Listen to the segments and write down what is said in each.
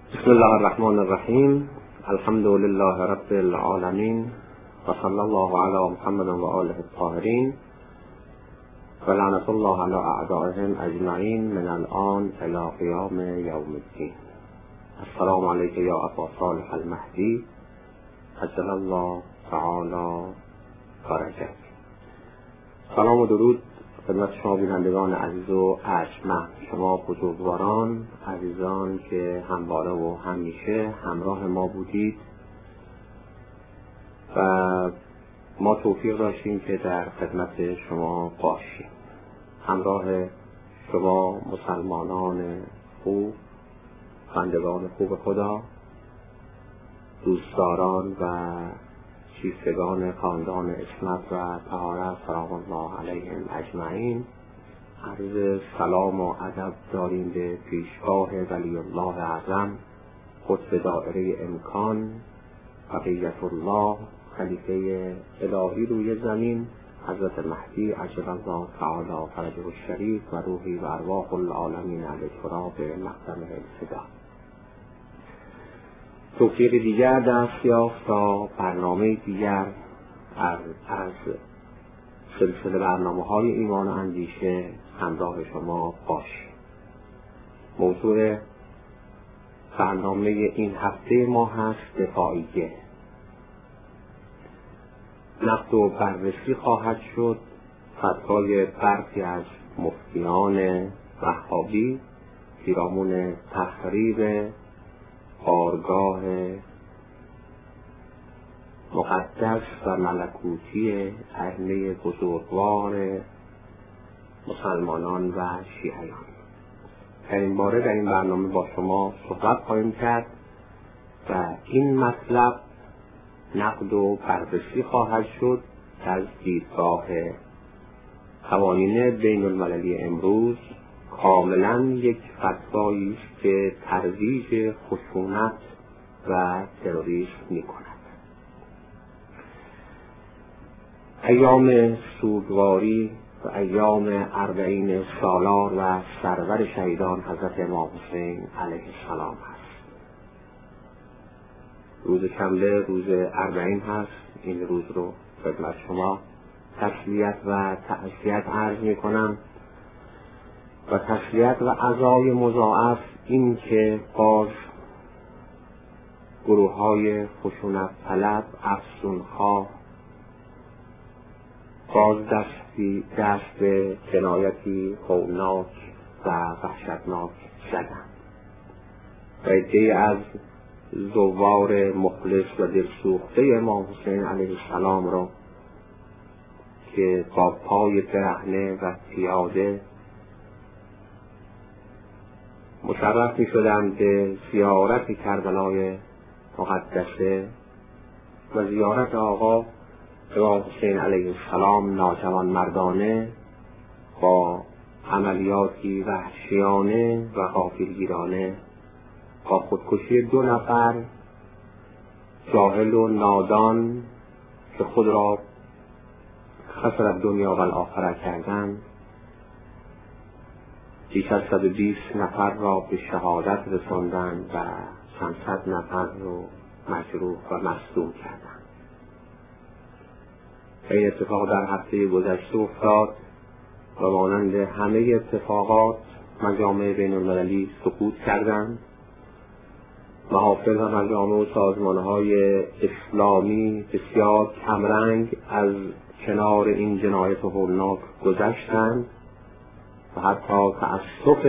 بسم الله الرحمن الرحیم. الحمد لله رب العالمین و صلی الله علی محمد و آله الطاهرین و لعنت الله علی اعدائهم اجمعین من الان الی قیام یوم الدین. السلام علیک یا ابا صالح المهدی عجل الله تعالی فرجک. سلام و درود خدمت شما بینندگان عزیز و ارجمند، شما بزرگواران عزیزان که همواره و همیشه همراه ما بودید و ما توفیق داشتیم که در خدمت شما باشیم. همراه شما مسلمانان خوب، بندگان خوب خدا، دوستداران و شیفتگان خاندان عصمت و طهارت سلام الله علیهم اجمعین، عرض سلام و ادب داریم به پیشگاه ولی الله اعظم قطب دائره امکان بقیت الله خلیفه الهی روی زمین حضرت مهدی عجل الله تعالی فرجه الشریف و روحی و ارواح العالمین علیه السلام به مقدم الفدا. توفیق دیگر دست یافت تا برنامه دیگر از سلسله برنامه‌های ایمان و اندیشه همراه شما باشیم. موضوع برنامه این هفته ما هست دفاعیه. نقد و بررسی خواهد شد فتوای برخی از مفتیان وهابی پیرامون تخریب بارگاه مقدس و ملکوتی ائمه بزرگوار مسلمانان و شیعیان. در این باره در این برنامه با شما صحبت خواهیم کرد و این مطلب نقد و بررسی خواهد شد از دیدگاه قوانین بین المللی امروز. کاملا یک فتوایی است که ترویج خشونت و تروریسم می‌کند. ایام سوگواری و ایام 40 سالار و سرور شهیدان حضرت امام حسین علیه السلام هست. روز شنبه روز 40 هست. این روز رو خدمت شما تسلیت و تعزیت عرض می‌کنم و تسلیت و عزای مضاعف این که باز گروه‌های خشونت طلب افسونخواه باز دست به جنایتی هولناک و وحشتناک زدند و عده‌ای از زوار مخلص و دلسوخته امام حسین علیه السلام را که با پای برهنه و پیاده مشرف می شدند به زیارت کربلای مقدسه و زیارت آقا امام حسین علیه السلام ناجوان مردانه با عملیاتی وحشیانه و غافلگیرانه با خودکشی 2 نفر جاهل و نادان که خود را خسر دنیا و الاخره کردند بیش از 120 نفر را به شهادت رساندند و چند صد نفر را مجروح و مصدوم کردند. این اتفاق در هفته گذشته افتاد و مانند همه اتفاقات مجامع بین المللی سکوت کردند. محافل و مجامع و سازمانهای اسلامی بسیار کمرنگ از کنار این جنایت هولناک گذشتند و حتی تأسف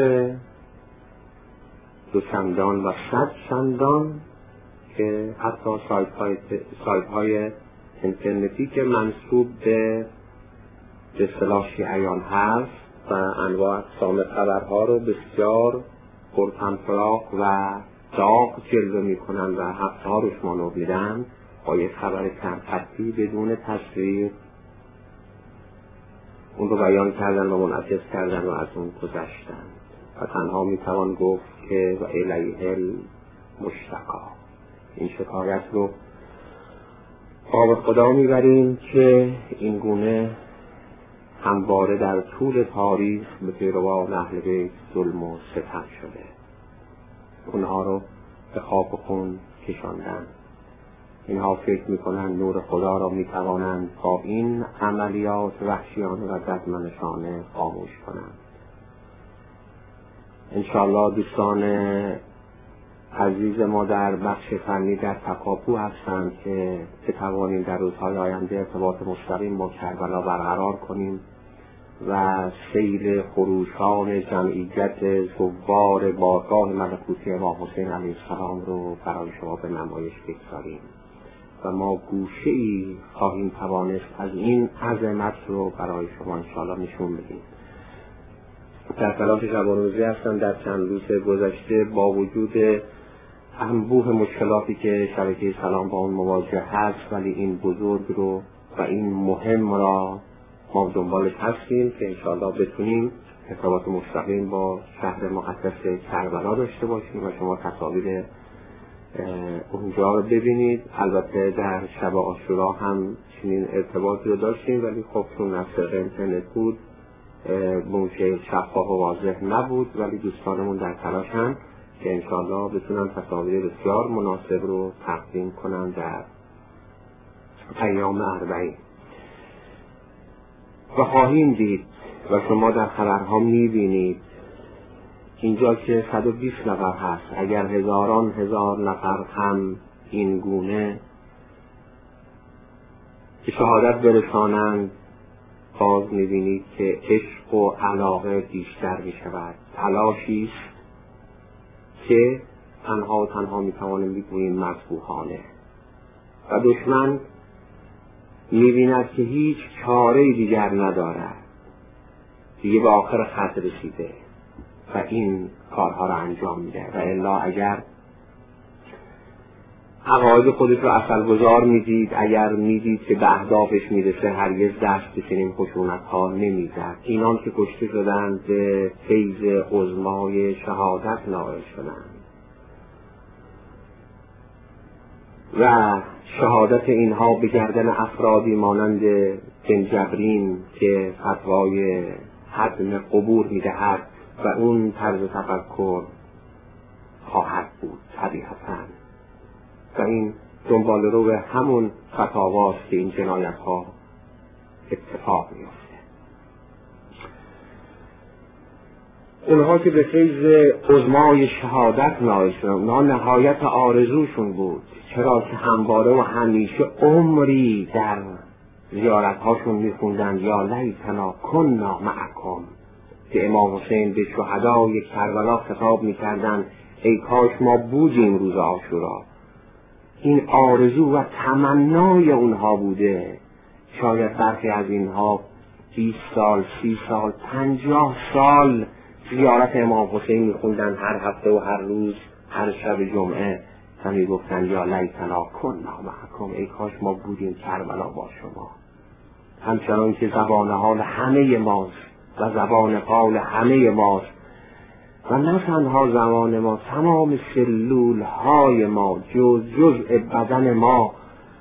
2 چندان و 100 چندان که حتی سایت‌های اینترنتی که منسوب به اصطلاح شیعیان هست و انواع اقسام خبرها رو بسیار پرطنطراق و داغ جلوه می‌کنند و هفته‌ها روش مانور میدن با یک خبر کم خطی بدون تصویر اون رو بیان کردن و منعکس کردن و از اون گذشتن و تنها میتوان گفت که و الیه المشتکا. این شکایت رو با خدا میبریم که این گونه همواره در طول تاریخ به پیروان اهل بیت ظلم و ستم شده. اونها رو به خاک و خون کشاندن. اینها فکر میکنند نور خدا را میتوانند با این عملیات وحشیانه و ددمنشانه خاموش کنند. انشاءالله دوستان عزیز ما در بخش فنی در تکاپو هستند که بتوانیم در روزهای آینده ارتباط مستقیم با کربلا برقرار کنیم و سیر خروشان جمعیت زوار بارگاه ملکوتی امام حسین علیه السلام رو برای شما به نمایش بگذاریم و ما گوشه‌ای خواهیم توانست از این عظمت رو برای شما انشاءالله نشون بدیم. در تلاش شب و روزی هستم در چند روز گذشته با وجود انبوه مشکلاتی که شبکه سلام با اون مواجه هست، ولی این بزرگ رو و این مهم را ما دنبالش هستیم که انشاءالله بتونیم ارتباط مستقیم با شهر مقدس کربلا داشته باشیم و شما تصاویر اونجا رو ببینید. البته در شب عاشورا هم چنین ارتباطی رو داشتیم، ولی خب چون از طریق اینترنت بود موجه شفاف و واضح نبود، ولی دوستانمون در تلاش هم که انشاءالله بتونن تصاویر بسیار مناسب رو تقدیم کنن در ایام اربعین و خواهیم دید و شما در خبرها میبینید اینجا که 120 نفر هست، اگر هزاران هزار نفر هم این گونه به شهادت برسانند، باز میبینید که عشق و علاقه بیشتر میشود. تلاشی است که تنها و تنها میتوانیم بگوییم مذبوحانه و دشمن میبیند که هیچ چاره دیگر ندارد، دیگه به آخر خط رسیده و این کارها را انجام میده. و الا اگر عقاید خودش رو اصل گذار میدید، اگر میدید که به اهدافش میرسه، هرگز دست به چنین خشونت ها نمیزد. اینان که کشته شدند به فیض عظمای شهادت نائل شدند و شهادت اینها به گردن افرادی مانند بن جبرین که فتوای هدم قبور میدهد و اون طرز تفکر خواهد بود طبیعتاً، و این دنبال رو به همون فتاواست که این جنایت ها اتفاق میفته. اونها که به فیض عظمای شهادت نائل شدن، اونها نهایت آرزوشون بود، چرا که همواره و همیشه عمری در زیارت هاشون میخوندن یا لیتنا کنا معکم، که امام حسین به شهدای کربلا خطاب میکردن ای کاش ما بودیم روز عاشورا. این آرزو و تمنای اونها بوده. شاید برخی از اینها 20 سال 30 سال 50 سال زیارت امام حسین میخوندن، هر هفته و هر روز هر شب جمعه و میگفتن یا لیتنا کنا معکم، ای کاش ما بودیم کربلا با شما. همچنان که زبان حال همه ماست و زبان قول همه ماست و نه تنها زبان ما، تمام سلول های ما، جزء بدن ما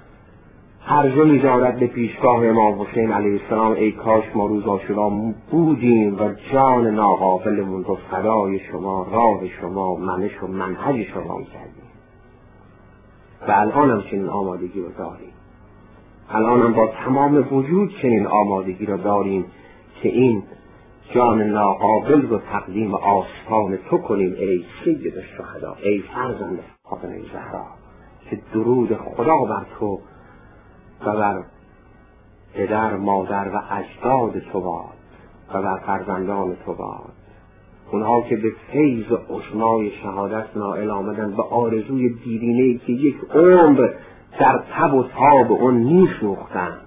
عرضه می‌دارد به پیشگاه امام حسین علیه السلام ای کاش ما روز عاشورا بودیم و جان ناقابلمون رو فدای شما، راه شما، منش و منهج شما کردیم. و الان هم چنین آمادگی رو داریم، الان هم با تمام وجود چنین آمادگی رو داریم که این جان ناقابل رو تقدیم آستان تو کنیم ای سید الشهدا، ای فرزند فاطمه زهرا، که درود خدا بر تو و بر پدر مادر و اجداد تو باد و بر فرزندان تو باد. اونها که به فیض عظمای شهادت نائل آمدن، به آرزوی دیرینه‌ای که یک عمر در تب و تاب اون میسوختند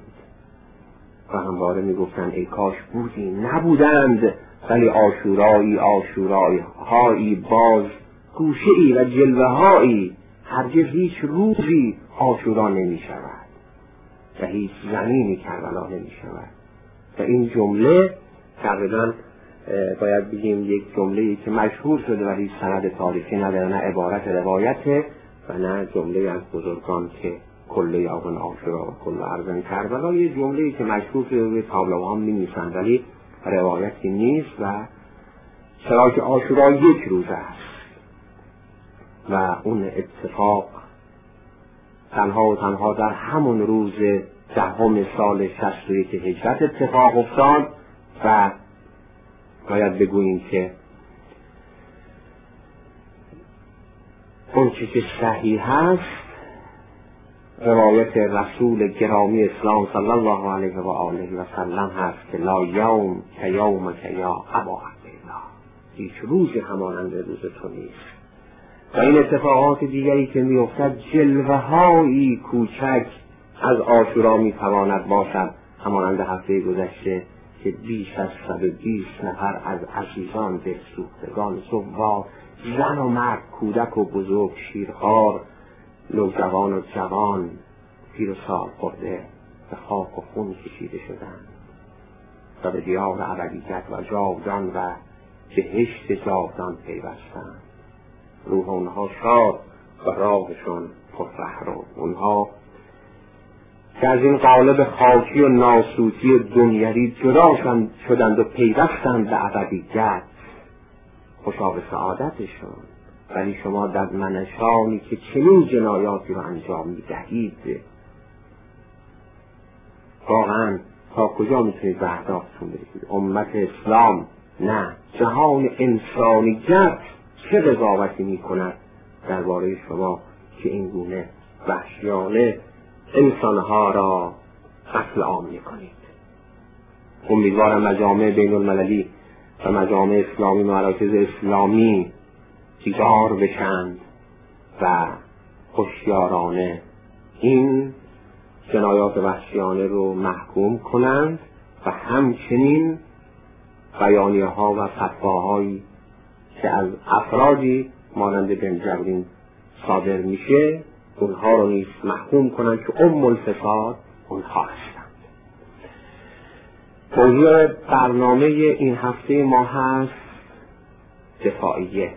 و همواره میگفتن ای کاش بودیم، نبودند، ولی عاشورایی هایی باز گوشه‌ای و جلوه هایی، هرگز هیچ روزی عاشورا نمی شود و هیچ زمینی کربلا نمی شود. و این جمله تقریبا باید بگیم یک جمله‌ای که مشهور شده ولی سند تاریخی نداره، نه عبارت روایته و نه جمله از بزرگان که کل یوم عاشورا و کل ارض کربلا، یه جمله‌ای که مشهور شده روی تابلوها هم می‌نویسن ولی روایتی نیست. و چرا که عاشورا یک روز است و اون اتفاق تنها و تنها در همون روز 10 سال 61 هجرت اتفاق افتاد. و باید بگوییم که اون چیزی که صحیح هست روایت رسول گرامی اسلام صلی الله علیه و آله و سلم هست که لا یوم که یومک یا ابا عبدالله، هیچ روزی همانند روز تو نیست. و این اتفاقات دیگری که می افتد جلوه هایی کوچک از عاشورا می تواند باشد، همانند هفته گذشته که بیش از 120 نفر از عزیزان دلسوختگان زوار، زن و مرد، کودک و بزرگ، شیرخوار، نوجوان و جوان، پیر و سال خورده به خاک و خون کشیده شدند و به دیار ابدیت و جاودان و بهشت جاودان پیوستند. روح اونها شاد و راهشون پرفخر رو. اونها که از این قالب خاکی و ناسوتی دنیوی جدا شدند و پیوستند به ابدیت، خوشا به سعادتشون. ولی شما در منشانی که چنین جنایاتی رو انجام میدهید واقعا تا کجا میتونید به اهدافتون برسید؟ امت اسلام نه، جهان انسانیت چه قضاوتی میکند درباره شما که این گونه وحشیانه انسانها را قتل عام میکنید؟ امیدوارم مجامع بین المللی و مجامع اسلامی و مراکز اسلامی بیدار بشند و هوشیارانه این جنایات وحشیانه رو محکوم کنند و همچنین بیانیه ها و فتواهایی که از افرادی مانند بن جبرین صادر میشه اونها رو نیز محکوم کنند که الفساد اونها هستند. موضوع برنامه این هفته ما هست دفاعیه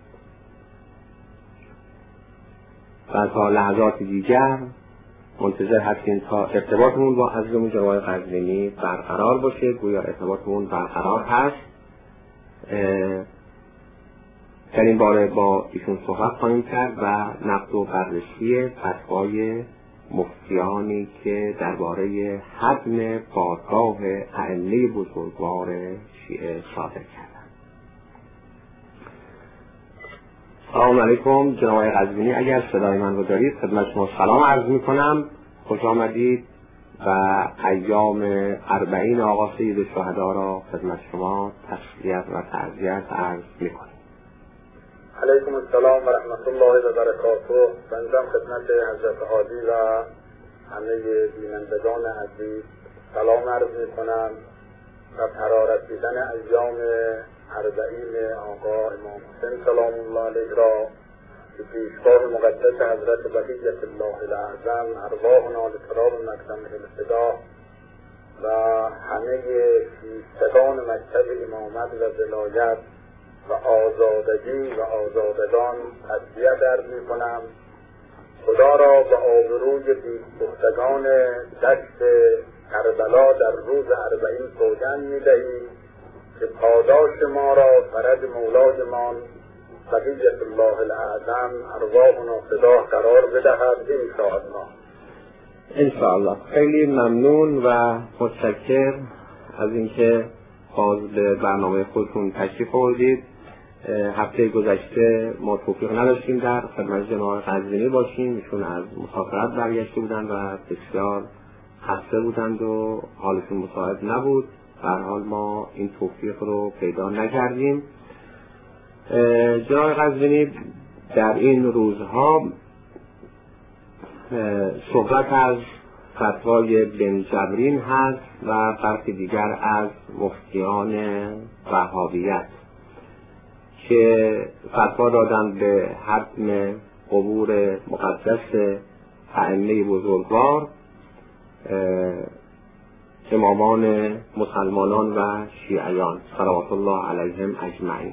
و تا لحظات دیگر منتظر هستیم تا ارتباطمون با عزیزمون جناب قزوینی برقرار باشه. گویا ارتباطمون برقرار هست. در این باره با ایشون صحبت خواهیم کرد و نقد و بررسی فتوای مفتیانی که درباره هدم پادگاه ائمه بزرگوار شیعه صادر کردند. سلام علیکم جناب قزوینی، اگر صدای من رو دارید خدمت شما سلام عرض می کنم. خوش آمدید و ایام 40 آقا سید الشهدا را خدمت شما تسلیت و تعزیت عرض می کنیم. علیکم السلام و رحمت الله و برکاته. بنده خدمت حضرت عالی و همه بینندگان عزیز سلام عرض می کنم و فرارت دیدن ایام 40 آقا امام حسین سلام الله علیه را به پیشگاه مقدس حضرت بقیت الله الاعظم ارواحنا لتراب مقدمه الفدا و همه شیفتگان مکتب امامت و ولایت و آزادگی و آزادگان تسلیت عرض می کنم. خدا را به آبروی بیستگان دشت کربلا در روز 40 سوگند می دهیم که پاداش ما را فرج مولایمان بقیت الله الاعظم ارواحنا فدا قرار بدهد انشاءالله. انشاءالله. خیلی ممنون و متشکر از اینکه باز به برنامه خودتون تشریف آوردید. هفته گذشته ما توفیق نداشتیم در خدمت جناب قزوینی باشیم، ایشون از مسافرت برگشته بودند و بسیار خسته بودند و حالشون مساعد نبود. به هر حال ما این توفیق رو پیدا نکردیم. جناب قزوینی در این روزها صحبت از فتوای بن جبرین هست و برخی دیگر از مفتیان وهابیت که فتوا دادند به هدم قبور مقدس ائمه بزرگوار امامان مسلمانان و شیعیان صلوات الله علیهم اجمعین.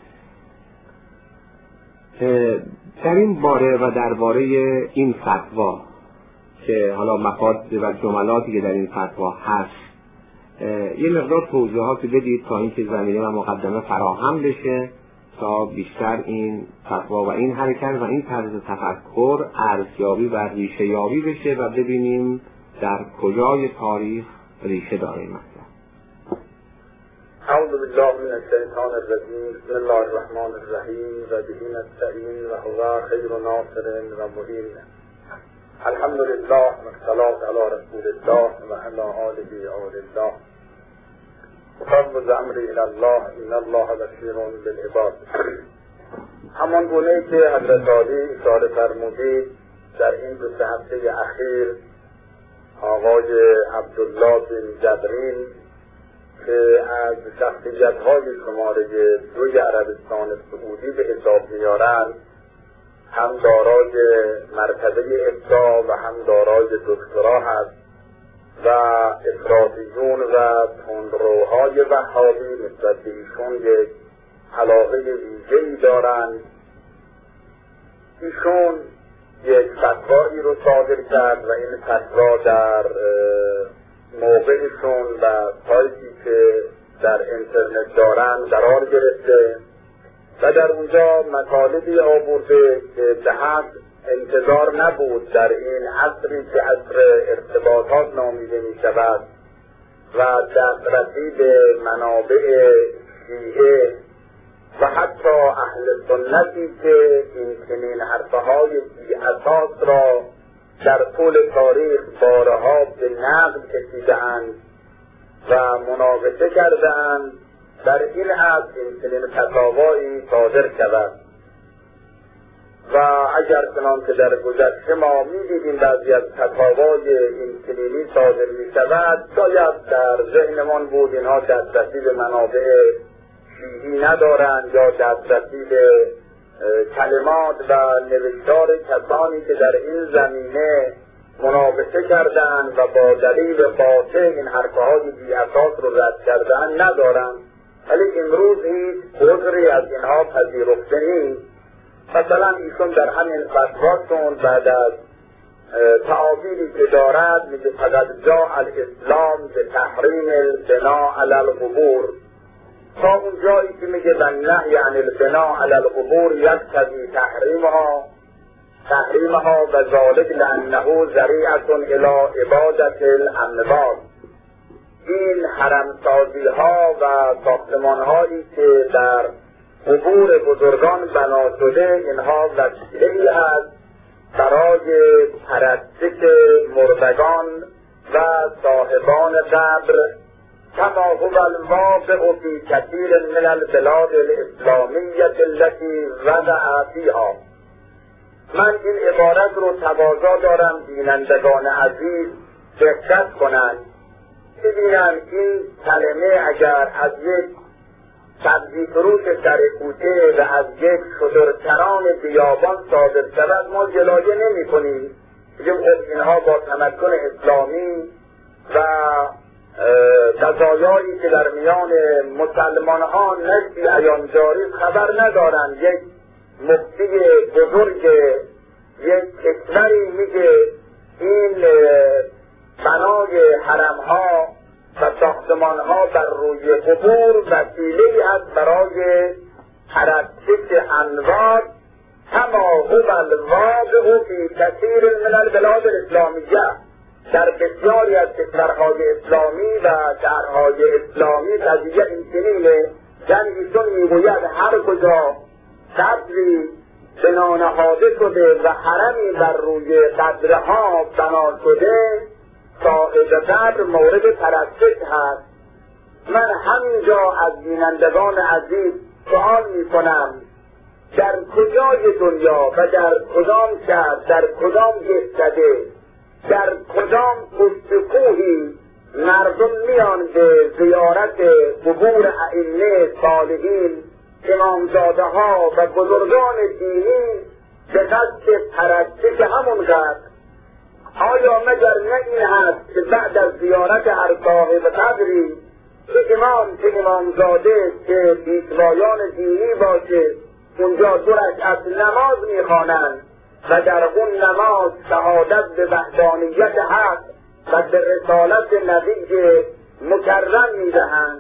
در این باره و درباره این فتوا که حالا مفاد و جملاتی که در این فتوا هست یه مقدار توضیحات بدید تا اینکه زمینه و مقدمه فراهم بشه تا بیشتر این فتوا و این حرکت و این طرز تفکر ارزیابی و ریشه یابی بشه و ببینیم در کجای تاریخ ریشه داره این مطلب. اعوذ بالله من الشیطان الرجیم. بسم الله الرحمن الرحیم و به نستعین و هو خیر ناصر و معین. الحمد لله و الصلاة علی رسول الله و علی آله الله. فضل امری الی الله ان الله بصیر بالعباد. همان گونه که حضرت عالی اشاره فرمودید در این 2 هفته اخیر آقای عبدالله بن جبرین که از شخصیت‌های شماره 2 عربستان سعودی به حساب میارند، هم دارای مرتبه ابداع و هم دارای دکترا هست و افراطیون و تندروهای وهابی نسبت به ایشون یک علاقه ویژه‌ای دارند. ایشون یک فتوایی رو صادر کرد و این فتوا در موقعشون و سایتی که در اینترنت دارن قرار گرفته و در اونجا مطالبی آورده که به حق انتظار نبود در این عصری که عصر ارتباطات نامیده می شود و دسترسی به منابع شیعه و حتی اهل سنتی که این چنین حرفهای بی اساس را در طول تاریخ بارها به نقد کشیده‌اند و مناقشه کرده‌اند، در این حد این چنین فتاوایی صادر شود. و اگر چنان که در گذشته ما می‌دیدیم بعضی از فتاوای این چنینی صادر می‌شود، شاید در ذهنمان بود اینها دسترسی به منابع شیعی ندارند یا دسترسی به کلمات و نوشتار کسانی که در این زمینه مناقشه کردند و با دلیل قاطع این حرفهای بی اساس رو رد کردند ندارند. ولی امروز هیچ عذری از اینها پذیرفته نیست. مثلا ایشون در همین فتواشون بعد از تعابیری که دارد میگه فقط جاء الاسلام به تحریم البناء علی القبور، تا اون جایی که میگه و نهی عن البناء علی القبور یقتضی تحریمها و ذلک لانه ذریعة الی عبادة الاموات. این حرمسازی ها و ساختمان هایی که در قبور بزرگان بنا شده اینها وسیله‌ای است برای پرستش مردگان و صاحبان قبر، کما هو الواقع فی کثیر من البلاد الاسلامیة التي وقع فیها. من این عبارت رو تقاضا دارم بینندگان عزیز دقت کنند، ببینند این کلمه اگر از یک سبزی فروش سر کوچه و از یک شترچران بیابان صادر شود ما جلایه نمی کنیم، بگیم اینها با تمکن اسلامی و قضایایی که در میان مسلمان ها نزدی عیان جاری خبر ندارند. یک مفتی بزرگ یک کشوری میگه این بنای حرمها و ساختمانها بر روی قبور وسیله‌ای است برای پرستش اموات، کما هو الواقع فی کثیر من البلاد الاسلامیه. در بسیاری از کشورهای اسلامی و شهرهای اسلامی قضیه این چنینه. یعنی ایشون میگوید هر کجا قبری بنا نهاده شده و حرمی بر روی قبرها بنا شده، صاحب قبر مورد پرستش هست. من همینجا از بینندگان عزیز سوال میکنم در کجای دنیا و در کدام شهر، در کدام گستده، در کدام پشتکوهی مردم میان به زیارت قبور ائمه صالحین، امامزاده ها و بزرگان دینی به قصد پرستش همون قبر؟ آیا مگر نه این هست که بعد از زیارت هر صاحب قبری که امام که امامزاده که پیشوایان دینی باشه اونجا 2 رکعت نماز میخوانند و در اون نماز شهادت به وحدانیت حق و به رسالت نبی مکرم میدهند؟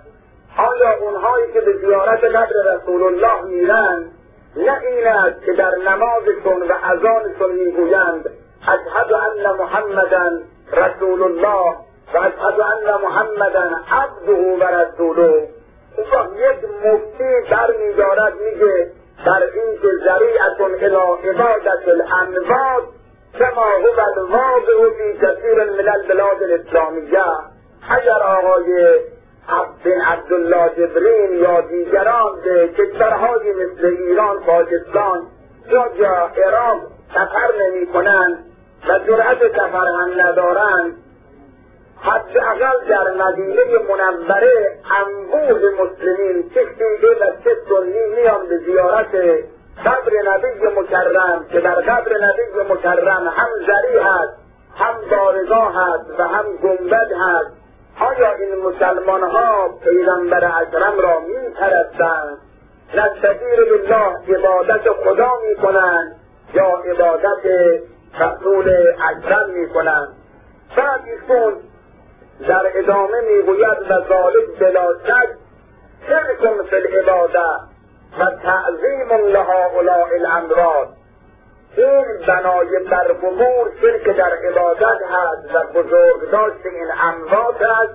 آیا اونهایی که به زیارت قبر رسول الله میرن نه این است که در نمازشون و اذانشون میگویند اشهد ان محمدا رسول الله و اشهد ان محمدا عبده و رسوله؟ اون یک مفتی برمی‌دارد میگه در این که ذریعة الی عبادة الاموات کما هو الواقع فی کثیر من البلاد الاسلامیه. اگر آقای بن عبدالله جبرین یا دیگران به کشورهایی مثل ایران، پاکستان یا عراق سفر نمی کنند و جرأت سفر هم ندارند، حداقل در مدینه منوره انبوه مسلمین چه شیعه و چه سنی میان به زیارت قبر نبی مکرم که در قبر نبی مکرم هم ذریع هست، هم بارگاه هست و هم گنبد هست. آیا این مسلمان ها پیغمبر اکرم را می پرستند؟ نستغفر بالله عبادت خدا می کنند یا عبادت رسول اکرم می کنند؟ بعد ایشون در ادامه میگوید و ذالک بلا شک شرک فی العباده و تعظیم لهؤلاء الامراض. این بنای بر قبور شرک در عبادت هست و بزرگداشت این اموات است.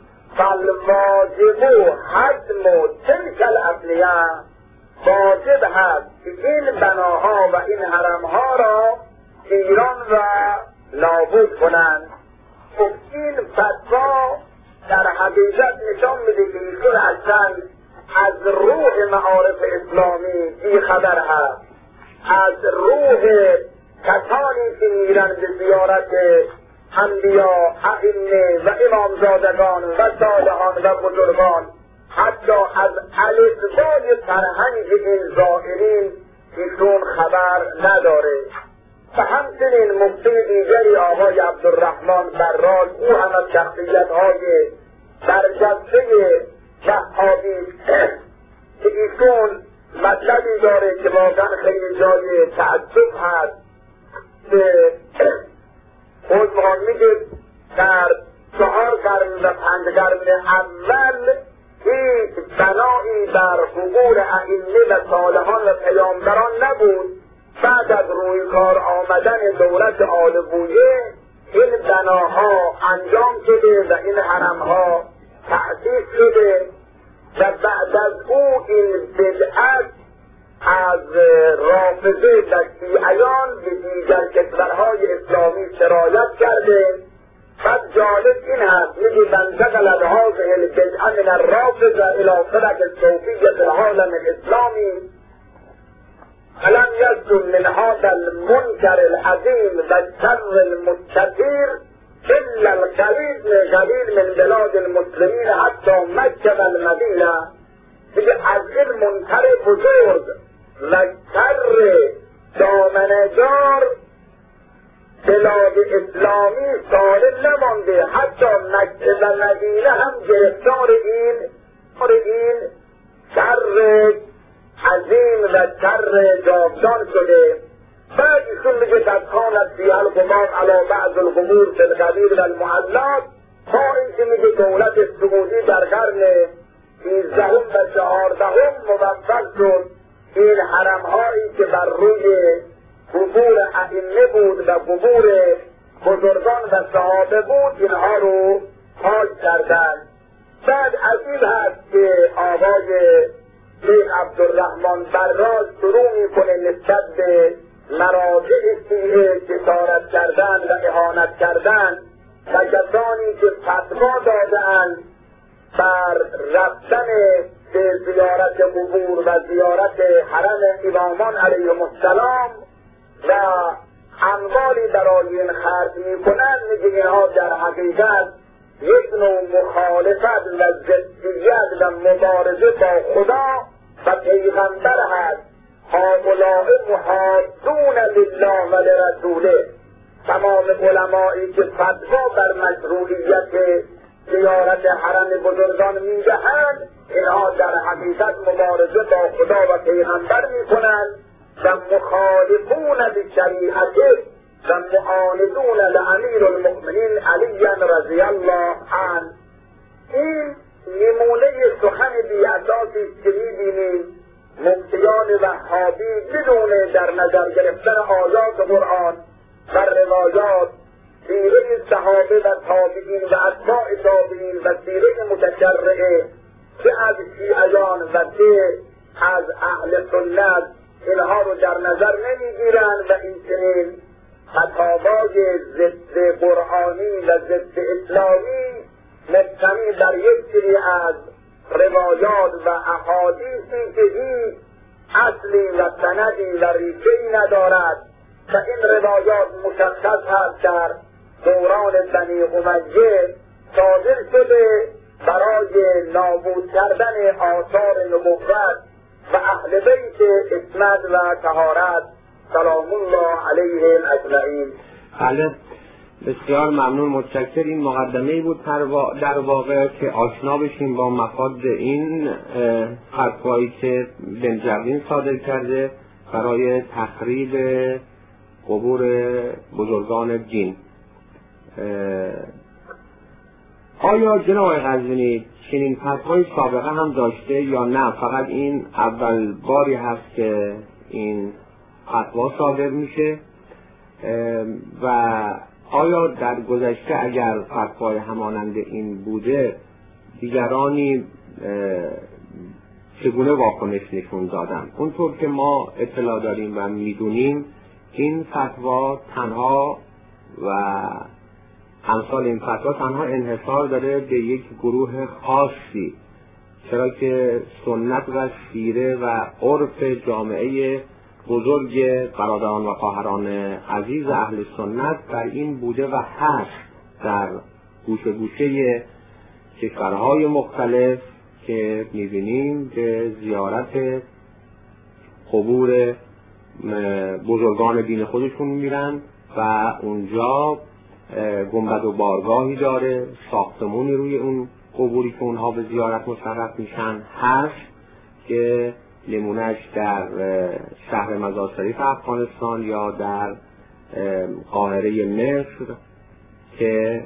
فالواجب حتم تلک الابنیه، واجب هست که این بناها و این حرمها را ایران و نابود کنند. این فتوا در حقیقت نشان میده که ایشون اصلا از روح معارف اسلامی بی خبر هست، از روح کسانی که میرن به زیارت انبیا، ائمه و امامزادگان و صالحان و بزرگان، حتی از الفبای فرهنگ این زائرین ایشون خبر نداره. و همچنین مفتی دیگری آقای عبدالرحمن براز، او هم از شخصیت‌های برجسته وهابی که ایشون مطلبی داره که واقعا خیلی جای تعجب هست که خودمان میگه در 4 قرن و 5 قرن اول هیچ بنایی در قبور ائمه و صالحان و پیامبران نبود. بعد از روی کار آمدن دولت آل بویه این بناها انجام شده و این حرمها تأسیس شده و بعد از او این بدعت از رافضه و شیعیان به دیگر کشورهای اسلامی سرایت کرده. بعد جالب این هست میگه من انتقلت هذه البدعه من الرافضه الى فرق الصوفیه فی العالم الاسلامی فلم يكن من هذا المنكر العظيم والشر المستطير الا القليل من بلاد المسلمين حتى مكه والمدینه. دیگه از این منکر بزرگ و شر دامنه‌دار بلاد اسلامی سالم نمانده، حتی مکه و مدینه هم گرفتار این شر عظیم و شر جاودان شده. بعد ایشون میگه قد کانت فیها الغمام علی بعض القبور فی القبیر و المعلات، تا اینکه میگه دولت سعودی در قرن 13 و 14 موفق شد این حرمهایی که بر روی قبور ائمه بود و قبور بزرگان و صحابه بود اینها رو پاک کردند. بعد از این هست که آقای شیخ عبدالرحمن براز شروع میکنه نسبت به مراجع شیعه جسارت کردن و اهانت کردن و کسانی که فتوا داده‌اند بر رفتن به زیارت قبور و زیارت حرم امامان علیهم السلام و اموالی برای این خرج میکنند. میگه اینها در حقیقت یک نوع مخالفت و ضدیت و مبارزه با خدا و پیغمبر هست. هؤلاء محادون لله و لرسوله. تمام علمایی که فتوا بر مشروعیت زیارت حرم بزرگان میدهند اینها در حقیقت مبارزه با خدا و پیغمبر میکنند و مخالفون بشریعته و معاندون لامیر المؤمنین علی رضی الله عنه. این نمونه سخن بی‌اساسی که می‌بینیم مفتیان وهابی بدون در نظر گرفتن آیات قرآن و روایات، سیره صحابه و تابعین و اتباع تابعین و سیره متشرعه، چه از شیعیان و چه از اهل سنت، اینها رو در نظر نمیگیرند و این چنین فتاوای ضد قرآنی و ضد اسلامی مبتنی بر یک سری از روایات و احادیثی که هیچ اصلی و سندی و ریشه‌ای ندارد و این روایات مشخص هست در دوران بنی امیه صادر شده برای نابود کردن آثار نبوت و اهل بیت عصمت و طهارت سلام الله علیهم اجمعین. بله، بسیار ممنون، متشکرم. این مقدمه‌ای بود در واقع که آشنا بشیم با مفاد این فتوایی که بن جبرین صادر کرده برای تخریب قبور بزرگان دین. آیا جناب آقای قزوینی چنین فتوای سابقه هم داشته یا نه فقط این اول باری هست که این فتوا صادر میشه و آیا در گذشته اگر فتوای همانند این بوده دیگرانی چگونه واکنش نشون دادن؟ اونطور که ما اطلاع داریم و میدونیم این فتوا تنها و امثال این فتوا تنها انحصار داره به یک گروه خاصی، چرا که سنت و سیره و عرف جامعه بزرگ برادران و خواهران عزیز اهل سنت در این بوده و هست در گوشه گوشه کشورهای مختلف که میبینیم به زیارت قبور بزرگان دین خودشون میرن و اونجا گنبد و بارگاهی داره، ساختمونی روی اون قبوری که اونها به زیارت مشرف میشن هست که نمونهش در شهر مزار شریف افغانستان یا در قاهره مصر که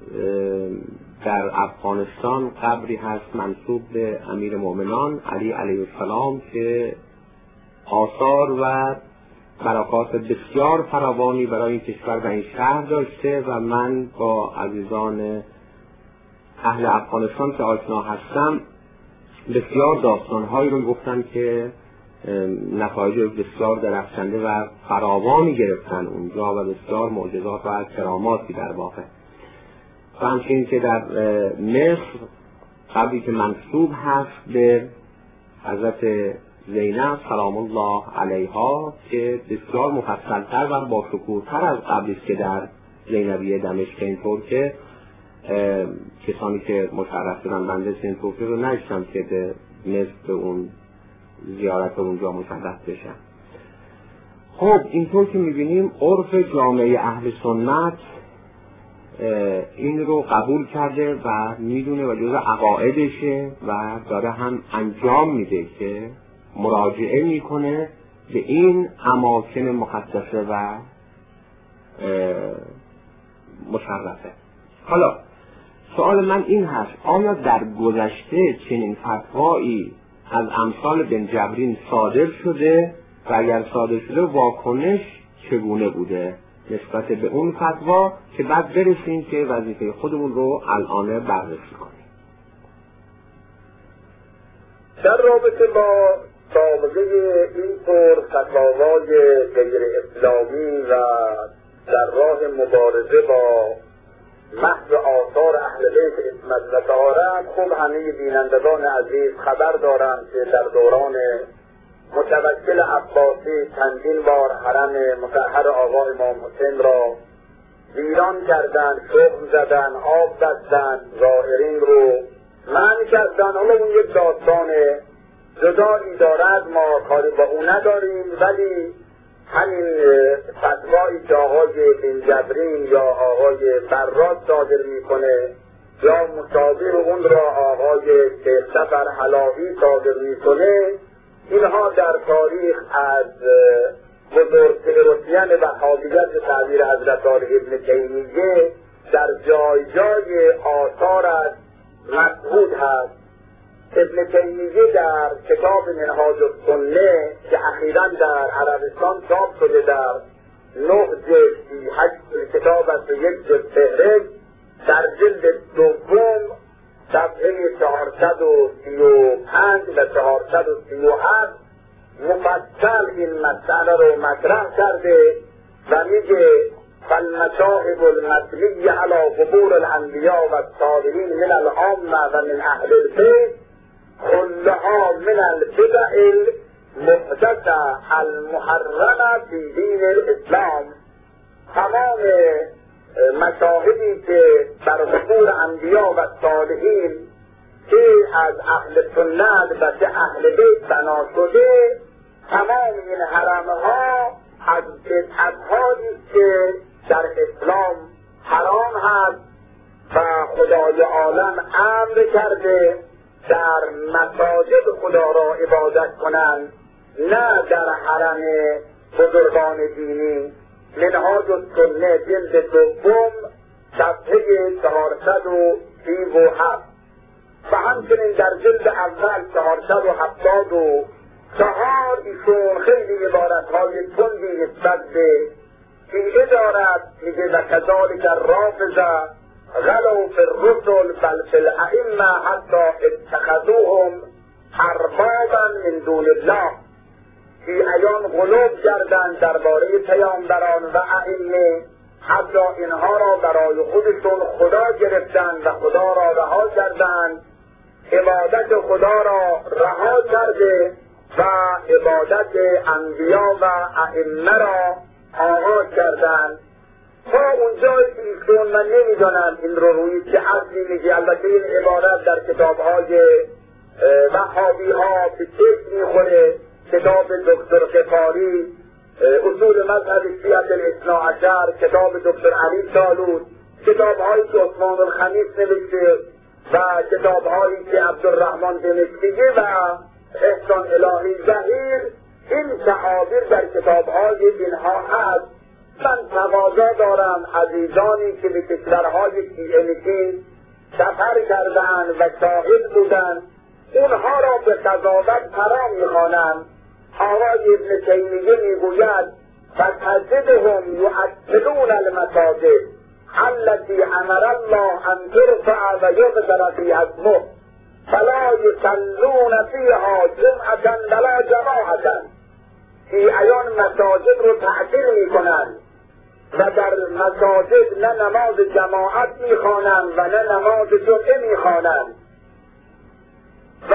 در افغانستان قبری هست منسوب به امیر مؤمنان علی علیه السلام که آثار و برکات بسیار فراوانی برای این کشور و این شهر داشته و من با عزیزان اهل افغانستان که آشنا هستم بسیار داستانهایی رو گفتن که نتایج بسیار درخشنده و فراوانی گرفتن اونجا و بسیار معجزات و کراماتی در واقع. و همچنین که در مصر قبری که منسوب هست به حضرت زینب سلام الله علیها که بسیار مفصل‌تر و باشکوه‌تر از قبری که در زینبیه دمشق، اینطور که کسانی که مشرف شدن بنده این توفیق رو نشتم که به مصر اون زیارت اونجا مشرف بشن. خب اینطور که میبینیم عرف جامعه اهل سنت این رو قبول کرده و میدونه و جز عقایدشه و داره هم انجام میده که مراجعه میکنه به این اماکن مقدسه و مشرفه. حالا سوال من این هست، آیا در گذشته چنین فتوایی از امثال بن جبرین صادر شده و اگر صادر شده واکنش چگونه بوده نسبت به اون فتوا که بعد برسیم که وظیفه خودمون رو الان بررسی کنیم؟ در رابطه با سابقه این طور فتاوای غیر اسلامی و در راه مبارزه با محو آثار اهل بیت عصمت و طهارت، خوب همه بینندگان عزیز خبر دارند که در دوران متوکل عباسی چندین بار حرم مطهر آقا امام حسین را ویران کردند، شخم زدند، آب بستند، زائرین رو منع کردند. حالا اون یک داستان جدایی دارد، ما کاری با اون نداریم، ولی همین فتوایی که آقای بن جبرین یا آقای براد صادر میکنه یا مشابه اون را آقای شیخ سفر حلاوی صادر میکنه، اینها در تاریخ از بزرگترین وهابیت تعبیر حضرت صالح ابن تیمیه در جای جای آثار از مشهود هست. است. ابن تیمیه در کتاب منهاج السنه که اخیراً در عربستان چاپ شده در 9 جلد 8 کتاب است و 1 جلد فهرست، در جلد دوم صفحه 435 و 437 مفصل این مسئله رو مطرح کرده و میگه فالمشاهد المتلی علی قبور الانبیاء و الصالحین من العامه و من اهل البیت كلها من البدع المحدثه المحرمه فی دین الاسلام. تمام مشاهدی که بر قبور انبیا و صالحین که از اهل سنت و که اهل بیت بنا شده، تمام این حرمها از بدعت‌هایی که در اسلام حرام هست و خدای عالم امر کرده در مساجد خدا را عبادت کنند، نه در حرم بزرگان دینی. منهاج السنه جلد دوم صفحه 437 و همچنین در جلد اول 474 ایشون خیلی عبارتهای تندی نسبت به شیعه دارد. میگه و کذالک الرافضه غلوا فی الرسل بل فی الائمه حتی اتخذوهم اربابا من دون الله. شیعیان غلو کردند درباره پیامبران و ائمه، حتی اینها را برای خودشون خدا گرفتند و خدا را رها کردند، عبادت خدا را رها کرده و عبادت انبیا و ائمه را آغاز کردند. تا اونجایی که ایشون من نمیدانم این رو روی چه اصلی میگه. البته این عبارت در کتابهای وهابی ها به چشم میخوره. کتاب دکتر غفاری اصول مذهب شیعه الاثنا عشر، کتاب دکتر علی سالوت، کتابهایی که عثمان الخمیس نوشته و کتابهایی که عبدالرحمن دمشقی و احسان الهی ظهیر، این تعابیر در کتابهای اینها هست. من تقاضا دارم عزیزانی که به کشورهای شیعه نشین سفر کردند و شاهد بودند، اونها را به قضاوت حرام میخوانند. آقای ابن تیمیه میگوید فتجدهم یعطلون المساجد التي امر الله ان ترفع و یذكر فیها اسمه فلا یصلون فیها جمعة ولا جماعة. شیعیان مساجد رو تعطیل میکنند و در مساجد نه نماز جماعت میخوانند و نه نماز جمعه میخوانند و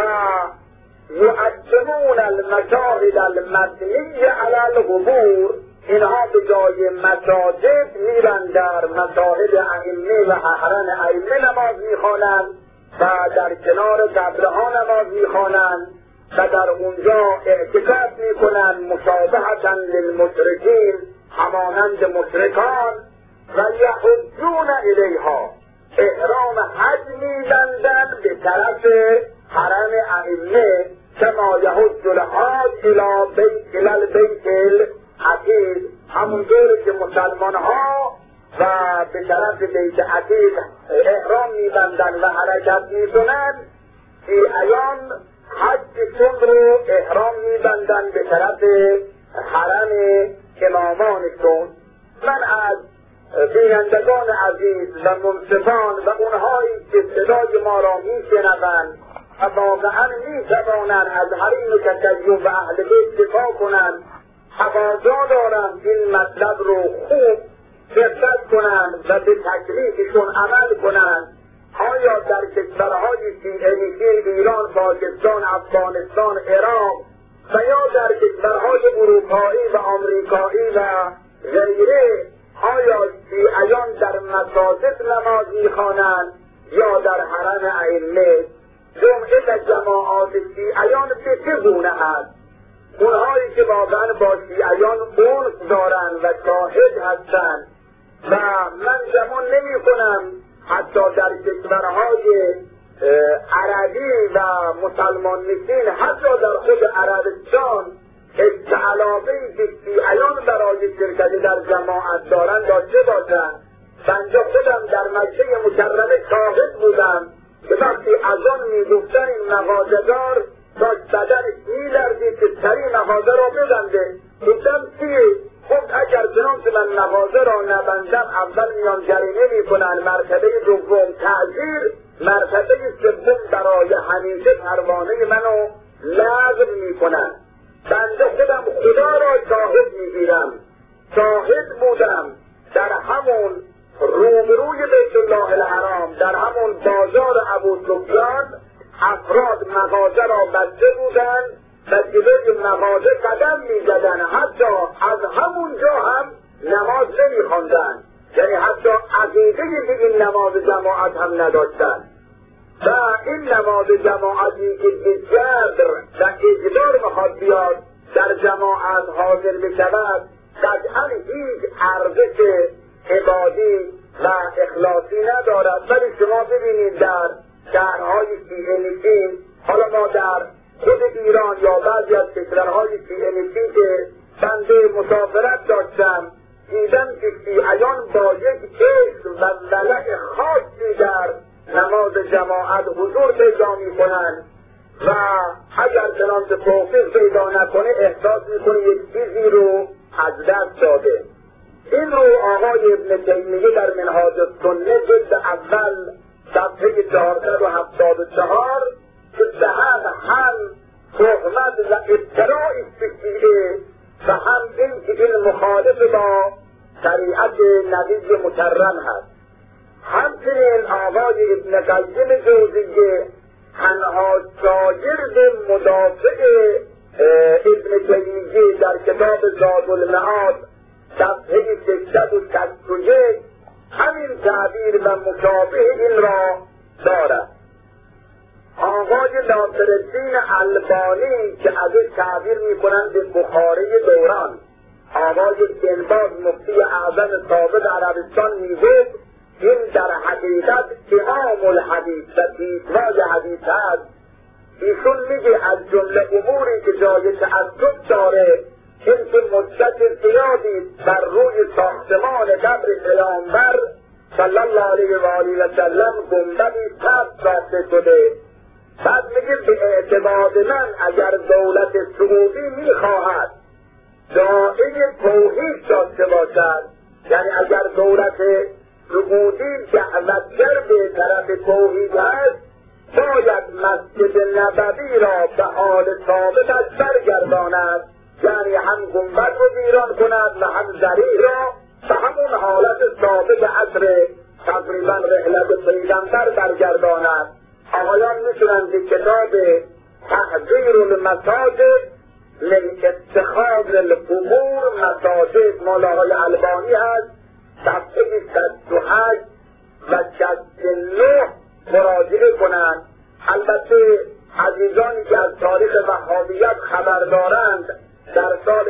یعظمون المشاهد المبنی علی القبور. اینها به جای مساجد میرن در مشاهد ائمه و حرم ائمه نماز میخوانند و در کنار قبرها نماز میخوانند و در اونجا اعتکاف میکنند مشابهة للمشرکین، همانند مشرکان، و یحجون الیها، احرام حج میبندند به طرف حرم ائمه کما یحج الحاج الی البیت العتیق، همونطور که مسلمان ها و به طرف بیت عتیق احرام میبندند و حرکت میکنند، شیعیان حجشون رو احرام میبندند به طرف حرم امامانشون. من از بینندگان عزیز و منصفان و اونهایی که صدای ما را میشنوند و واقعا میتوانند از حریم تشیع و اهل بیت دفاع کنند، تقاضا دارم این مطلب رو خوب دقت کنند و به تکلیفشون عمل کنند. آیا در کشورهای شیعه نشین ایران، پاکستان، افغانستان، عراق و یا در کشورهای اروپایی و آمریکایی و غیره، آیا شیعیان در مساجد نماز میخوانند یا در حرم ائمه؟ جمعه و جماعات شیعیان به چه گونه هست؟ اونهایی که واقعا با شیعیان انس دارند و شاهد هستند و من گمان نمی کنم حتی در کشورهای عربی و مسلمان نشین، حتی در خود عربستان، علاقه‌ای که شیعیان برای شرکت در جماعت دارند داشته باشند. بنده خودم در مکه مکرمه شاهد بودم که وقتی از آن میگفتن این مغازه‌دار تا بدنش میلرزید که سریع مغازه را ببنده. گفتم چیه؟ خب اگر چنانچه من مغازه را نبندم اول میان جریمه میکنن، مرتبه دوم تعزیر، مرتبه سوم برای همیشه پروانه منو لغو میکنن. بنده خودم خدا را شاهد میگیرم، شاهد بودم در همون روبروی بیت الله الحرام، در همون بازار ابوسفیان افراد مغازه را بسته بودند و جلوی مغازه قدم میزدند، حتی از همونجا هم نماز نمیخواندند، یعنی حتی عقیده به این نماز جماعت هم نداشتند. و این نماز جماعتی که جبر و اجبار میخواد بیاد در جماعت حاضر بشود قطعا هیچ ارزش عبادی و اخلاصی ندارد. ولی شما ببینید در شهرهای شیعه نشین، حالا ما در خود ایران یا بعضی از کشورهای شیعه نشین که بنده مسافرت داشتم، دیدم که شیعیان با یک عشق و ولع خاصی در نماز جماعت حضور پیدا میکنند و اگر چنانچه توفیق پیدا نکنه احساس میکنه یک چیزی رو از دست داده. این رو آقای ابن تیمیه در منهاج السنه جلد اول صفحه 474 که به هم تهمت و افتراء شیعه و هم این که این مخالف با شریعت نبی مکرم هست. همچنین آقای ابن قیم جوزیه تنها شاگرد مدافع ابن تیمیه در کتاب زادالمعاد صفحه 661 همین تعبیر و مشابه این را دارد. آقای ناصرالدین البانی که از این تعبیر میکنند به بخاری دوران، آقای بنباز مفتی اعظم سابق عربستان میگفت این در حقیقت امام الحدیث و پیشوای حدیث هست. ایشون میگه از جمله اموری که جای تعجب داره این که مدت زیادی بر روی ساختمان قبر پیامبر صلی الله علیه و آله و سلم گنبدی سبز ساخته شده. بعد میگه به اعتماد من اگر دولت سعودی میخواهد داعی توحید داشته باشد، یعنی اگر دولت سعودی دعوتگر به طرف توحید است، باید مسجد نبوی را به حال ثابتش برگرداند، یعنی هم گنبد رو ویران کند و هم ضریح را به همون حالت ثابت عصر تقریبا رحلت پیغمبر برگرداند. آقایان میتونند به کتاب تحذیر المساجد من اتخاذ القبور مساجد مال آقای البانی هست، صفحه 68 و 69 مراجعه کنند. البته عزیزانی که از تاریخ وهابیت خبر دارند در سال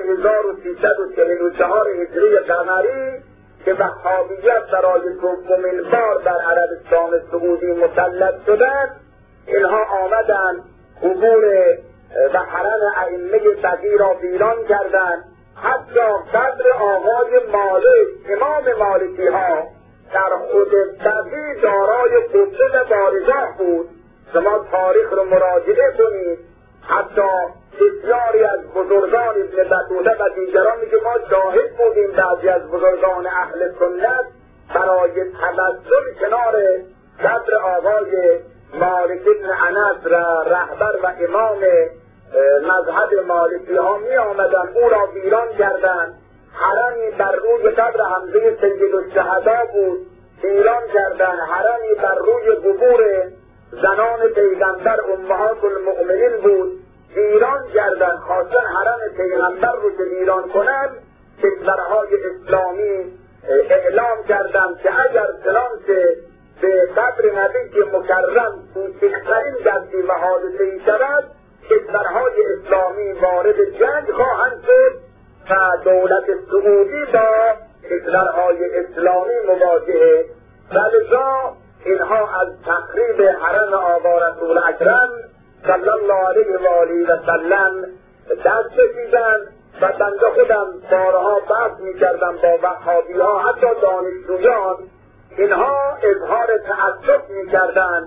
1344 هجری قمری که وهابیت برای دومین بار در عربستان سعودی مسلط شدند، اینها آمدند قبور و حرم ائمه بدی را ویران کردند. حتی قبر آقای مالک امام مالکی ها در خود بدی دارای قبه و بارگاه بود. شما تاریخ رو مراجعه کنید. حتی بسیاری از بزرگان ابن بطوطه و دیگران میگه ما شاهد بودیم بعضی از بزرگان اهل سنت برای تبسم کنار قبر آقای مالک بن انس رهبر و امام مذهب مالکی ها می آمدن او را ویران کردند. حرمی بر روی قبر حمزه سید الشهدا بود ویران کردند. حرمی بر روی قبور زنان پیغمبر امهات المؤمنین بود ویران کردند. خواستن حرم پیغمبر رو که ویران کنند، کشورهای اسلامی اعلام کردند که اگر چنانچه به قبر نبی مکرم کوچکترین دستی و حادثه‌ای شود کشورهای اسلامی وارد جنگ خواهند شد و دولت سعودی با کشورهای اسلامی مواجهه. ولذا اینها از تخریب حرم آقا رسول اکرم صلی الله علیه و آله و سلم دست کشیدند و بنده خودم بارها بحث میکردم با وهابی‌ها، حتی دانشجویان، اینها اظهار تعجب میکردند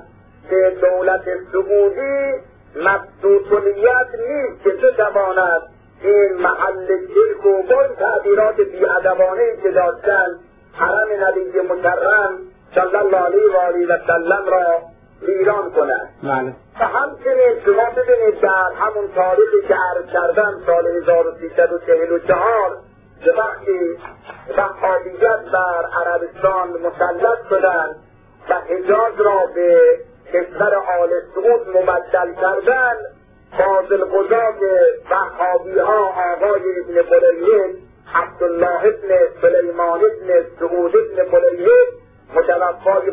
که دولت سعودی مبسوطیت نیست که بتواند این محل شرک و با تعبیرات بی‌ادبانه‌ای که داشتن حرم نبی مکرم صلی الله علیه و سلم را ویران کند. و همچنین شما ببینید در همون تاریخی که عرض کردم سال 1344 که وقتی وهابیت بر عربستان مسلط شدند و حجاز را به کشور آل سعود مبدل کردند، فاضل‌قضات وهابی‌ها آقای ابن بلیه، عبدالله ابن سلیمان ابن سعود ابن بلیه متوفای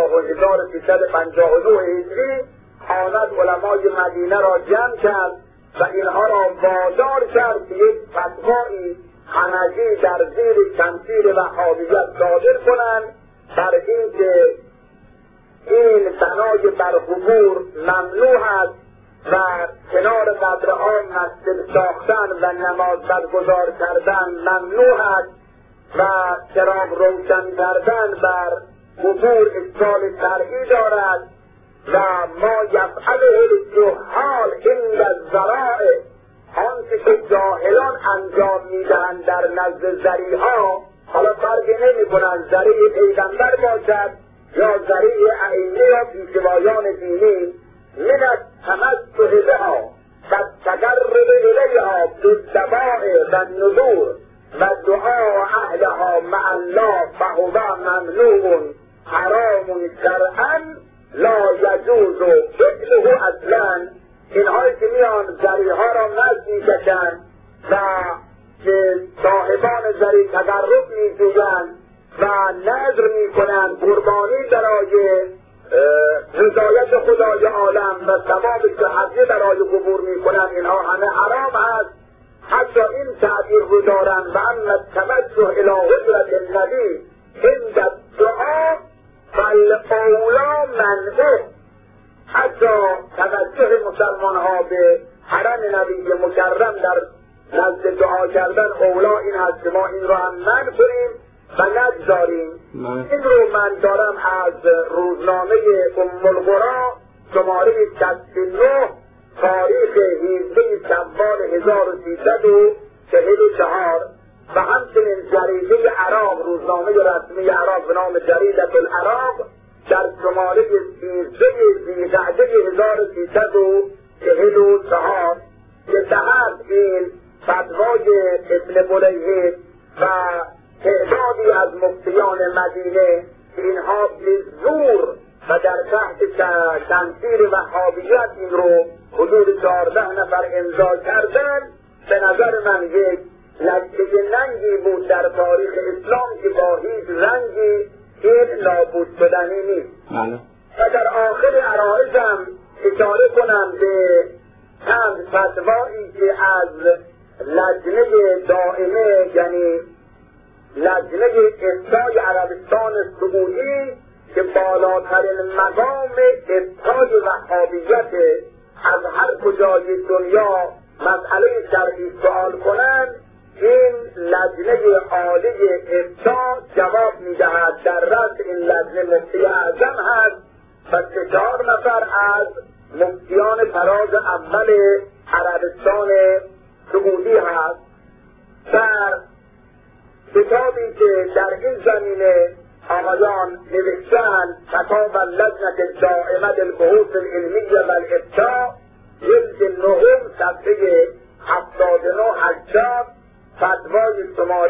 1359 هجری آمد علمای مدینه را جمع کرد و اینها را وادار کرد که یک فتوایی همگی در زیر شمشیر وهابیت صادر کنند بر اینکه این بنای بر قبور ممنوع است و کنار قبرها مسجد ساختن و نماز برگزار کردن ممنوع است و چراغ روشن کردن بر قبور اشکال شرعی دارد و ما یفعله الجهال عند الذرائع، آنچه که جاهلان انجام میدهند در نزد ذریعها، حالا فرقی نمی‌کنند ذریع پیغمبر باشد یا ذریع ائمه یا پیشوایان دینی، من التمسح بها و التقرب الیها بالدواء و النذور و دعاء اهلها مع الله فهو ممنوع حرام شرعا لا یجوز فعله اصلا. اینهایی که میان ذریعها را مد میکشند و که صاحبان ذریع تقرب میجویند و نذر میکنند قربانی برای رضایت خدای عالم و ثواب حجه برای قبور میکنند، اینها همه حرام است. حتی این تعبیر رو دارند و اما التوجه الی حضرت النبی عند الدعا فالاولی منعه، حتی توجه مسلمان ها به حرم نبی مکرم در نزد دعا کردن اولا این هست که ما این را هم منع کنیم و نگذاریم. این رو من دارم از روزنامه ام القری شماره 69 تاریخ 17 شوال 1344 و همچنین جریده عراق، روزنامه رسمی عراق به نام جریدة العراق در شماره 13 ذی‌قعده 1344 که تحت این فتوای ابن بلیه و تعدادی از مفتیان مدینه اینها به زور و در تحت شمشیر وهابیت این رو حدود 14 نفر امضا کردن، به نظر من یک لکه ننگی بود در تاریخ اسلام که با هیچ رنگی این نابود شدنی نیست. و در آخر عرائضم اشاره کنم به چند فتوایی که از لجنه دائمه یعنی لجنه افتای عربستان سعودی که بالاترین مقام افتای وهابیت از هر کجای دنیا مسئله شرعی سوال کنند، این لجنه عالی افتا جواب میدهد. در رأس این لجنه مفتی اعظم هست و 4 نفر از مفتیان فراز اول عربستان سعودی هست. در کتابی که در این زمینه آقایان نوشتن فتاوی اللجنة الدائمة للبحوث العلمیة والإفتاء جلد 9 صفحه 79-80 فتوای شماره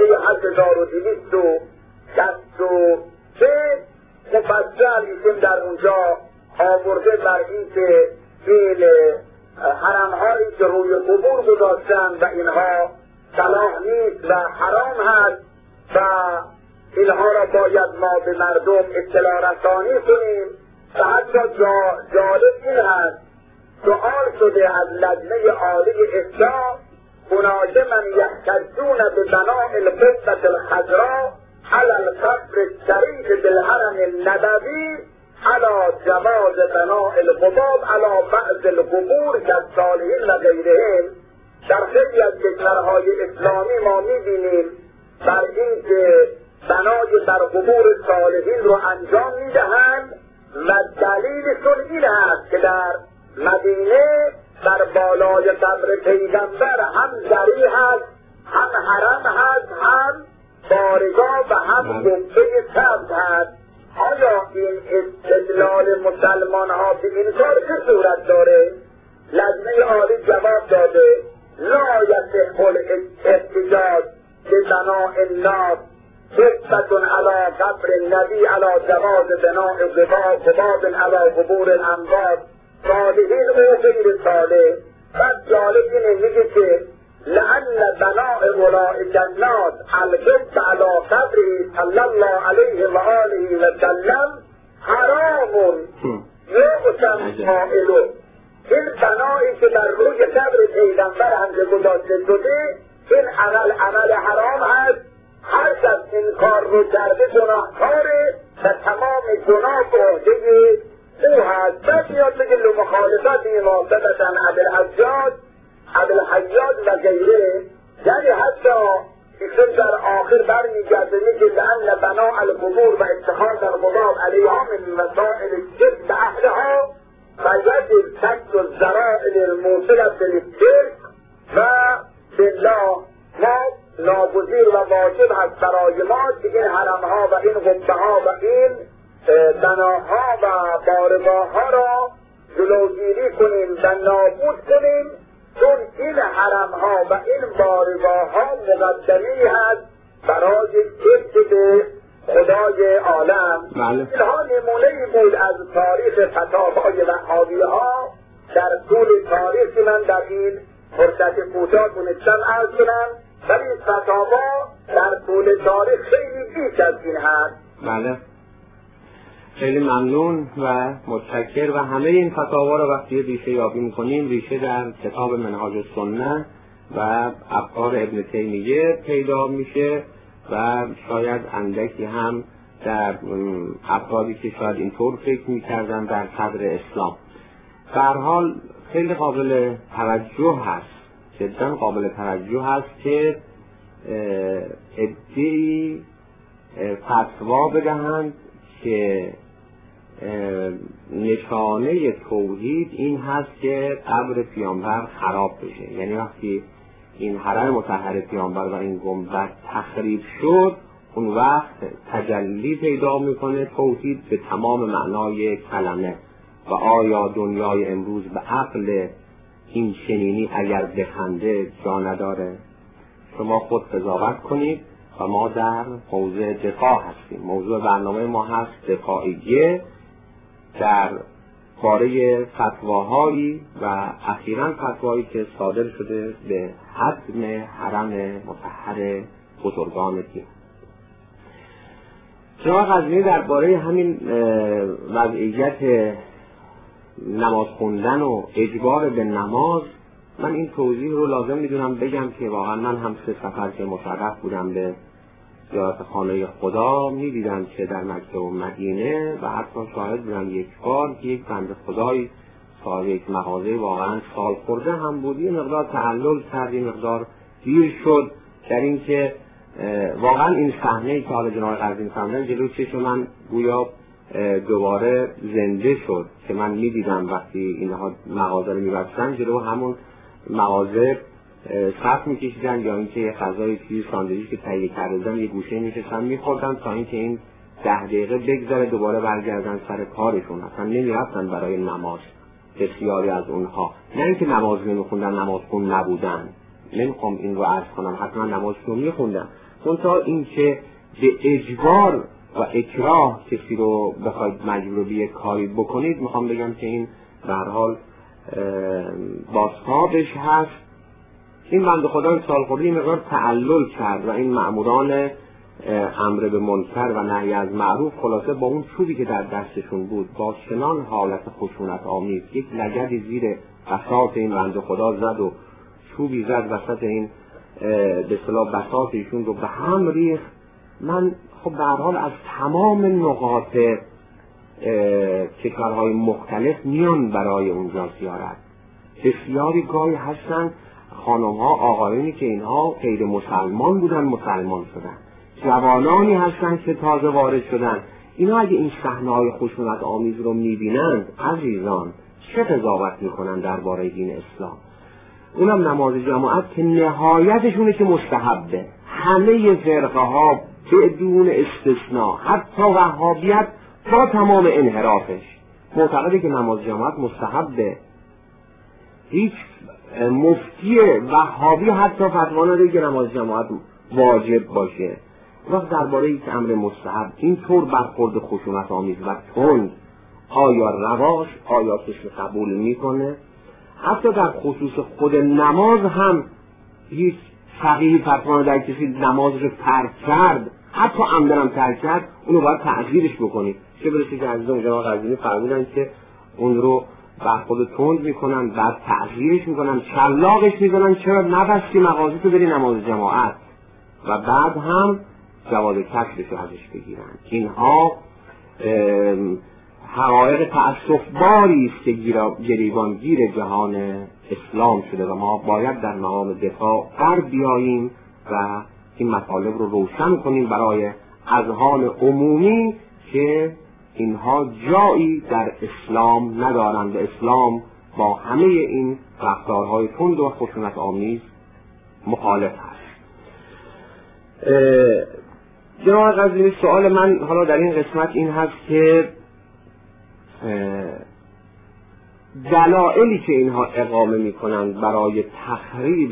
8263 مفصل ایشون در اونجا آورده بر این که این حرمهایی که روی قبور گذاشتن و اینها صلاح نیست و حرام هست و اینها را باید ما به مردم اطلاع رسانی کنیم. و حتی جالب این هست سؤال شده از لجنه عالی افتاء هناك من يحتجون ببناء القبة الخضراء على القبر الشريف بالحرم النبوي على جواز بناء القباب على بعض القبور كالصالحين و غیرهم. در خیلی از کشورهای اسلامی ما میبینیم بر این که بنای در قبور صالحین رو انجام میدهند و دلیلشون این هست که در مدینه در بالای قبر پیغمبر هم ذریح هست، هم حرم هست، هم بارگاه و هم قبه سبز هست. آیا این استدلال مسلمان ها به این کار چه صورت داره؟ لجنه عالی جواب داده لا یصح الاحتجاج ببناء الناس نسبة علی قبر النبی علی جواز بناء قباب علی قبور الاموات صالحین و غیر صالح. بس جالب اینه میگه که لأن بناء اولئک الناس القبة علی قبره صلی الله علیه و آله و سلم حرام یعصم قائله. این بنایی که بر روی قبر پیغمبر هم گذاشته شده این عمل حرام هست. هر کس این کار رو کرده گناهکاره و تمام گناه به عهده او هست. بس میاد بگه لمخالفت مواظبة ابوالحجاج و غیره، یعنی حتی ایشون در آخر برمیگرده میگه لأن بناء القبور و اتخاذ القباب علیها من وسائل الشرك اهلها فیجب سد الذرائع الموصلة للشرك و بالله. ما ناگزیر و واجب هست برای ما که این حرمها و این قبه ها و این بناها و بارگاه ها را جلوگیری کنیم و نابود کنیم، چون این حرمها و این بارگاه ها مقدمی هست برای شرک به خدای عالم. اینها نمونه‌ای بود از تاریخ فتاوای وهابی ها در طول تاریخ که من در این فرصت کوتاه تونستم عرض کنم، ولی فتاوا در طول تاریخ خیلی بیش از این هست. بله، خیلی ممنون و متشکر. و همه این فتاوا رو وقتی ریشه یابی میکنیم ریشه در کتاب منهاج السنه و افکار ابن تیمیه پیدا میشه و شاید اندکی هم در افرادی که شاید اینطور فکر میکردن در صدر اسلام. به هر حال خیلی قابل توجه هست، جدا قابل توجه هست که ادعی فتوا بدهند که نشانه توحید این هست که قبر پیامبر خراب بشه. یعنی وقتی این حرم مطهر پیامبر و این گنبد تخریب شد، اون وقت تجلی پیدا میکنه توحید به تمام معنای کلمه. و آیا دنیای امروز به عقل این چنینی اگر بخنده جا نداره؟ شما خود قضاوت کنید و ما در موضوع دفاع هستیم. موضوع برنامه ما هست دفاعیه در باره فتواهایی و اخیراً فتوایی که صادر شده به حتم حرم مطهر بزرگان دین. شما قضیه درباره همین وضعیت نماز خوندن و اجبار به نماز، من این توضیح رو لازم میدونم بگم که واقعا من هم 3 سفر که مشرف بودم به زیارت خانه خدا میدیدم که در مکه و مدینه و حتی شاهد بودم یک بار که یک بنده خدای صاحب یک مغازه واقعا سال خورده هم بود، یه مقدار تعلل کرد، یه مقدار دیر شد در این که واقعا این صحنه‌ای که حالا جناب قزوینی فرمودن جلوی چشم من گویا دوباره زنده شد که من میدیدم وقتی اینها مغازه رو میبستن جلو همون مغازه صف میکشیدن یا اینکه یه غذای چیزی ساندویچ که تهیه کرده بودن یه گوشه میشستن میخوردن تا اینکه این 10 دقیقه بگذره دوباره برگردن سر کارشون. اصلا نمیرفتن برای نماز بسیاری از اونها، نه اینکه نماز نمیخوندن، نماز خون نبودن، نمیخوام این رو عرض کنم، حتما نمازشون میخوندن، منتها اینکه به اجبار و اکراه کسی رو بخواید مجبور به کاری بکنید، میخوام بگم که این به هر حال بازتابش هست. این بنده خدا سالخوردی مقدار تعلل کرد و این مأموران امر به منکر و نهی از معروف خلاصه با اون چوبی که در دستشون بود با چنان حالت خشونت آمیز یک لگدی زیر بساط این بنده خدا زد و چوبی زد وسط این به اصطلاح بساط ایشون رو به هم ریخت. من خب به هر حال از تمام نقاط کشورهای مختلف میان برای اونجا زیارت. بسیاری گاهی هستن خانم‌ها آقایونی که اینها غیر مسلمان بودن مسلمان شدن، جوانانی هستن که تازه وارد شدن، اینا اگه این صحنه‌های خشونت آمیز رو میبینند عزیزان چه قضاوت میکنن درباره دین اسلام؟ اونم نماز جماعت که نهایتشونه که مستحبه. همه فرقه ها بدون استثناء حتی وهابیت با تمام انحرافش معتقده که نماز جماعت مستحبه. هیچ مفتی وهابی حتی فتوا نده که نماز جماعت واجب باشه. وقت درباره یک امر مستحب اینطور برخورد خشونت آمیز و تند آیا رواست، آیا کسی قبول میکنه؟ حتی در خصوص خود نماز هم هیچ فقیه فتوا نده کسی نماز رو ترک کرد، حتی عمدن هم ترک کرد، اونو باید تعذیرش بکنید. چه برسه که عزیزان جناب قزوینی فرمودن که اون رو برخورد تند میکنن، بعد تعذیرش میکنن، شلاقش میکنن چرا نبستی مغازه تو بری نماز جماعت، و بعد هم جواز کسبش رو ازش بگیرن. اینها حقایق تأسف‌باری است که گریبانگیر جهان اسلام شده و ما باید در مقام دفاع در بیاییم و این مطالب رو روشن کنیم برای اذهان عمومی که اینها جایی در اسلام ندارند و اسلام با همه این رفتارهای تند و خشونت آمیز مخالف هست. جناب قزوینی سوال من حالا در این قسمت این هست که دلایلی که اینها اقامه میکنند برای تخریب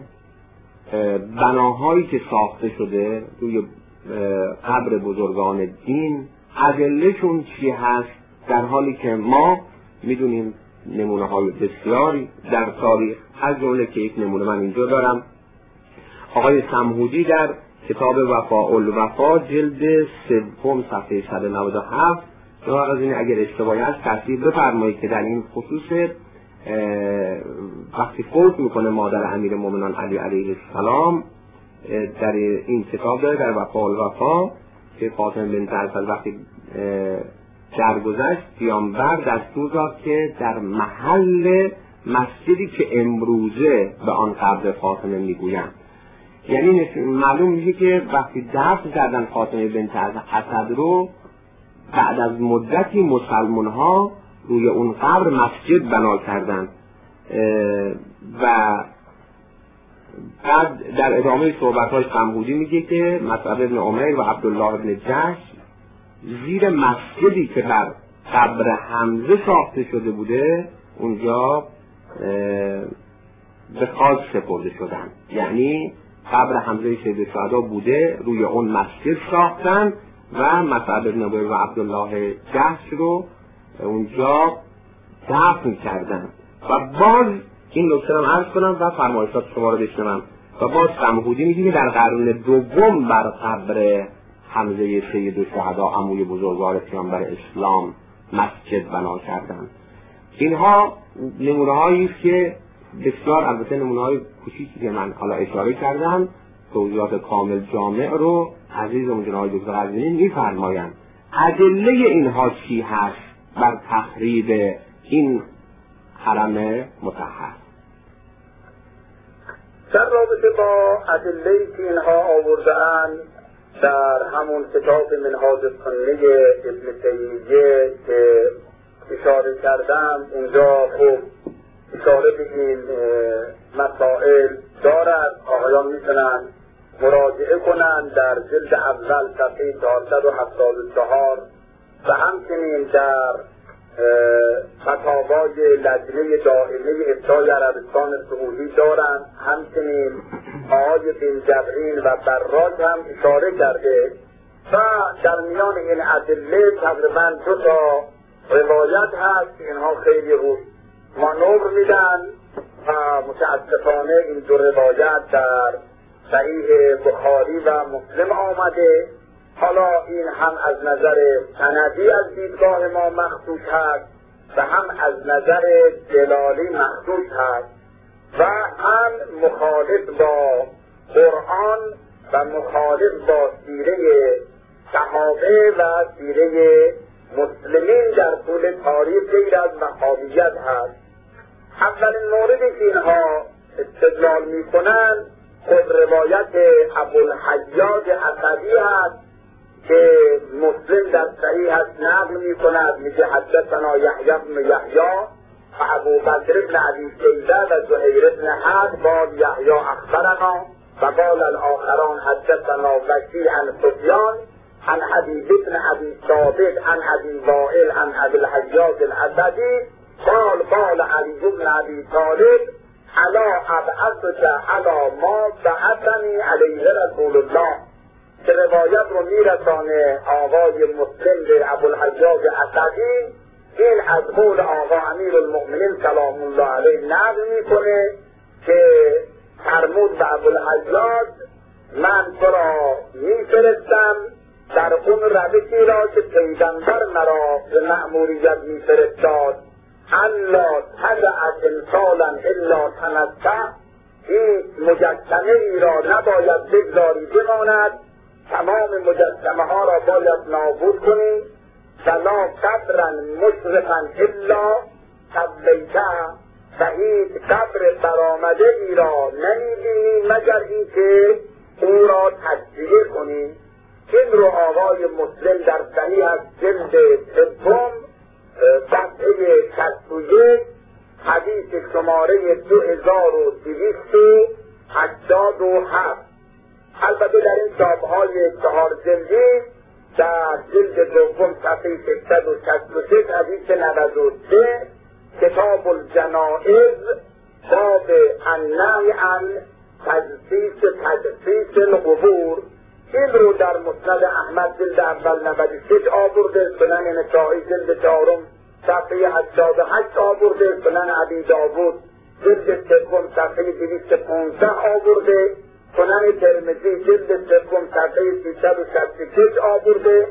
بناهایی که ساخته شده روی قبر بزرگان دین، ادله‌شون چی هست، در حالی که ما میدونیم نمونه های بسیاری در تاریخ، از جمله که یک نمونه من اینجا دارم، آقای سمهودی در کتاب وفاء الوفا جلد 3 صفحه 197 جناب قزوینی اگر اشتباهی هست تصحیح بفرمایید که در این خصوص وقتی فوت میکنه مادر امیرالمومنین علی علیه السلام در این کتاب داره در وفاء الوفا که فاطمه بنت اسد وقتی درگذشت پیامبر دستور داد که در محل مسجدی که امروزه به آن قبر فاطمه میگویند، یعنی معلوم میشه که وقتی دفن کردن فاطمه بنت اسد رو بعد از مدتی مسلمان ها روی اون قبر مسجد بنا کردن و بعد در ادامه صحبت های سمهودی میگه که مصعب ابن عمیر و عبدالله ابن جحش زیر مسجدی که بر قبر حمزه ساخته شده بوده اونجا به خاک سپرده شدن، یعنی قبر حمزه سید الشهدا بوده روی اون مسجد ساختن و مصعب ابن عمیر و عبدالله جحش رو اونجا دفن کردن. و باز این نکته رو عرض کنم و فرمایشات شما رو بشنوم. و باز سمهودی میگه که در قرن دوم بر قبر حمزه سید الشهدا عموی بزرگوار پیامبر اسلام مسجد بنا کردن. اینها نمونه هایی است که بسیار، البته نمونه های کوچیکی که من حالا اشاره کردم، توضیحات کامل جامع رو عزیزمون جناب دکتر قزوینی میفرمایند. ادله اینها چی هست بر تخریب این حرم مطهر؟ در رابطه با ادله‌ای که اینها آورده‌اند در همون کتاب منهاج السنه ابن تیمیه که اشاره کردم، اونجا خوب اشاره به این مسائل دارد. آقایان میتونن مراجعه کنند در جلد اول صفحه 474 و همچنین در فتاوای لجنه دائمه افتای عربستان سعودی دارند. همچنین آقای بن جبرین و براج هم اشاره کرده و در میان این ادله تقریبا 2 تا روایت هست که اینها خیلی روش مانور میدن و متاسفانه این 2 روایت در صحیح بخاری و مسلم آمده. حالا این هم از نظر سندی از دیدگاه ما مخدوش هست و هم از نظر دلالی مخدوش هست و هم مخالف با قرآن و مخالف با سیره صحابه و سیره مسلمین در طول تاریخ غیر از وهابیت هست. اولین موردی که اینها استدلال میکنن خود روایت ابوالحجاج اسدی هست که مسلم در صحیح هست نقل می کند، میگه حدثنا یحیی بن یحیی و ابو بکر بن ابی شیبه و زهیر بن حرب قال یحیی اخبرنا و قال الاخران حدثنا وکیع عن سفیان عن حبیب بن ابی ثابت عن ابی وائل عن ابی الحجاج الاسدی قال قال علی بن ابی طالب الا ابعثک علی ما بعثنی علیه رسول الله، که روایت رو میرسانه آقای مسلم به ابوالحجاج اسدی. این از قول آقا امیرالمؤمنین سلام الله علیه نقل میکنه که فرمود به ابوالحجاج من تو را میفرستم در اون روشی را که پیغمبر مرا به مأموریت میفرستاد، الا تدع تمثالا الا تمتع، این مجسمه ای را نباید بگذاری بماند، تمام مجسمه ها را باید نابود کنی. فلا قبرا مشرفا الا سویته، و هیچ قبر برآمده ای را نمیبینی مگر اینکه او را تجزیه کنی. این رو آقای مسلم در صحیح از جلد سوم صفحه 61 حدیث شماره 2287. البته در این چاپ‌های 4 جلدی در جلد دوم صفحه 666 حدیث 93 کتاب الجنائز باب النهی عن تجسیس القبور، این رو در مسند احمد جلد اول 96 آورده، سنن نسائی جلد 4 صفحه 88 آورده، سنن ابی داوود جلد 3 صفحه 215 آورده، سنن ترمذی جلد 3 صفحه 366 آورده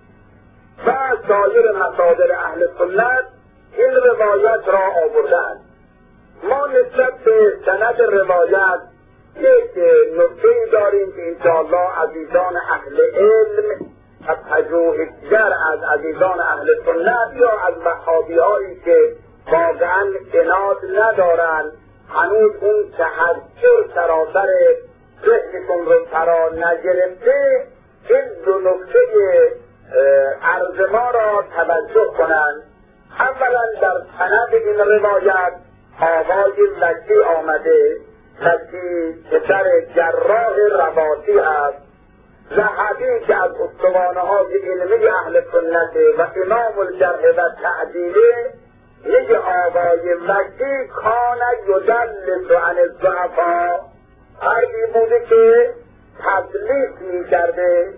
و سایر مصادر اهل سنت این روایت را آوردند. ما نسبت به سند روایت یک نکته داریم که انشاءالله عزیزان اهل علم و پژوهشگر از عزیزان اهل سنت یا از وهابی‌هایی که واقعا عناد ندارند، هنوز اون تحجر سراسر ذهنشون رو فرا نگرفته، این دو نکته عرض ما را توجه کنند. اولا در سند این روایت آقای وکی آمده، وکی پسر جراح رباطی است، ذهبی که از استوانه‌های علمی اهل سنت و امام الجرح و تعدیله، میگه آقای وکی کان یدلس عن الضعفا، فردی بوده که تدلیس میکرده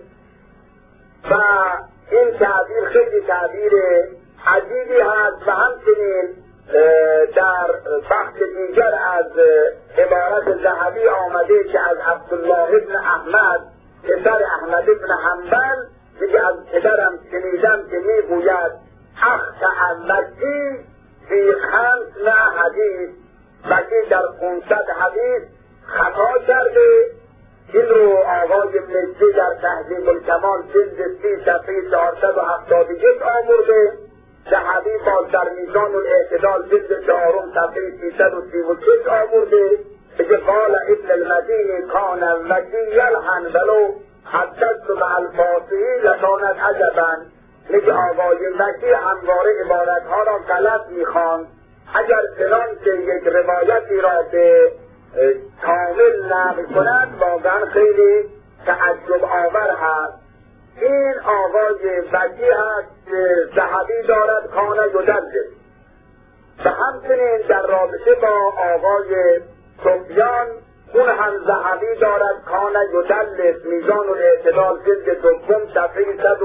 و این تعبیر خیلی تعبیر عجیبی هست و همچنین در بخش دیگر از عبارت ذهبی آمده که از عبدالله ابن احمد پسر احمد ابن حنبل میگه از پدرم شنیدم که میگوید اخطأ وکی فی 500 حدیث، وکی در 500 حدیث خطا کرده. این رو آقای مجدی در تهذیب الکمال جلد 30 صفحه 471 آورده، ذهبی باز در میزان الاعتدال جلد 4 صفحه 336 آورده که قال ابن المدینی کان وکی الحنبل حدثت مع الفاصحی لکانت عجبا، میگه آقای وکی همواره عبارتها را غلط میخواند، اگر چنانچه یک روایتی را به کامل نقل کند واقعا خیلی تعجب آور هست. این آقای وکی هست که ذهبی دارد کان یدلس و همچنین در رابطه با آقای سفیان اون هم ذهبی دارد کان یدلس، میزان الاعتدال جلد 2 صفحه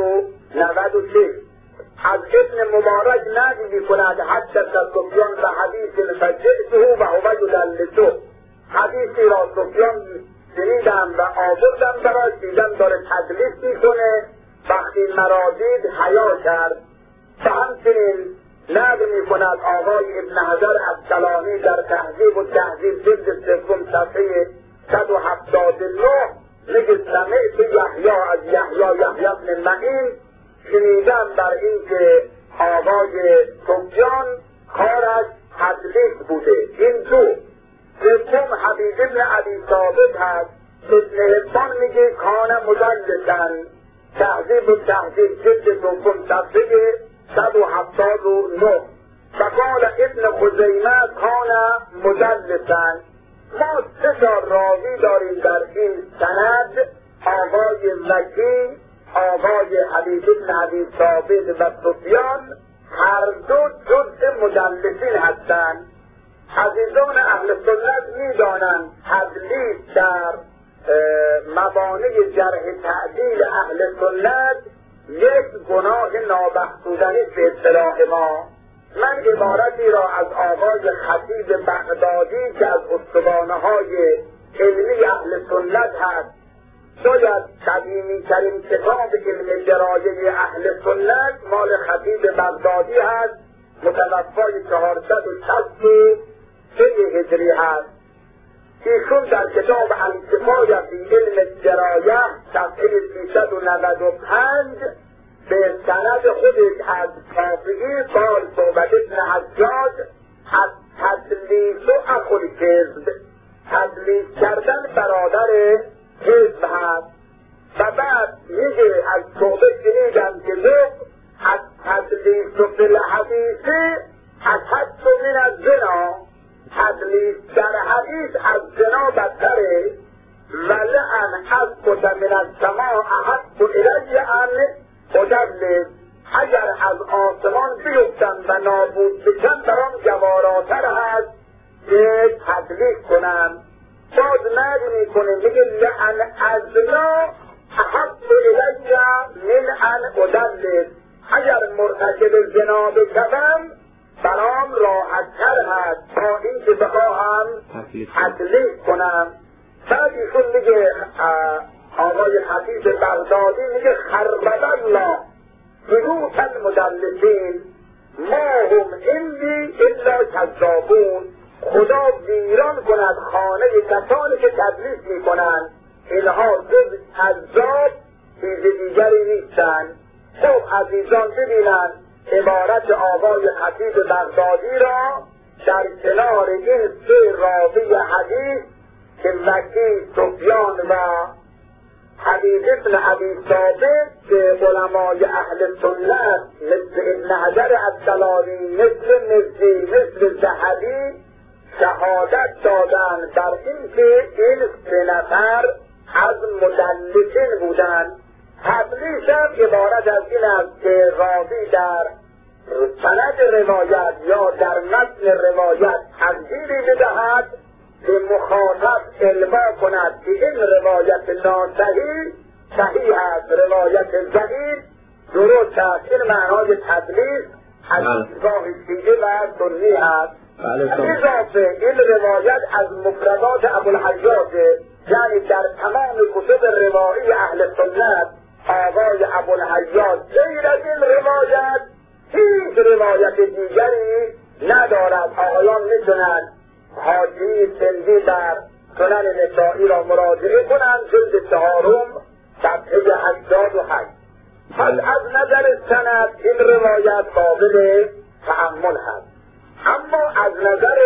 196. از ابن مبارک نقل می‌کند حدث سفیان و حدیث فجئته و هو یدلسه، حدیثی را سفیان شنیدم و آوردم براش، دیدم داره تدلیس میکنه، وقتی مرا دید حیا کرد. و همچنین نقل میکند آقای ابن حجر عسقلانی در تهذیب و تهذیب جلد 3 صفحه 179 میگه سمعت یحیی از یحیی بن معین، شنیدم بر این که آقای سفیان کارش تدلیس بوده. این دو سوم حبیب ابن ابی ثابت هست، ابن حبان میگه کان مدلسن، تهذیب و تهذیب جلد دوم صفحه 179. فقال ابن خزیمه کان مدلسا. ما 3 راوی داریم در این سند، آقای وکی، آقای حبیب بن ابی ثابت و سفیان، هر دو جزء مدلسین هستند. عزیزان اهل سنت می‌دانند تدلیس در موانع جرح تعدیل اهل سنت یک گناه نابخشودنی به اصطلاح ما. من عبارتی را از آقای خطیب بغدادی که از استوانه‌های علمی اهل سنت هست، شاید قدیمی ترین کتاب علم درایه اهل سنت مال خطیب بغدادی هست، متوفای 463 هجری هست. ایشون در کتاب الکفایه فی علم درایه صفحه 395 به سند خودش از شافعی قال صحبت ابن حجاج از تدلیس و اخو الکذب، تدلیس کردن برادر کذب هست. و بعد میگه از صحبت شنیدم که گفت از تدلیس و فی الحدیث اشد من الزنا، تدلیس در حدیث از زنا بدتره. ولعن اسکت من السماء احب الی ان ادلس، اگر از آسمان بیفتن و نابود بشن برام جواراتر هست که تدلیس کنن. باز نقل میکنه میگه لعن ازنا احب الی من ان ادلس، اگر مرتکب زنا بشوم برام راحت‌تر هست تا این که بخواهم تدلیس کنم. بعد ایشون میگه آقای خطیب بغدادی میگه خرب الله بیوت المدلسین ما هم عندی الا کذابون، خدا ویران کند خانه کسانی که تدلیس میکنند، اینها جز کذاب چیز دیگری نیستند. خب عزیزان ببینند عبارت آقای خطیب بغدادی را در کنار این 3 راوی حدیث که وکی، سفیان و حبیب ابن ابی ثابت که علمای اهل سنت مثل ابن حجر عسقلانی، مثل مزی، مثل ذهبی شهادت دادند در این که این 3 نفر از مدلسین بودند. تدلیس هم عبارت از این است که راوی در سند روایت یا در متن روایت تغییری بدهد به مخاطب القا کند که این روایت ناصحیح صحیح است، روایت ضعیف درست است. این معنای تدلیس از دیدگاه شیعه و سنی است. اضافه این روایت از مفردات ابوالحجاج، یعنی در تمام کتب روایی اهل سنت آقای ابوالحجاج غیر از این روایت هیچ روایت دیگری ندارد. آقایان میتونند حاشیه سندی در سنن نسائی را مراجعه کنند، جلد 4 صفحه 88. پس از نظر سند این روایت قابل تأمل هست، اما از نظر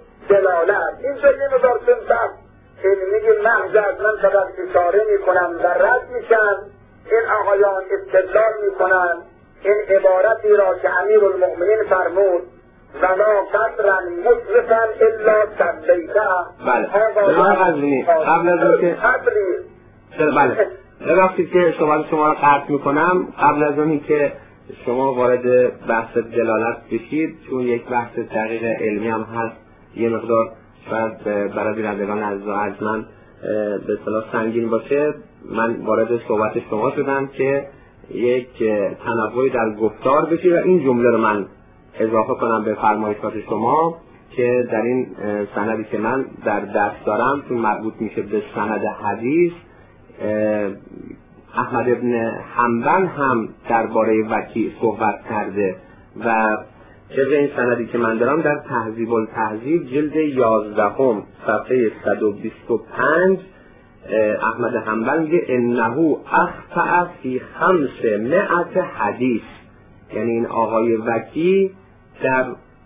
دلالت اینجا یه مقدار سنفت علمی محض از من فقط اشاره میکنم و رد میشن. این آقایان استدلال میکنند این عبارتی را که امیرالمؤمنین فرمود ولا قدرا مطلقا الا سبیته. بله قبل از اینکه بله ببخشید که شما را قطع میکنم، قبل از اونی که شما وارد بحث دلالت بشید، چون یک بحث دقیق علمی هم هست، یه مقدار شاید برای بینندگان از من به اصطلاح سنگین باشه، من وارد صحبت شما شدم که یک تنوعی در گفتار بشه و این جمله رو من اضافه کنم به فرمایشات شما که در این سندی که من در دست دارم چون مربوط میشه به سند حدیث، احمد ابن حنبل هم درباره وکی صحبت کرده و طبق این سندی که من دارم در تهذیب التهذیب جلد 11 صفحه 125 احمد حنبل میگه انه اخطأ فی 500 حدیث، یعنی این آقای وکی در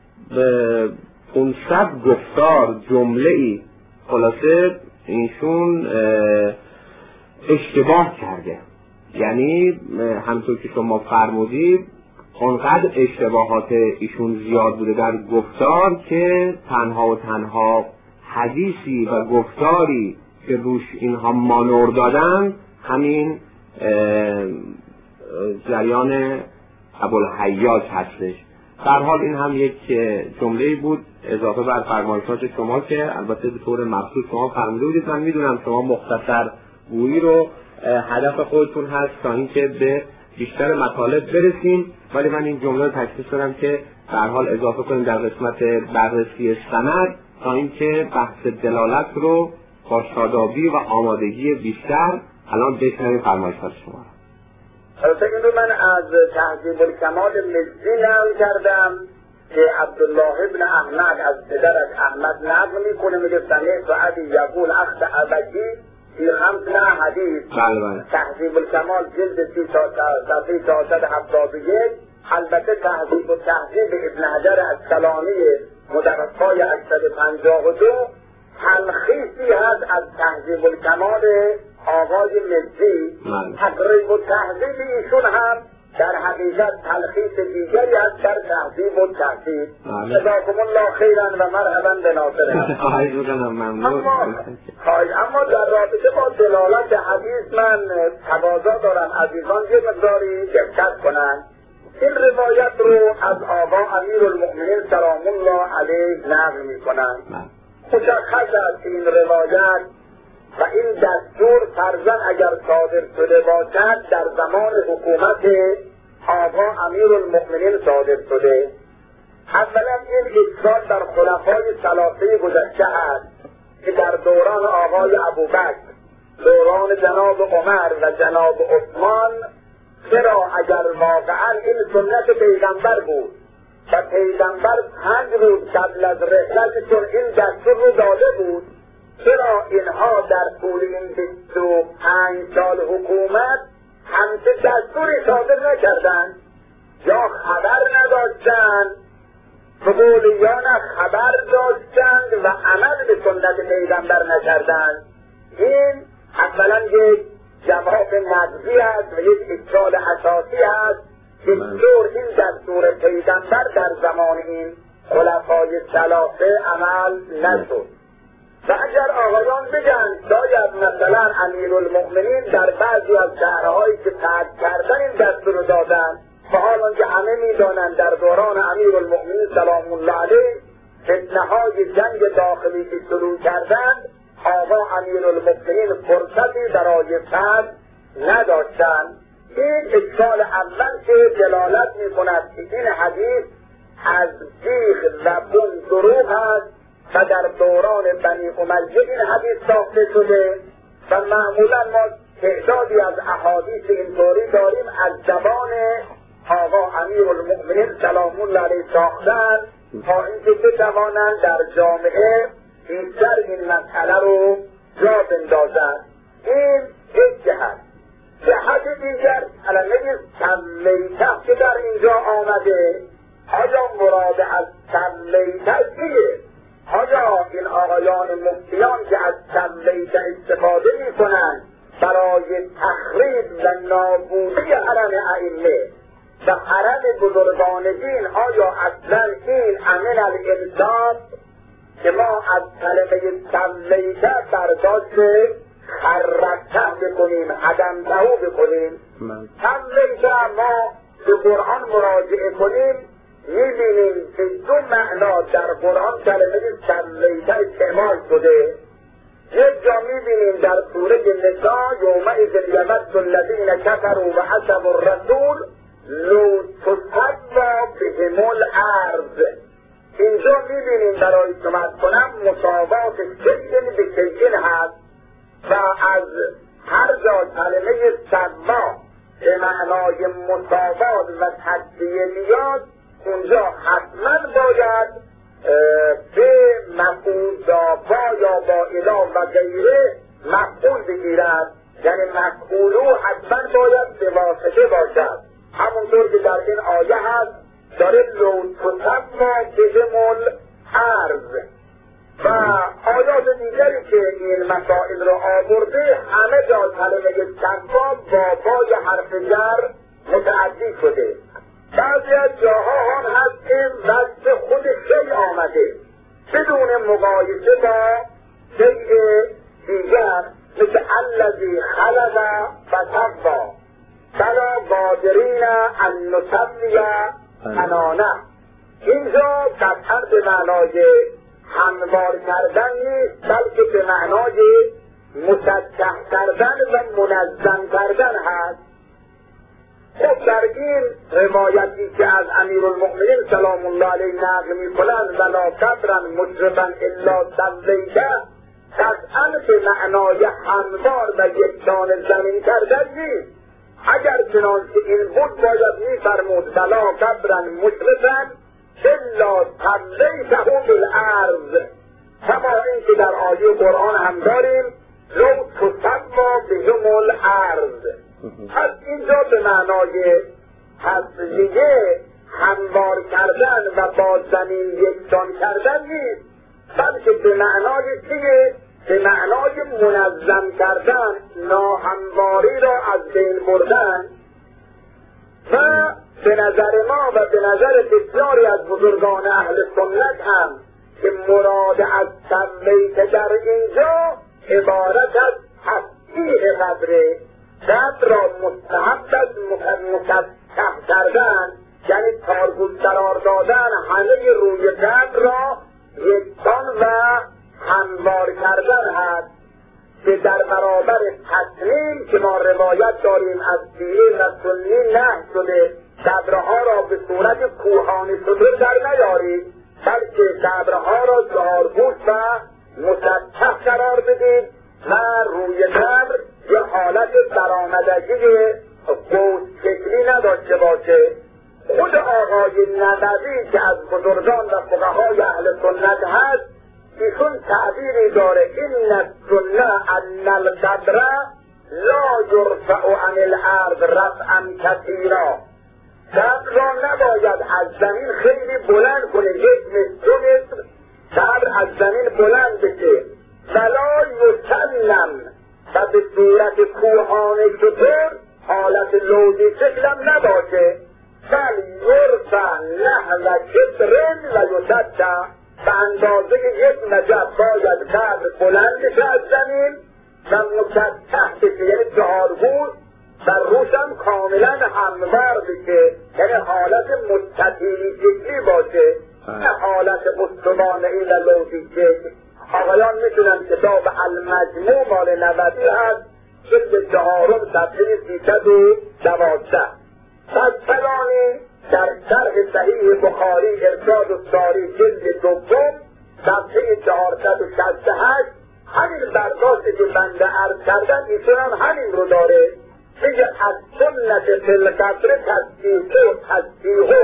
500 گفتار جمله ای خلاصه اینشون اشتباه کرده. یعنی همونطور که شما فرمودید اونقدر اشتباهات ایشون زیاد بوده در گفتار که تنها و تنها حدیثی و گفتاری که روش اینها مانور دادن همین جریان ابوالحیاج هستش. در حال این هم یک جمله‌ای بود اضافه بر فرمایشات شما که البته به طور مخصوص شما فرموده بودید. من میدونم شما مختصر گویی رو هدف خودتون هست تا اینکه به بیشتر مطالب برسیم، ولی من این جمله رو تشخیص دادم که در حال اضافه کنیم در قسمت بررسی سند تا اینکه بحث دلالت رو با شادابی و آمادگی بیشتر الان بشنویم فرمایشات شما. البته این رو من از تهذیب الکمال مزی نقل کردم که عبدالله ابن احمد از پدرش احمد نقل میکنه، میگه سمعت علی یقول اخت ابکی فی 5 حدیث. تهذیب الکمال جلد 30 صفحه 471. البته تهذیب ابن حجر اسقلانی مدرس‌های 852 تلخیصی هست از تهذیب الکمال آقای مزی. تقریب التهذیب ایشون هم در حقیقت تلخیص دیگری است در تهذیب التهذیب. جزاکم الله خیرا و مرحبا به ناصرین. اما در رابطه با دلالت حدیث من تقاضا دارم عزیزان یه مقداری دقت کنند. این روایت رو از آقا امیرالمؤمنین سلام الله علیه نقل می‌کنند. مشخص است این روایت و این دستور فرضاً اگر صادر شده باشد در زمان حکومت آقا امیرالمؤمنین صادر شده. اولا این اشکال در خلفای ثلاثه گذشته است که در دوران آقای ابوبکر، دوران جناب عمر و جناب عثمان، چرا اگر واقعا این سنت پیغمبر بود و پیغمبر 5 روز قبل از رحلتشون این دستور رو داده بود، چرا اینها در طول این 25 سال حکومت همچه دستوری صادر نکردند؟ یا خبر نداشتند یا نه خبر داشتند و عمل به سنت پیغمبر نکردند؟ این اولا یک جواب نقضی است و یک اشکال اساسی است که چطور این دستور پیغمبر در زمان این خلفای ثلاثه عمل نشد. و اگر آقایان بگن شاید مثلا امیرالمؤمنین در بعضی از شهرهایی که فتح کردن این دستور رو دادن و حالا که همه میدانند در دوران امیرالمؤمنین سلام الله علیه فتنه‌های جنگ داخلی که شروع کردند، آقا امیرالمؤمنین فرصتی برای فتح نداشتند. این اشکال اول که دلالت می‌کند که این حدیث از بیخ و بن دروغ است و در دوران بنی امیه این حدیث ساخته شده و معمولا ما تعدادی از احادیث اینطوری داریم از زبان آقا امیرالمؤمنین سلام الله علیه ساختن تا اینکه بتوانند در جامعه بیشتر این مسئله رو جا بندازند. این یک جهت. جهت دیگر علمه سمیته که در اینجا آمده، آیا مراد از سمیته چیه؟ آیا این آقایان مفتیان که از سمیته استفاده می کنند برای تخریب و نابودی حرم ائمه و حرم بزرگان دین، آیا اصلا این امن الانصاف که ما از کلمه سمیته برداشت خربته بکنیم، عدمتهو بکنیم؟ سمیته ما به قرآن مراجعه کنیم میبینیم که 2 معنا در قرآن کلمه سمیته استعمال شده. یک جا میبینیم در سوره نساء یومئذ یود الذین کفروا و عصوا الرسول لو تسوی بهم الارض. اینجا میبینیم برای شما کنم مساوات کلین به کلین هست و از هر جا کلمه سوا به معنای مساوات و تجزیه بیاد، اونجا حتما باید به مفعول با یا با اله و غیره مفعول بگیرد، یعنی مفعولو حتما باید به واسطه باشد. همونطور که در این آیه هست داره لو تسوی بهم الارض. و آیات دیگری که این مسائل رو آورده همه جا کلمه کذاب با بای حرف جر متعدی شده. بعضی از جاها آن هست که وصف خود شیء آمده بدون مقایسه با شیء دیگر، مثل الذی خلق فسوی بلا قادرین ان نسوی بنانه. اینجا قطعا به معنای هموار کردن نیست، بلکه به معنای مسطح کردن و منظم کردن هست. خب در این روایتی که از امیرالمؤمنین سلام الله علیه نقل می‌کنند ولا قبرا مشربا الا سویته، قطعا به معنای هموار و یکسان زمین کردن نیست. اگر چنانچه این بود باید می‌فرمود ولا قبرا مشربا الا سویته بالارض، کما اینکه در آیه قرآن هم داریم لو تسوی بهم الارض. از اینجا به معنای تصویه هموار کردن و با زمین یکسان کردن نیست، بلکه به معنای چیه؟ به معنای منظم کردن، ناهمواری را از بین بردن. و به نظر ما و به نظر بسیاری از بزرگان اهل سنت هم که مراد از سویت در اینجا عبارت از تصحیح قبره، قبر را مستحب از مسطح کردن، یعنی تارگوش قرار دادن، همه روی قبر را یکسان و هموار کردن هست که در برابر تسلیم که ما روایت داریم از شیعه و سنی نهی شده قبرها را به صورت کوهانی شده در نیارید، بلکه قبرها را چهارگوش و مسطح قرار بدید و روی قبر یه حالت برآمدگی قوس شکلی نداشته باشه. خود آقای نووی که از بزرگان و فقهای اهل سنت هست، ایشون تعبیری داره این السنه ان القبر لا یرفع عن الارض رفعا کثیرا. قبر را نباید از زمین خیلی بلند کنه، یک متر دو متر قبر از زمین بلند بشه، ولا یسلم و به صورت کوهانه چطور حالت لوزی شکلم نباشه، بل یرفع نحو کبرن و یسطح، به اندازه یک نجف باید قبر بلند بشه از زمین و مسطح بشه، یعنی چهارگوش و روشم کاملا هموار بشه، یعنی حالت مستطیلی شکلی باشه، نه حالت استوانه ای و لوزی شکل. آقایان میتونن کتاب المجموع مال نووی هست جلد 4 صفحه 312. پس فلانی در شرح صحیح بخاری ارشاد الساری جلد 2 صفحه 468 همین برداشتی که بنده عرض کردن ایشون هم همین رو داره. میگه از سنت فی القبر تصدیح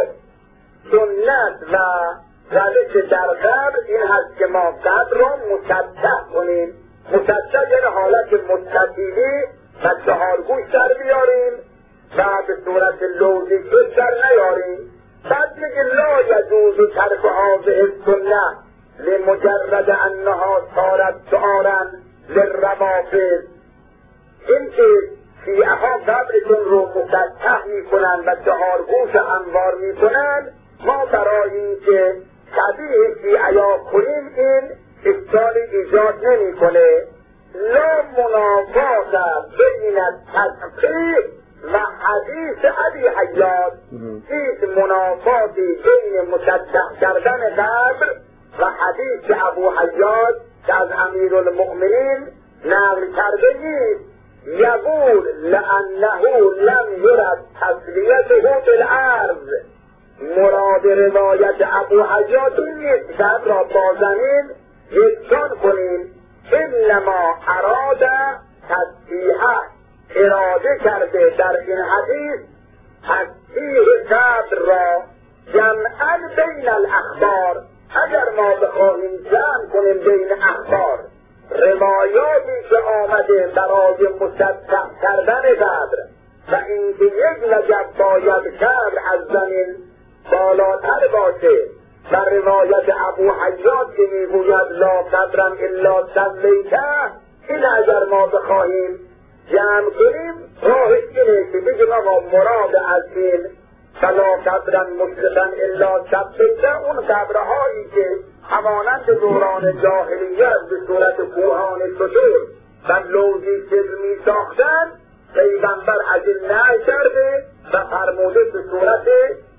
سنت و روش در قبر این هست که ما قبر را مسطح کنیم. مسطح یعنی حالت مستطیلی و چهارگوش در بیاریم و به صورت لوزی در نیاریم. بعد میگه لا یجوز ترک هذه السنه لمجرد انها صارت شعارا للروافض. این که شیعه ها قبرشون رو مسطح میکنن و چهارگوش هموار میکنن، ما برای اینکه شبیه شیعه کنیم این اشکالی ایجاد نمیکنه. لا منافات بین التصحیح و حدیث ابی حیاد، هیچ منافاتی بین مسطح کردن قبر و حدیث ابو حیاد که از امیرالمؤمنین نقل کرده نیست. یقول لانه لم یرد تسلیته بالارض، مراد روایت ابو حیاد نیست قبر را با زمین یکسان کنیم، انما اراد تصحیحه، اراده کرده در این حدیث تصحیح قبر را جمعا بین الاخبار. اگر ما بخواهیم جمع کنیم بین اخبار روایاتی که آمده برای مسطح کردن قبر و اینکه یک وجب باید قبر از زمین بالاتر باشه و روایت ابو حیات که میگوید لا قدرا الا سمیته، این اگر ما بخواهیم جمع کنیم راهش اینه که بگیم آقا مراد از این فلا قدرا مطلقا الا سمیته اون قبرهایی که همانند دوران جاهلیت به صورت کوهان شتر و لوزی چیز می ساختن، پیغمبر از این نهی کرده و فرموده به صورت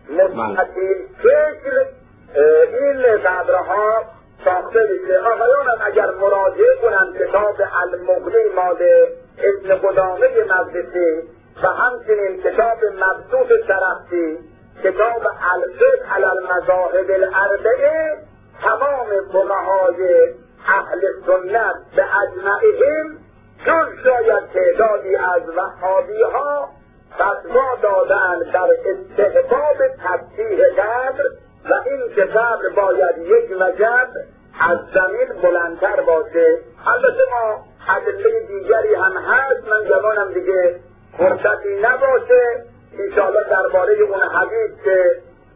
مستقیم شکل این قبرها ساخته بشه. آقایانم اگر مراجعه کنند کتاب المغنی مال ابن قدامه مقدسی و همچنین کتاب مبسوط سرخسی، کتاب الفقه علی المذاهب الاربعه، تمام فقهای اهل سنت به اجمعهم جز شاید تعدادی از وهابی ها فتوا دادند در استحباب تسبیح قبر و این که قبر باید یک وجب از زمین بلندتر باشه. البته ما ادله دیگری هم هست، من جوانم دیگه فرصتی نباشه انشاءالله درباره اون حدیث که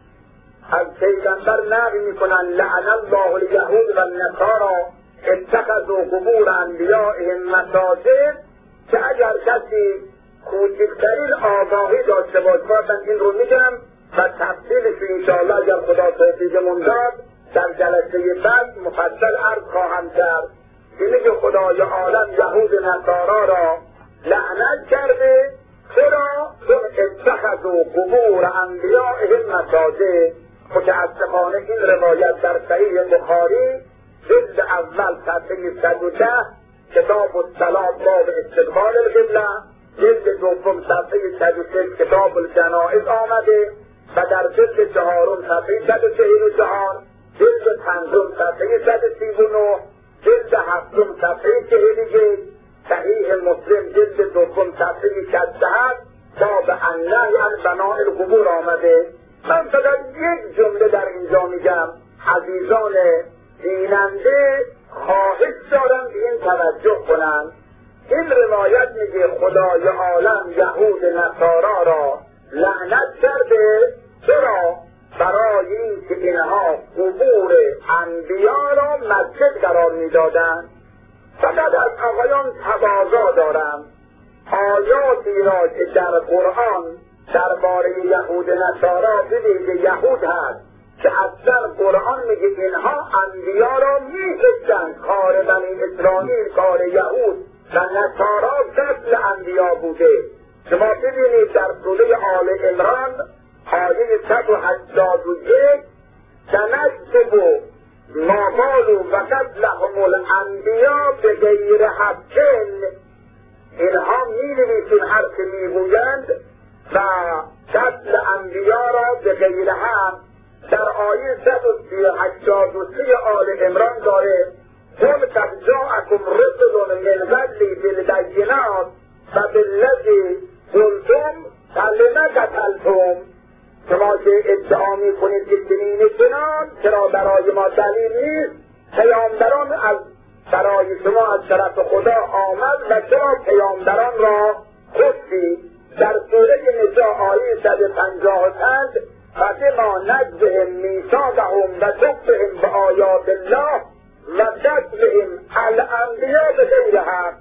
از پیغمبر نقل میکنن لعن الله الیهود و النصارى اتخذوا قبور انبیائهم مساجد، که اگر کسی کوچکترین آگاهی داشته باشه، من این رو میگم و تفصیلش انشاءالله اگر خدا توفیقمون داد در جلسه بعد مفصل عرض خواهم کرد. اینه که خدای عالم یهود نصارا را لعنت کرده، چرا؟ چون اتخذوا قبور انبیائهم مساجد. متاسفانه این روایت در صحیح بخاری جلد اول صفحه 110 کتاب الصلاة باب استقبال القبله، جلد دوم صفحه 106 کتاب الجنائز آمده و در جلد چهارم صفحه 144، جلد پنجم صفحه 139، جلد هفتم صفحه 41، صحیح مسلم جلد دوم صفحه 67 باب النهی عن بناء القبور آمده. من فقط یک جمله در اینجا میگم، عزیزان بیننده خواهش دارم که این توجه کنند. این روایت میگه خدای عالم یهود نصارا را لعنت کرده، چرا؟ برای این که اینها قبور انبیا را مسجد قرار میدادند. فقط از آقایان تقاضا دارم آیاتی را که در قرآن درباره یهود نصارا ببینید یهود هست که اصلا قرآن میگه اینها انبیا را میکشتند. کار بنی اسرائیل، کار یهود و نصارا قتل انبیا بوده. شما ببینید در سوره آل عمران آیه 181 سنکتب ما قالوا و قتلهم الانبیا بغیر حق، اینها مینویسیم هر که میگویند و قتل انبیا را به غیر حق. در آیه 183 آل عمران داره قل قد جاءکم رسل من قبلی بالبینات فبالذی قلتم فلم قتلتم. شما که ادعا میکنید که چنین چنان، چرا برای ما دلیل نیست؟ پیامبران از برای شما از طرف خدا آمد و چرا پیامبران را کشتید؟ در سوره نساء آیه 155 فبما نقضهم میثاقهم و کفرهم بآیات الله و قتلهم الانبیا بغیر حق.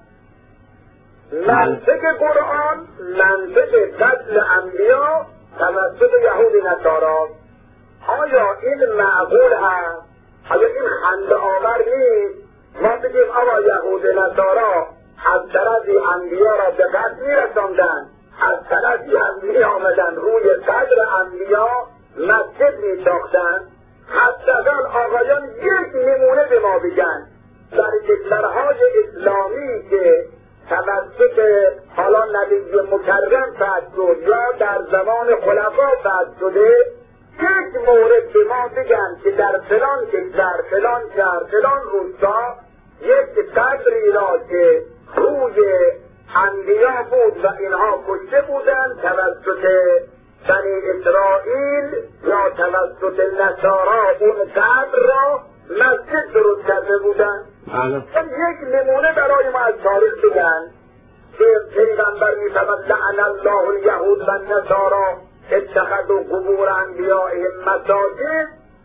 منطق قرآن منطق قتل انبیا توسط یهود نصارا. آیا این معقول هست؟ آیا این خنده آور نیست؟ ما بگیم آقا یهود نصارا از طرفی انبیا را به قتل میرساندند، از طرفی انبیا آمدن روی قدر انبیا مسجد میساختند. حداقل آقایان یک نمونه به ما بگن در کشورهای اسلامی که توسط حالا نبی مکرم فتح شد یا در زمان خلفا فتح شده، یک مورد به ما بگن که در فلان کشور، فلان شهر، فلان روستا یک قدری را که روی انبیا بود و اینها کشته بودند توسط بنی اسرائیل یا توسط نصارا اون قبر را مسجد درست کرده بودند. یک نمونه برای ما از تاریخ بگن که پیغمبر می‌فرماید لعن الله الیهود و النصارى اتخذوا قبور انبیائهم مساجد.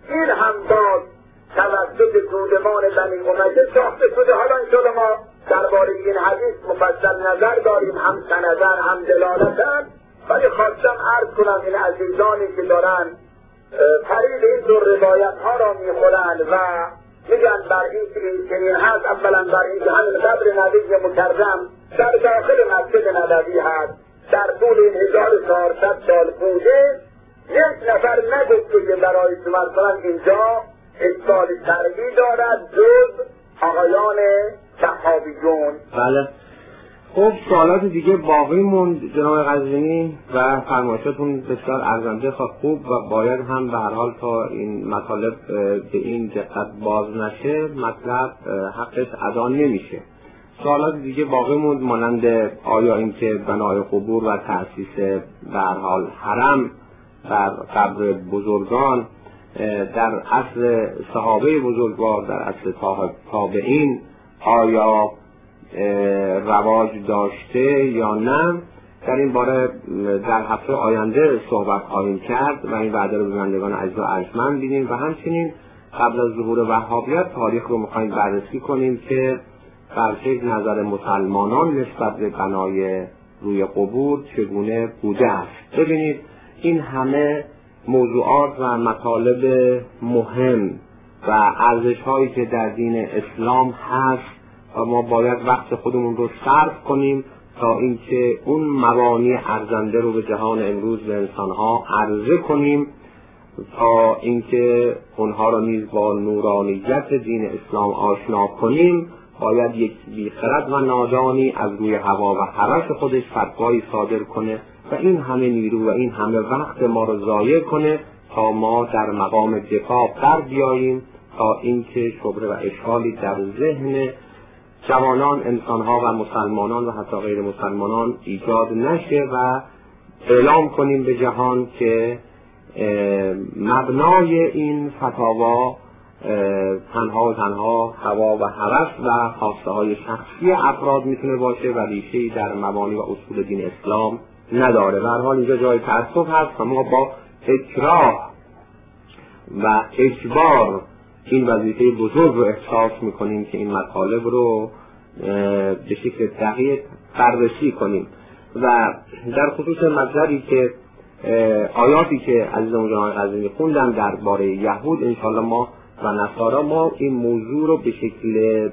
این هم باز توسط دودمان بنی امیه ساخته شده. حالا انشاءالله ما درباره این حدیث مفصل نظر داریم، هم سندن هم دلالتن، ولی خواستم عرض کنم این عزیزانی که دارن فریب این دو روایت ها را میخورند و میگن بر این که این هست، اولا بر این که همین قبر نبی مکرم در داخل مسجد نبوی هست، در طول این 1400 سال بوده، یک نفر نگفت که برای مثلا اینجا اثبات شرعی دارد جز آقایان صحابیون. بله. خب سوالات دیگه باقی موند جناب قزوینی و فرمایشاتون بسیار ارزنده خوب و باید هم به هر حال تا این مطالب به این دقت باز نشه مطلب حقش ادا نمیشه. سوالات دیگه باقی موند مانند آیا اینکه بنای قبور و تأسیس به هر حال حرم در قبر بزرگان در اصل صحابه بزرگوار در اصل تابعین آیا رواج داشته یا نه، در این باره در هفته آینده صحبت خواهیم کرد و این وعده رو به بندگان عزیز و ارجمند دیدیم و همچنین قبل از ظهور وهابیت تاریخ رو میخوایم بررسی کنیم که برچه نظر مسلمانان نسبت به بنای روی قبور چگونه بوده است. ببینید این همه موضوعات و مطالب مهم و ارزش هایی که در دین اسلام هست و ما باید وقت خودمون رو صرف کنیم تا اینکه اون مبانی ارزنده رو به جهان امروز به انسانها عرضه کنیم، تا اینکه اونها رو نیز با نورانیت دین اسلام آشنا کنیم. باید یک بیخرد و نادانی از روی هوا و هوس خودش فتوایی صادر کنه و این همه نیرو و این همه وقت ما رو ضایع کنه تا ما در مقام دفاع بر بیاییم، تا اینکه شبهه و اشکالی در ذهن جوانان، انسانها و مسلمانان و حتی غیر مسلمانان ایجاد نشه و اعلام کنیم به جهان که مبنای این فتاوا تنها و تنها هوا و هوس و خواسته های شخصی افراد میتونه باشه و ریشه‌ای در مبانی و اصول دین اسلام نداره. به هر حال اینجا جای تأسف هست و ما با اکراه و اجبار این وظیفه بزرگ رو احساس میکنیم که این مطالب رو به شکل دقیق بررسی کنیم و در خصوص مطلبی که آیاتی که عزیزم جناب قزوینی خوندن درباره یهود انشاءالله ما و نصارا ما این موضوع رو به شکل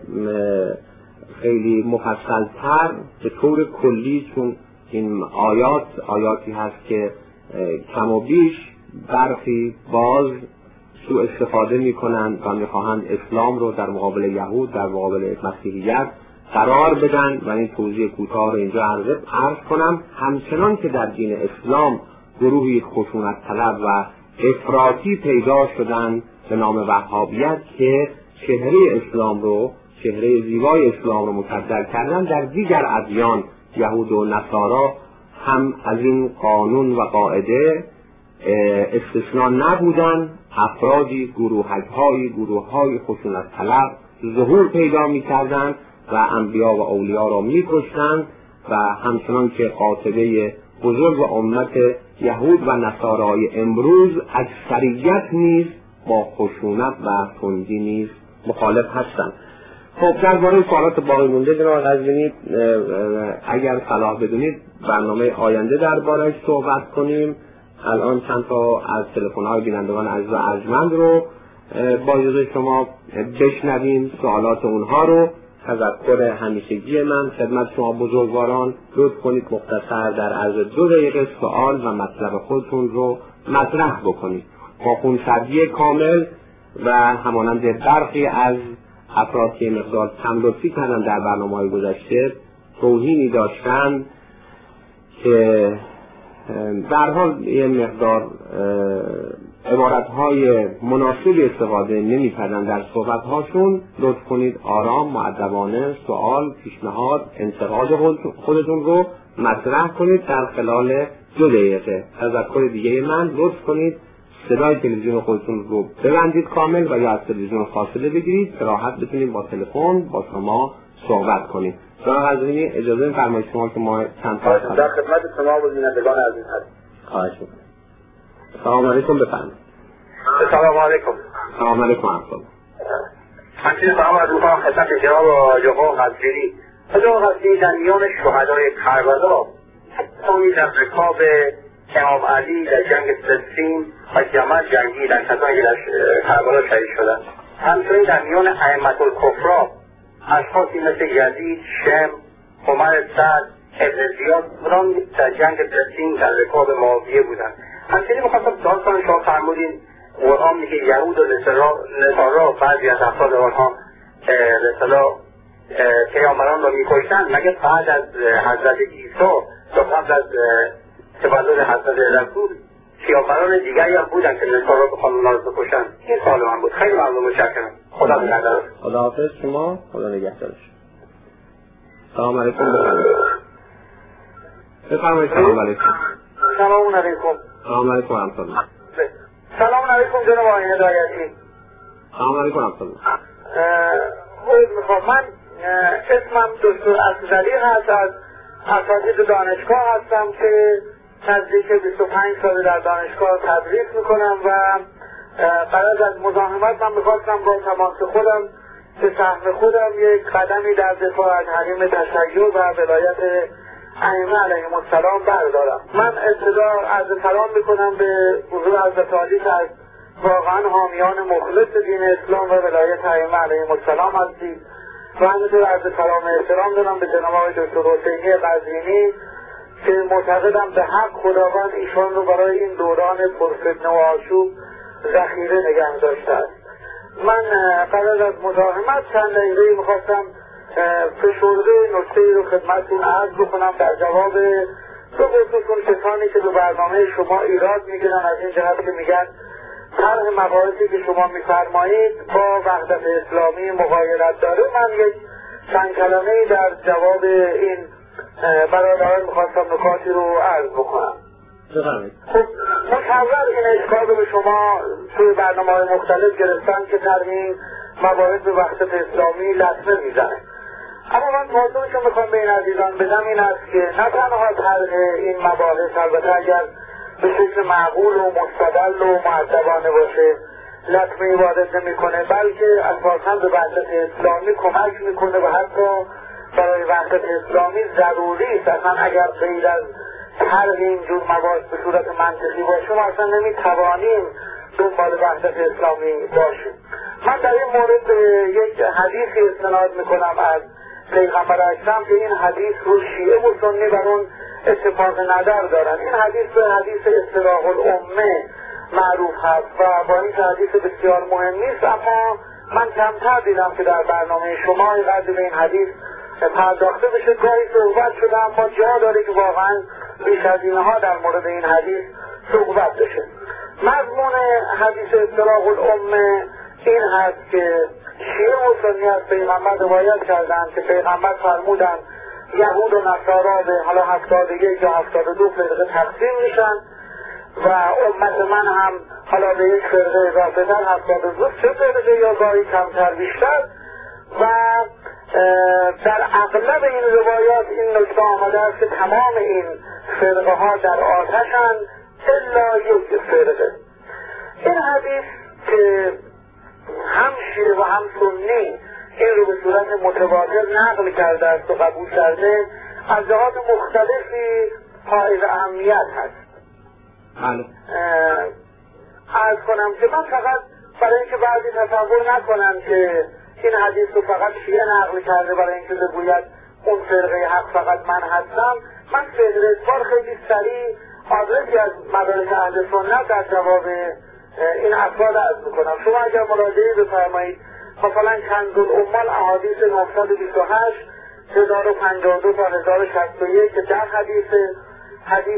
خیلی مفصل‌تر به طور کلی، چون این آیاتی هست که کم و بیش برخی باز سوء استفاده میکنند و میخواهند اسلام رو در مقابل یهود، در مقابل مسیحیت قرار بدن و این توضیح کوتاه رو اینجا عرض کنم. همچنان که در دین اسلام گروهی خشونت طلب و افراطی پیدا شدن به نام وهابیت که چهره اسلام رو، چهره زیبای اسلام رو مکدر کردن، در دیگر ادیان یهود و نصارا هم از این قانون و قاعده استثناء نبودن. افرادی، گروه‌های خشونت طلب ظهور پیدا می‌کردند و انبیا و اولیاء را می‌کشتند و همچنان که قاطبه بزرگ امت یهود و نصارای امروز اکثریت نیز با خشونت و تندی نیز مخالف هستند. خب درباره سوالات باقی مونده جناب قزوینی اگر صلاح بدونید برنامه آینده درباره‌اش صحبت کنیم. الان چند تا از تلفن‌های بینندگان عزیز و ارجمند رو با اجازه شما بشنویم، سوالات اونها رو. تذکر همیشگی من خدمت شما بزرگواران، لطف کنید مختصر در عرض 2 دقیقه سوال و مطلب خودتون رو مطرح بکنید با خونسردی کامل و همانند برخی از افراد که مقدار کم لطفی کردن در برنامه‌های گذشته توهینی داشتن که در حال یه مقدار عبارتهای مناسبی استفاده نمی‌کردن در صحبت‌هاشون، لطف کنید آرام، مؤدبانه سوال، پیشنهاد، انتقاد خودتون رو مطرح کنید در خلال 2 دقیقه. تذکر دیگه من، لطف کنید صدای تلویزیون خودتون رو ببندید کامل و یا از تلویزیون فاصله بگیرید که راحت بتونید با تلفن با شما صحبت کنید. جناب قزوینی اجازه فرمایید شما که ما چند تا در خدمت شما و بینندگان عزیز هستیم. خواهش می‌کنم. سلام علیکم، بفرمایید. سلام علیکم. سلام علیکم ورحمة الله. همچنین سلام از میکنم خدمت جناب آقا قدری. آقا قدری در میان شهدای کربلا حتی در رکاب امام علی در جنگ صفین و جمل جنگیدن، کسانی که در کربلا شهید شدن. همچنین در میان ائمة الکفر اشخاصی مثل یزید، شم، عمر سعد، ابن زیاد بودن در جنگ صفین در رکاب معاویه بودن. همچنین میخواستم داستان شما فرمودین قرآن میگه یهود و نصارا بعضی از افراد آنها رسلا پیامبران را میکشتن، مگه بعد از حضرت عیسی یا قبل از تولد حضرت رسول پیامبران دیگری هم بودن که نصارا بخوان اونا رو بکشن؟ این سوال من بود. خیلی ممنون، متشکرم. خدا نگهدار. خداحافظ شما، خدا نگهدارش. سلام علیکم. بفرمایید. سلام علیکم. سلام علیکم. سلام علیکم ورحمة الله. سلام علیکم جناب آقای هدایتی. سلام علیکم ورحمة الله. من اسمم دکتر افضلی هست، از اساتید دانشگاه هستم که نزدیک 25 سال در دانشگاه تدریس میکنم و قرار از مزاحمت من میخواستم با تماس خودم به سهم خودم یک قدمی در دفاع از حریم تشیع و ولایت ائمه علیهم السلام بردارم. من ابتدا عرض سلام میکنم به حضور حضرت عالی که از واقعا حامیان مخلص دین اسلام و ولایت ائمه علیهم السلام هستید و همینطور عرض سلام و احترام دارم به جناب آقای دکتر حسینی قزوینی که معتقدم به حق خداوند ایشان رو برای این دوران پرفتنه و آشوب ذخیره نگه داشته است. من قرار از مزاحمت چند دقیقه میخواستم فشرده نکته‌ای رو خدمتتون عرض بکنم در جواب به خصوص اون کسانی که به برنامه شما ایراد میگیرن از این جهت که میگن طرح مباحثی که شما میفرمایید با وحدت اسلامی مغایرت داره. من یک چند کلمه‌ای در جواب این برادران میخواستم نکاتی رو عرض بکنم. خب مکرر این اشکال رو به شما توی برنامه‌های مختلف گرفتن که طرح مباحث به وحدت اسلامی لطمه میزنه. اما من پاسخی که میخوام به این عزیزان بدم این است که نه تنها طرح این مباحث البته اگر به شکل معقول و مستدل و مؤدبانه باشه لطمه وارد نمیکنه، بلکه اساساً به وحدت اسلامی کمک میکنه و حتی برای وحدت اسلامی ضروری است. اصلا اگر غیر از طرح اینجور مباحث به صورت منطقی باشه ما اصلا نمیتوانیم دنبال وحدت اسلامی باشیم. من در این مورد یک حدیثی استناد میکنم از پیغمبر اکرم که این حدیث رو شیعه و سنی بر اون اتفاق نظر دارن. این حدیث به حدیث اصطلاح الامه معروف هست و با این حدیث بسیار مهمی است، اما من کمتر دیدم که در برنامه شما اینقدر به این حدیث پرداخته بشه. گاهی صحبت شده اما جا داره که واقعا بیش از اینها در مورد این حدیث صحبت بشه. مضمون حدیث اصطلاح الامه این هست که شیعه و سنی از پیغمبر روایت کردند که پیغمبر فرمودند یهود و نصارا به حالا 71 یا 72 فرقه تقسیم میشن و امت من هم حالا به یک فرقه اضافه تر 72 فرقه یا گاهی کمتر بیشتر و در اغلب این روایات این نکته آمده است که تمام این فرقه ها در آتشند الا یک فرقه. این حدیث که هم شیعه و هم سنی این رو به صورت متواتر نقل کرده است و قبول کرده از جهات مختلفی حائز اهمیت هست. عرض کنم که من فقط برای اینکه بعضی تصور نکنم که این حدیث رو فقط شیعه نقل کرده برای اینکه بگوید اون فرقه حق فقط من هستم، من فهرستوار خیلی سریع آدرسی از مدارک اهل سنت در جواب این افراد عرض میکنم. شما اگر مراجعه بفرمایید مثلا کنز الامال احادیث 928 1052 تا 1061 که 10 حدیث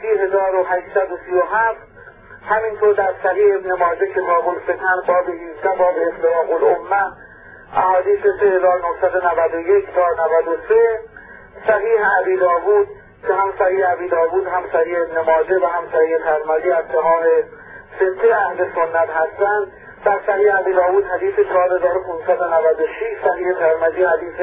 3837 همینطور در صحیح ابن ماجه کتاب الفتن باب 18 باب اصطلاح الامه احادیث 3991 تا 93 صحیح ابی داوود که هم صحیح ابی داوود هم صحیح ابن ماجه و هم صحیح ترمذی از صحاح سته اهل سنت هستند. در صحیح ابی داوود حدیث 4596 صحیح ترمذی حدیث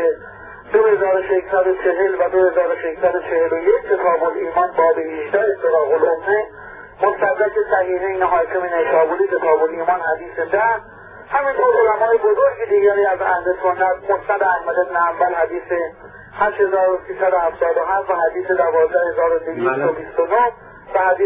2640 و 2641 کتاب الایمان باب 18 اصطلاح الامه مستدرک صحیحین حاکم نیسابوری کتاب الایمان حدیث 10، همینطور علمای بزرگ دیگری از اهل سنت مسند احمد بن حنبل حدیث 8377 و حدیث 12229 و حدیث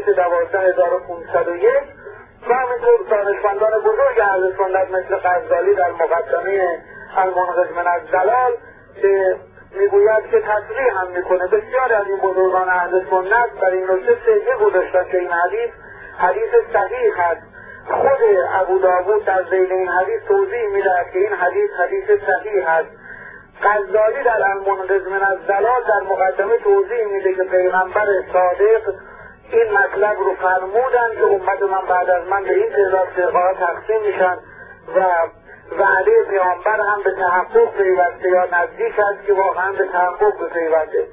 12501 و همینطور دانشمندان بزرگ اهل سنت مثل غزالی در مقدمه المنقذ من الضلال که میگوید که تصریح هم میکنه بسیار از این بزرگان اهل سنت در این نکته سجه گذاشتن که این حدیث صحیح هست. خود ابو داوود در ذیل این حدیث توضیح میدهد که این حدیث صحیح هست. غزالی در المنقذ من الضلال در مقدمه توضیح میده که پیغمبر صادق این مطلب رو فرمودن که امت من بعد از من به این تعداد فرقه‌ها تقسیم میشن و وعده پیامبر هم به تحقق پیوسته یا نزدیک است که واقعا به تحقق پیوسته.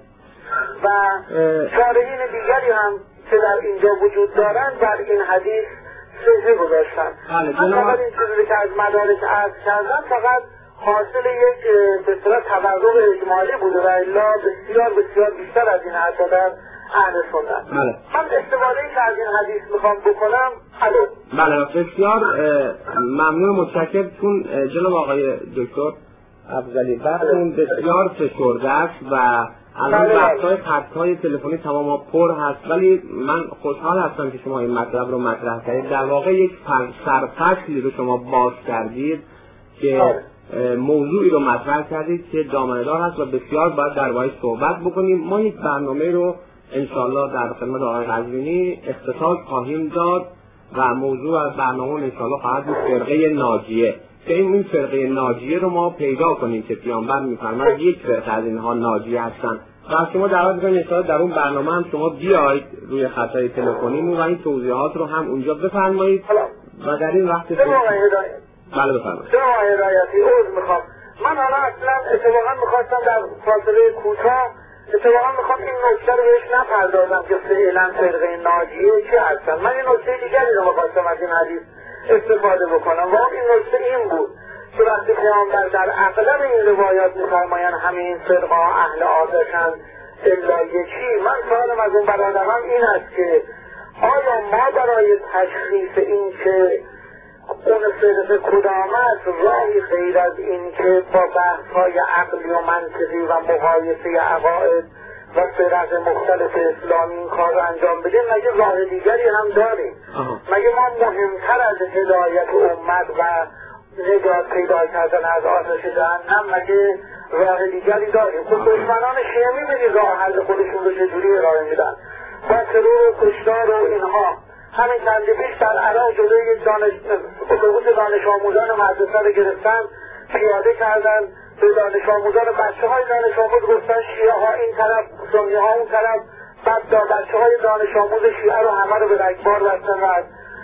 و شارحین دیگری هم که در اینجا وجود دارند در این حدیث صحیح گذاشتن. من فقط این چیزی که از مدارک عرض کردم فقط حاصل یک به صورت تبرق اجمالی بوده و الا بسیار بیشتر از این حتی در اهل سنت. من استفاده‌ای که از این حدیث میخوام بکنم. بله بسیار ممنون متشکرم. چون جناب آقای دکتر افضلی وقتون بسیار فشرده است و الان بحث‌های خط‌های تلفنی تماما پر هست، ولی من خوشحال هستم که شما این مطلب رو مطرح کردید. در واقع یک سرفصلی رو شما باز کردید که موضوعی رو مطرح کردید که دامنه‌دار هست و بسیار باید درباره‌اش صحبت بکنیم. ما یک برنامه رو انشالله در خدمت آقای قزوینی اختصاص خواهیم داد و موضوع از برنامه انشالله خواهد بود فرقه ناجیه، که این فرقه ناجیه رو ما پیدا کنیم که پیامبر می‌فرماید یک فرقه از اینها ناجیه هستن و از شما دعوت می‌کنیم انشالله در اون برنامه هم شما بیایید روی خطای تلفنی و این توضیحات رو هم اونجا بفرمایید و در این وقت بله بفرمایید. شما هدایتی عذر میخوام. من حالا اصلا اتفاقا میخواستم در فاصله کوتاه اتفاقا میخوام این نکته رو بهش نپردازم که فعلا فرقه ناجیه چی هستن. من این نکته دیگری رو میخواستم از این حدیث استفاده بکنم و این نکته این بود که وقتی پیامبر در اغلب این روایات میفرمایند همه این فرقه اهل آتشند الا یکی، من سوالم از اون برادران این است که آیا ما برای تشخیص این که اون فرقه کدام است راهی غیر از این که با بحث‌های عقلی و منطقی و مقایسه عقاید و فرق مختلف اسلامی این کار رو انجام بدیم؟ مگه راه دیگری هم داریم؟ مگه ما مهمتر از هدایت امت و نجات پیدا کردن از آتش جهنم مگه راه دیگری داریم؟ خب دشمنان شیعه می‌بینید راه حل خودشون رو چجوری ارائه میدن با ترور و کشتار و اینها. همین چند پیش در عراق جلوی یک اتوبوس دانش آموزان مدرسه رو گرفتن، پیاده کردن به دانش آموزان بچه‌های دانش آموز گفتن شیعه ها این طرف سنی ها اون طرف، بعد بچه‌های دانش آموز شیعه رو همه رو به رگبار بستن و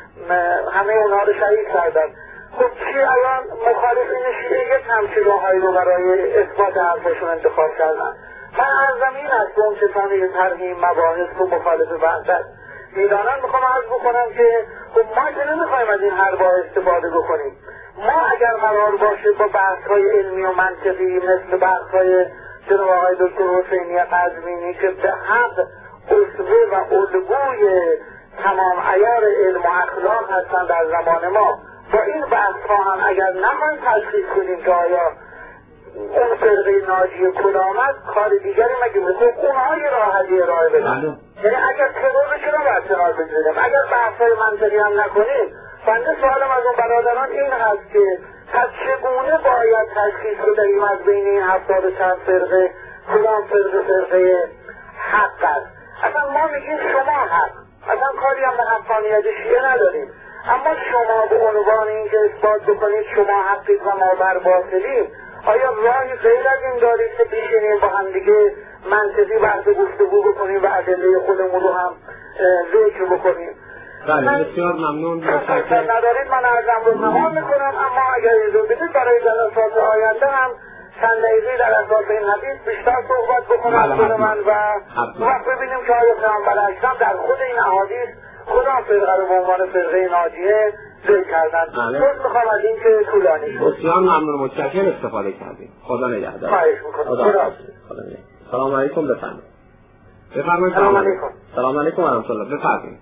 همه اونها رو شهید کردن. خب چی الان مخالفین شیعه یک همچین راههایی رو برای اثبات حرفشون انتخاب کردن؟ من از زمین است به اون کسانی طرح مباحث رو مخالف بحث میدانن میخوام عرض بکنم که خب ما که نمیخوایم از این حرفا استفاده بکنیم. ما اگر قرار باشه با بحث‌های علمی و منطقی مثل بحث‌های جناب آقای دکتر حسینی قزوینی که به حق اسوه و الگوی تمام عیار علم و اخلاق هستن در زمان ما، با این بحث‌ها هم اگر نخواهیم تشخیص کنیم که آیا اون فرقه ناجی کدام است، کار دیگری مگه میخواد اونها یه راه حلی ارائه بدن. یعنی اگر ترور چرا باید کنار بگذاریم؟ اگر بحث‌های منطقی هم نکنیم، بنده سوالم از اون برادران این هست که پس چگونه باید تشخیص بدهیم از بین این 70 چند فرقه کدام فرقه حق است؟ اصلا ما میگیم شما حق، اصلا کاری هم به حقانیت شیعه نداریم، اما شما به عنوان این که اثبات بکنید شما حقید و ما بر باطلیم، آیا راهی غیر از این دارید که بشینیم با هم دیگه منطقی بحث گفتگو بکنیم و ادله خودمون رو هم ذکر بکنیم؟ بله بسیار ممنون. ندارید من عرضم رو تمام میکنم، اما اگر اجازه بدید برای جلسات آینده هم چند دقیقه در اساس این حدیث بیشتر صحبت بکنم خود من و وقت ببینیم که آیا پیامبر اکرم در خود این احادیث کدام فرقه رو به عنوان فرقه ناجیه ذکر کردن. خود میخوام از این که طولانی شد. بسیار ممنون متشکرم استفاده کردیم. خدا نگهدار. خواهش میکنم. خدا نگهدار. سلام علیکم. بفرمایید. سلام علیکم. سلام علیکم و رحمت الله. بفرمایید.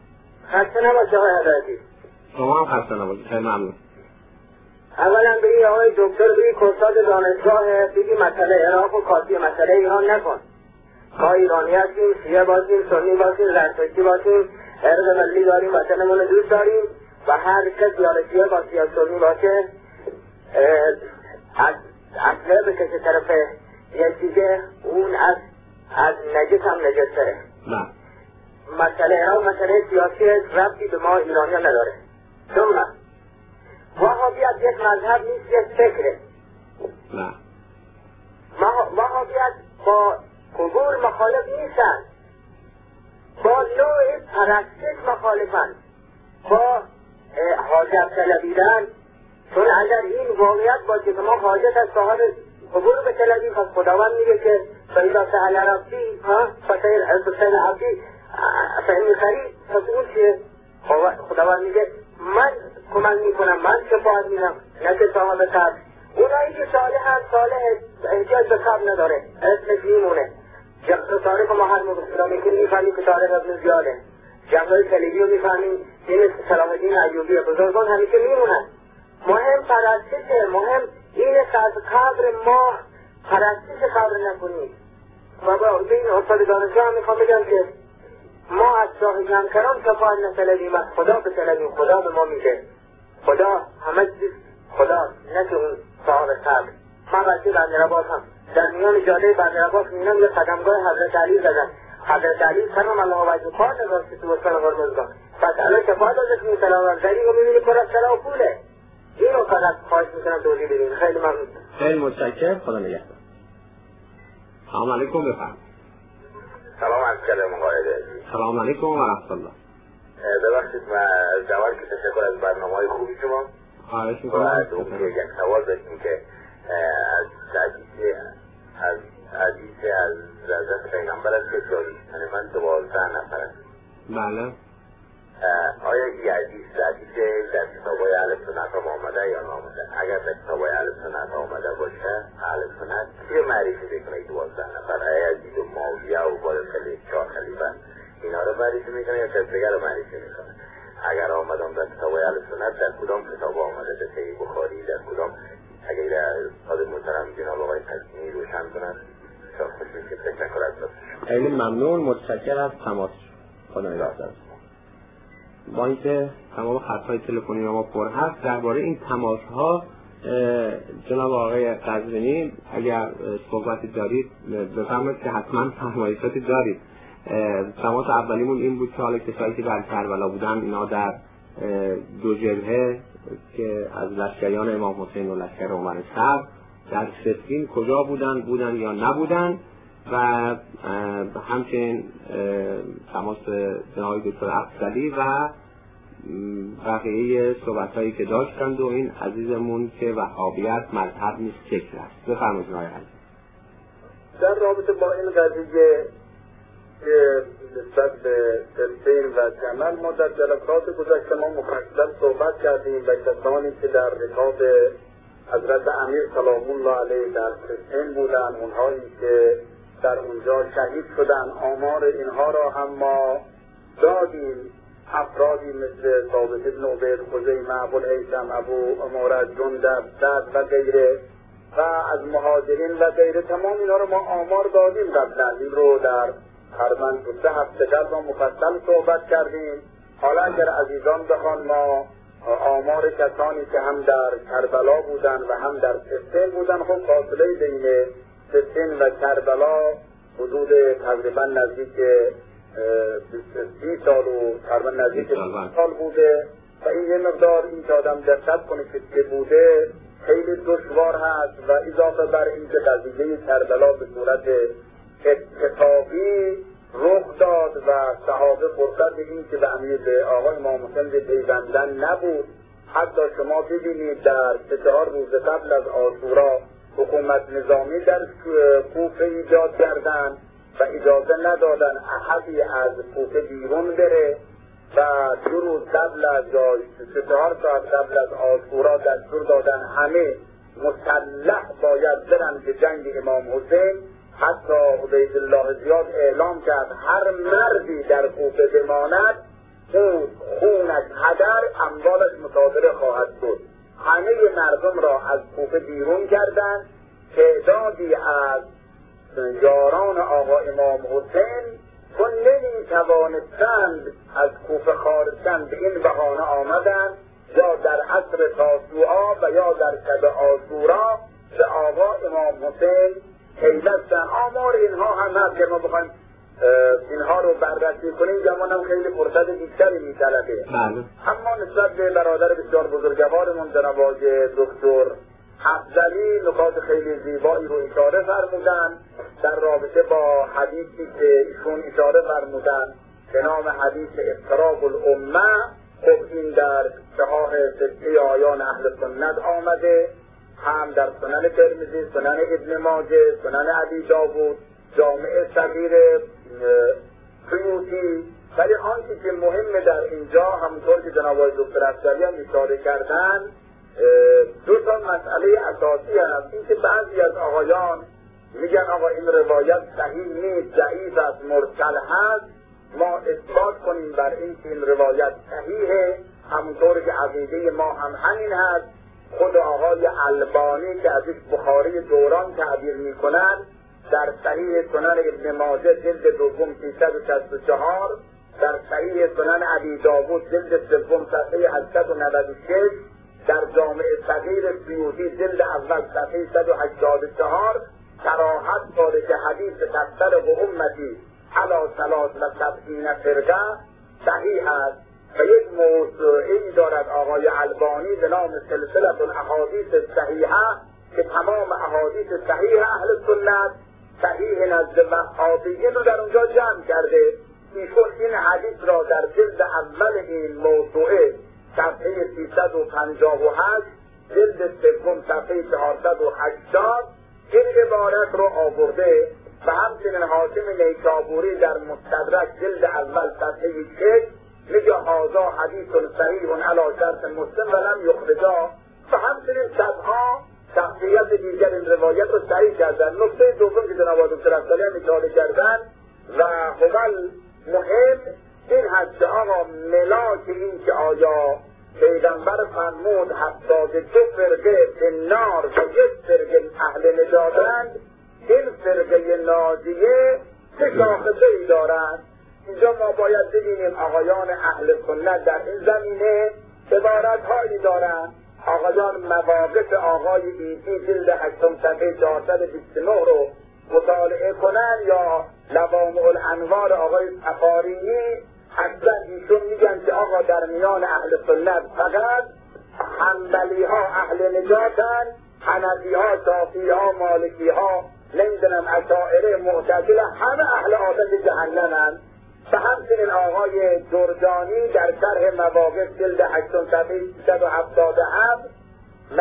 خسته نباشه آقای حضرتی. شما هم خسته نباشید. خیلی ممنون. اولا بگی آقای دکتر بگی کورسات دانشگاه بگی مسئله عراق و کافی مسئله ایران نکن. ما ایرانی هستیم، شیعه باشیم، سنی باشیم، زرتشتی باشیم، ارق ملی داریم، وطنمون رو دوست داریم و هر کس یا شیعه باشه یا سنی باشه اصله بکشه طرف یک دیگه اون از نجس هم نجسه. نه. مسئله عراق مسئله سیاسی ربطی به ما ایرانی ها نداره. دوما وهابیت یک مذهب نیست، یک فکره. نه. وهابیت با قبور مخالف نیستن، با نوع پرستش مخالفن، با حاجت طلبیدن. چون اگر این واقعیت باشه که ما حاجت از صاحب قبور بطلبیم، پس خداوند میگه که فإذا سأل ربی فسأل عبدی فإنی قریب. پس اون چیه؟ خداوند میگه من کمک میکنم، من شفاعت میدم، نه که صاحب قبر. اونایی که صالحن، صالح احتیاج به قبر نداره، اسمش میمونه. تاریخ ما هر موقع صدا میکنیم میفهمیم که تاریخ ابن زیاده، جنگای صلیبی رو میفهمیم، این صلاح الدین ایوبی، بزرگان همیشه میمونن. مهم پرستشه، مهم این است از قبر ما پرستش قبر نکنیم. و با این استاد دانشگاه هم میخوام بگم که ما از شاه جمکران شفاعت نطلبیم، از خدا بطلبیم. خدا به ما میده، خدا همه چیز خدا، نه که اون صاحب قبر. من وقتی بندرعباس هم در میان جاده بندرعباس میبینم یه قدمگاه حضرت علی زدن. حضرت علی کرم الله وجهه پا نگاشته تو وسط قرمزگاه. پس الان شفاعت ازش میسلام زری رو میبینی پر از سلا و پوله. اینو فقط خواهش میکنم توضیح بدین. خیلی ممنون. خیلی متشکرم. خدا نگهدار. سلام علیکم. بفرمایید. سلام علیکم مقایده. سلام علیکم و رحمت الله. ببخشید من از جوال که تشکر از برنامه‌های خوبی شما. خواهش میکنم. و یک سوال داشتیم که از حدیث از حضرت پیغمبر است که دارید، یعنی من 12 نفر است. بله. آیا این حدیث در کتاب‌های اهل سنت هم آمده یا نآمده؟ اگر در کتاب‌های اهل سنت آمده باشه، اهل سنت چه معرفی بکنه 12 نفر؟ آیا یزید و معاویه و بالاترین 4 خلیفه اینا رو معرفی میکنه یا کس دیگر رو معرفی میکنه؟ اگر آمدم در کتاب‌های اهل سنت در کدام کتاب آمده؟ در صحیح بخاری در کدام؟ اگر استاد محترم جناب آقای قزوینی روشن کنند شاید خوش میشه. تشکر از لطفشون. خیلی ممنون. متشکرم از تماس. خدا نگهدار. با اینکه تمام خط‌های تلفنی ما پر هست، درباره این تماس‌ها جناب آقای قزوینی اگر صحبتی دارید بفرمایید که حتما فرمایشاتی دارید. تماس اولیمون این بود که حالا کسایی که در کربلا بودن اینا در دو جبهه که از لشکریان امام حسین و لشکر عمر صدر در صفین کجا بودن یا نبودن، و همچنین تماس جناب دکتر افضلی و بقیه صحبت‌هایی که داشتند و این عزیزمون که وهابیت مذهب نیست فکر است. بفرمایید آقای عزیز. در رابطه با این قضیه که نسبت به فلسطین و جمل ما در جلسات گذشته ما مفصل صحبت کردیم و کسانی که در رکاب حضرت امیر سلام الله علیه در فلسطین بودن، اونهایی که در اونجا شهید شدن، آمار اینها را هم ما دادیم. افرادی مثل ثابت بن عبید، خزیمه، ابوالهیثم، ابو عماره، جندب، سعد و غیره و از مهاجرین و غیره، تمام اینا رو ما آمار دادیم. قبلا این رو در تقریباً 2 هفته قبل ما مفصل صحبت کردیم. حالا اگر عزیزان بخوان ما آمار کسانی که هم در کربلا بودن و هم در فلسطین بودن، خب فاصله بین فلسطین و کربلا حدود تقریبا نزدیک 30 سال و تقریبا نزدیک 30 سال بوده و این یه مقدار این که آدم دقت کنه که بوده خیلی دشوار هست. و اضافه بر این که قضیه کربلا به صورت اتفاقی رخ داد و صحابه فرصت این که به امیر آقای امام حسین پیوندن نبود. حتی شما ببینید در 3-4 روز قبل از عاشورا حکومت نظامی در کوفه ایجاد کردن و اجازه ندادن احدی از کوفه بیرون بره و 2 روز قبل از 3-4 ساعت قبل از عاشورا دستور دادن همه مسلح باید برن به جنگ امام حسین. حتی عبیدالله زیاد اعلام کرد هر مردی در کوفه بماند خون از هدر اموالش مصادره خواهد بود. همه مردم را از کوفه بیرون کردند. تعدادی از یاران آقا امام حسین چون نمی‌توانستند از کوفه خارج شدند به این بهانه آمدند یا در عصر تاسوعا و یا در شب عاشورا به آقا امام حسین پیوستند. آمار اینها هم هست که ما بخوایم اینها رو بررسی کنیم زمان هم خیلی فرصت بیشتری می‌طلبه. اما نسبت به برادر بسیار بزرگوارمون جناب آقای دکتر افضلی نکات خیلی زیبایی رو اشاره فرمودن در رابطه با حدیثی که ایشون اشاره فرمودن به نام حدیث افتراق الامه. خب این در صحاح سته آیان اهل سنت آمده، هم در سنن ترمذی، سنن ابن ماجه، سنن ابی داوود، جامع صغیر سیوطی. ولی آنچه که مهمه در اینجا همونطور که جناب آقای دکتر افضلی هم اشاره کردن دو تا مسئله اساسی هست. این که بعضی از آقایان میگن آقا این روایت صحیح نیست، ضعیف است، مرسل هست. ما اثبات کنیم بر این که این روایت صحیحه، همونطور که عقیده ما هم همین هست. خود آقای البانی که ازش بخاری دوران تعبیر میکنن در صحیح سنن ابن ماجه جلد دوم 364، در صحیح سنن ابی داوود جلد سوم صفحه 896، در جامع صغیر سیوطی جلد اول صفحه 184 صراحت داره که حدیث تفترق امتی علی 73 فرقه صحیح است و یک موضوعی دارد آقای البانی به نام سلسله الاحادیث صحیحه که تمام احادیث صحیح اهل سنت صحیح نزد وهابیین رو در اونجا جمع کرده. ایشون این حدیث را در جلد اول این موضوعه صفحه 358 جلد سوم صفحه 480 این عبارت رو آورده و همچنین حاکم نیسابوری در مستدرک جلد اول صفحه 6 میگه هذا حدیث صحیح علی شرط مسلم و لم یخرجا و همچنین صدها شخصیت دیگر این روایت رو صحیح کردن. نکته دوم که جناب دکتر افضلی هم اشاره کردن و هول مهم این هست که آقا ملاک این که آیا پیغمبر فرمود 72 فرقه فنار و یک فرقه اهل نجاتند، این فرقه ناجیه چه شاخصه‌ای دارند؟ اینجا ما باید ببینیم آقایان اهل سنت در این زمینه عبارت‌هایی دارند. آقایان مواقف آقای ایدی جلد 8 صفحه 429 رو مطالعه کنن یا لوامع الانوار آقای صفارینی، اصلا ایشون میگن که آقا در میان اهل سنت فقط حنبلی ها اهل نجاتن، حنفی ها، شافعی ها، مالکی ها، نمیدونم اشاعره، معتزله همه اهل آتش جهنمن. و همچنین آقای جرجانی در شرح مواقف جلد 8 صفحه 377 و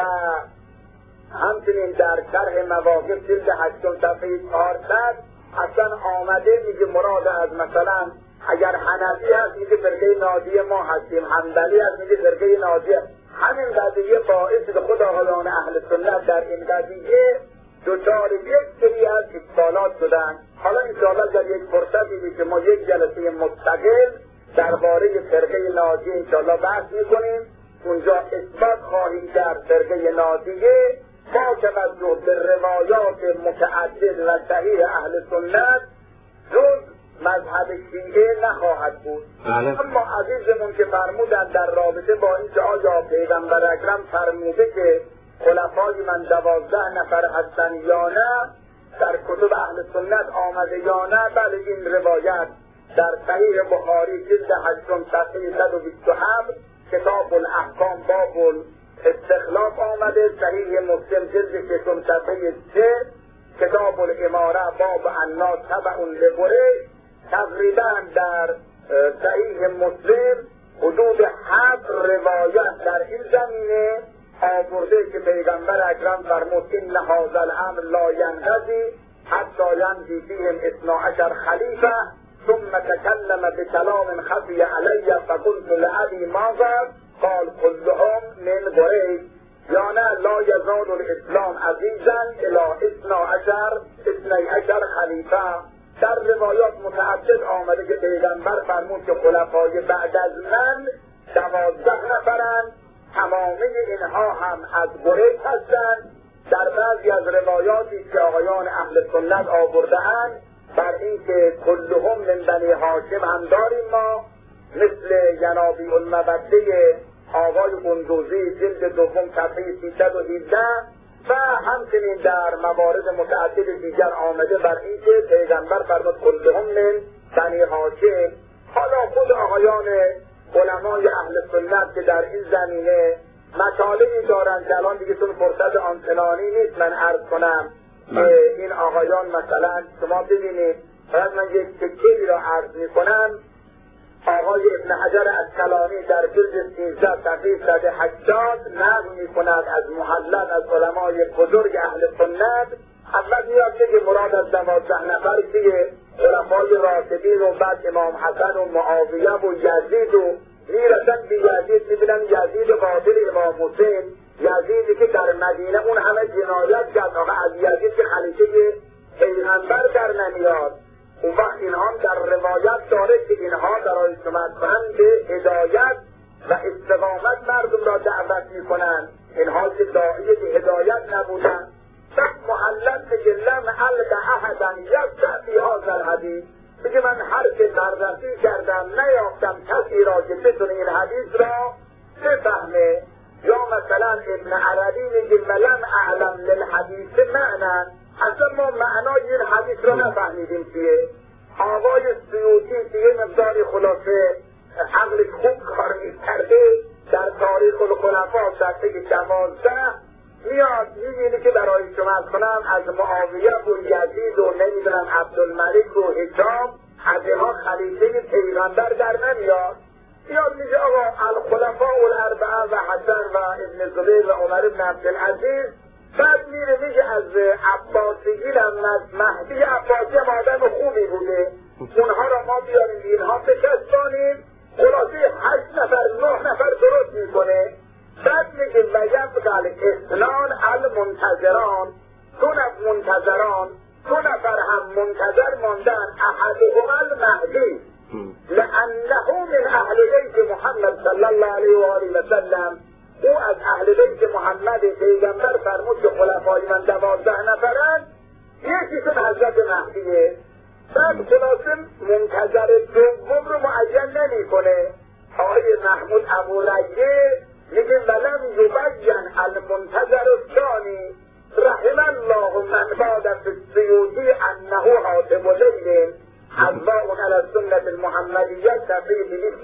همچنین در شرح مواقف جلد 8 صفحه 400 اصلا آمده میگه مراد از مثلا اگر حنفی هست میگه فرقه ناجیه ما هستیم، حنبلی هست میگه فرقه ناجیه. همین قضیه باعث به خود آقایان اهل سنت در این قضیه دچار یک سری از اشکالات شدن. حالا انشاءالله در یک فرصتی که ما یک جلسه مستقل درباره فرقه ناجیه انشاءالله بحث میکنیم، اونجا اثبات خواهیم کرد فرقه ناجیه با توجه به روایات متعدد و صحیح اهل سنت جز مذهب شیعه نخواهد بود. اما عزیزمون که فرمودن در رابطه با این که آیا پیغمبر اکرم فرموده که خلفای من 12 نفر هستن یا نه، در کتب اهل سنت آمده یا نه، بله این روایت در صحیح بخاری جلد 8 صفحه 127 کتاب الاحکام باب استخلاف آمده، صحیح مسلم جلد 6 صفحه 3 کتاب الاماره باب الناس تبع لقریش، تقریبا در صحیح مسلم حدود 7 روایت در این زمینه آورده که پیغمبر اکرم فرمود ان هذا الامر لا ينقضي حتی يمضي فيهم 12 خلیفه ثم تكلم بكلام خفي علي فقلت لأبي ماذا قال كلهم من قريش یا نه لا یزال الاسلام عزیزا الى 12 خلیفه در روایات متعدد آمده که پیغمبر فرمود که خلفای بعد از من 12 نفرند، تمامی اینها هم از قریش هستند. در بعضی از روایاتی که آقایان اهل سنت آورده‌اند بر این که کلهم من بنی هاشم هم داریم ما، مثل ینابیع الموده آقای قندوزی جلد دوم صفحه 317 و همچنین در موارد متعدد دیگر آمده بر این که پیغمبر فرمود کلهم من بنی هاشم. حالا خود آقایان علمای اهل سنت که در این زمینه مطالبی دارند که الان دیگه چون فرصت آنچنانی نیست من عرض کنم این آقایان مثلا شما ببینید، فقط من یک تکه‌ای را عرض میکنم. آقای ابن حجر اسقلانی در جلد 13 صفحه 180 نقل میکند از محلل از علمای بزرگ اهل سنت. اول میاد که مراد از 12 نفر که خلفای راشدین و بعد امام حسن و معاویه و یزید و میرسن به یزید میبینن یزید قاتل امام حسین، یزیدی که در مدینه اون همه جنایت کرد، آقا از یزید که خلیفه پیغمبر در نمیاد. اون وقت اینها در روایت داره که اینها برای سمتبند هدایت و استقامت مردم را دعوت میکنن، اینها که داعی به هدایت نبودن. وقت محلت که لم علق احدا یبدأ فی هذا الحدیث، میگه من حرف بررسی کردم نیافتم کسی را که بتونه این حدیث را بفهمه. یا مثلا ابن عربی میگه لم اعلم للحدیث معنی، اصلا ما معنای این حدیث را نفهمیدیم چیه. آقای سیوطی که یه مقداری خلاصه عقلش خوب کار میکرده در تاریخ الخلفاء صفحه 12 میاد میبینی که برای شما کنم از معاویه و یزید و نمیدونم عبدالملک و هشام از اینها خلیفه پیغمبر در نمیاد. میاد میگه آقا الخلفاء الاربعه و حسن و ابن زبیر و عمر بن عبدالعزیز. بعد میره میگه از عباسیین هم از مهدی عباسی هم آدم خوبی بوده، اونها را ما بیاریم اینها بچسبانیم، خلاصه 8 نفر 9 نفر درست میکنه. بعد میگه و یبقى اثنان المنتظران، 2 منتظران، 2 نفر هم منتظر ماندن، احدهم المهدی لانه من اهل بیت محمد صلی الله علیه و آله و سلم، او از اهل بیت محمد پیغمبر فرمود که خلفای من 12 نفرند، یکیشون حضرت مهدیه. بعد خلاصه منتظر دوم رو معین نمیکنه. آقای محمود ابوالعیه میگه ولم یبین المنتظر الثانی رحم الله من بعد فی السیوطی انه حاتم لیل اضواء علی السنة المحمدیه صفحه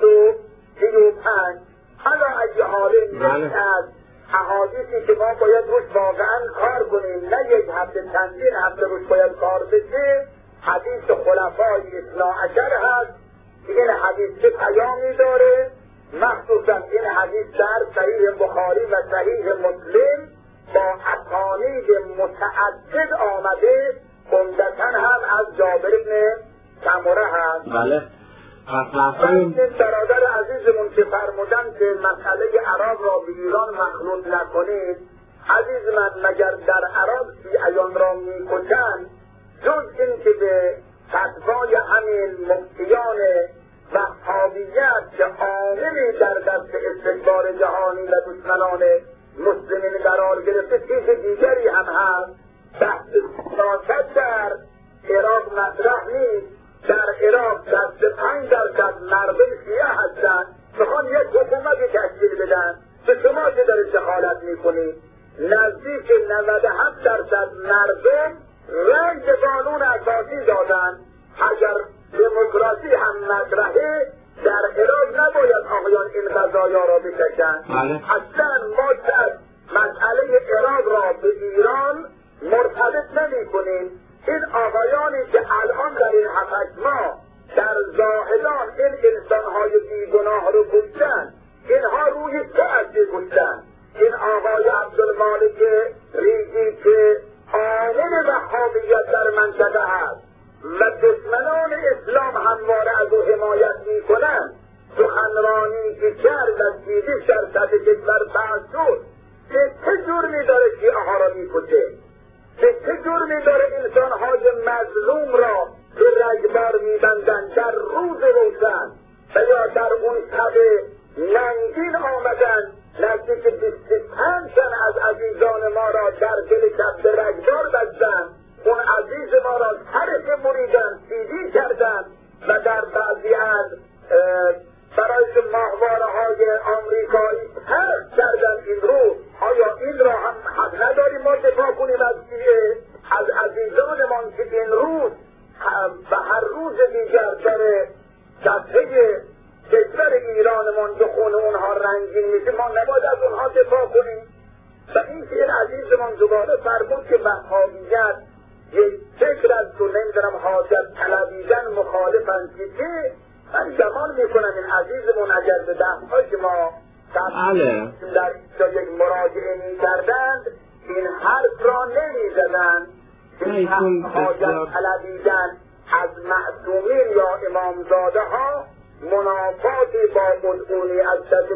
235. حالا اگه حاله یک از احادیثی که ما باید روش واقعا کار کنیم، نه یک هفته چندین هفته روش باید کار بشه، حدیث خلفای 12 هست. این حدیث چه پیامی داره؟ مخصوصا این حدیث در صحیح بخاری و صحیح مسلم با اسانید متعدد آمده، عمدتاً هم از جابر بن سمره هست. بله. این برادر عزیزمون که فرمودن که مسئله عراق را به ایران مخلوط نکنید، عزیز من مگر در عراق شیعیان را میکشند جز این که به فتوای همین مفتیان وهابیت که عاملی در دست استکبار جهانی و دشمنان مسلمین قرار گرفته چیز دیگری هم هست. بحث سیاست در عراق مطرح نیست. در عراق 5% مردم شیعه هستند، میخوان یک حکومتی تشکیل بدن. به شما که داره دخالت میکنید، نزدیک 97% مردم رأی به قانون اساسی دادن. اگر دموکراسی هم مطرحه در عراق نباید آقایان این قضایا را بکشند. اصلا ما مسئله عراق را به ایران مرتبط نمی کنیم. این آقایانی که الان در این 7 ماه در زاهدان این انسانهای بیگناه رو کشتن، اینها روی چه اصلی کشتن؟ این آقای عبدالمالک ریزی که عامل وهابیت در منطقه هست و دشمنان اسلام همواره از او حمایت می کنند، سخنرانی که کرد از 20% کشور بحث شد. به چه جرمی داره شیعه ها را می کشه؟ به چه جرمی داره انسانهای مظلوم را که رگبار میبندند در روز روشن و یا در اون شب ننگین آمدن نزدیک 25 تن از عزیزان ما را در دل شب به رگبار بستند. اون عزیز ما را سرش بریدن، سیدی کردن و در بعضی از برای ماهواره های آمریکایی ترک کردن. این رو آیا این را هم حق نداریم ما دفاع کنیم از چیه؟ از عزیزانمان که این روز و هر روز دیگر داره دسته کشور ایرانمان به خون اونها رنگین میشه، ما نباید از اونها دفاع کنیم؟ و این که این عزیزمان دوباره فرمود که وهابیت یک فکر از تو نمیدونم حاجت طلبیدن مخالفن که من زمان میکنم این عزیزمون اگر به دستهای که ما در یک مراجعه میکردند این حرف را نمیزدند که حاجت طلبیدن از معصومین یا امامزاده ها منافاتی با مدعونی از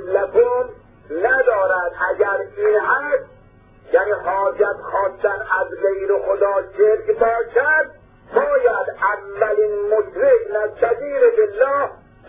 لکم ندارد. اگر این هست یعنی حاجت خواستن از غیر خدا شرک باشد، باید اولین مشرک نستجیر بالله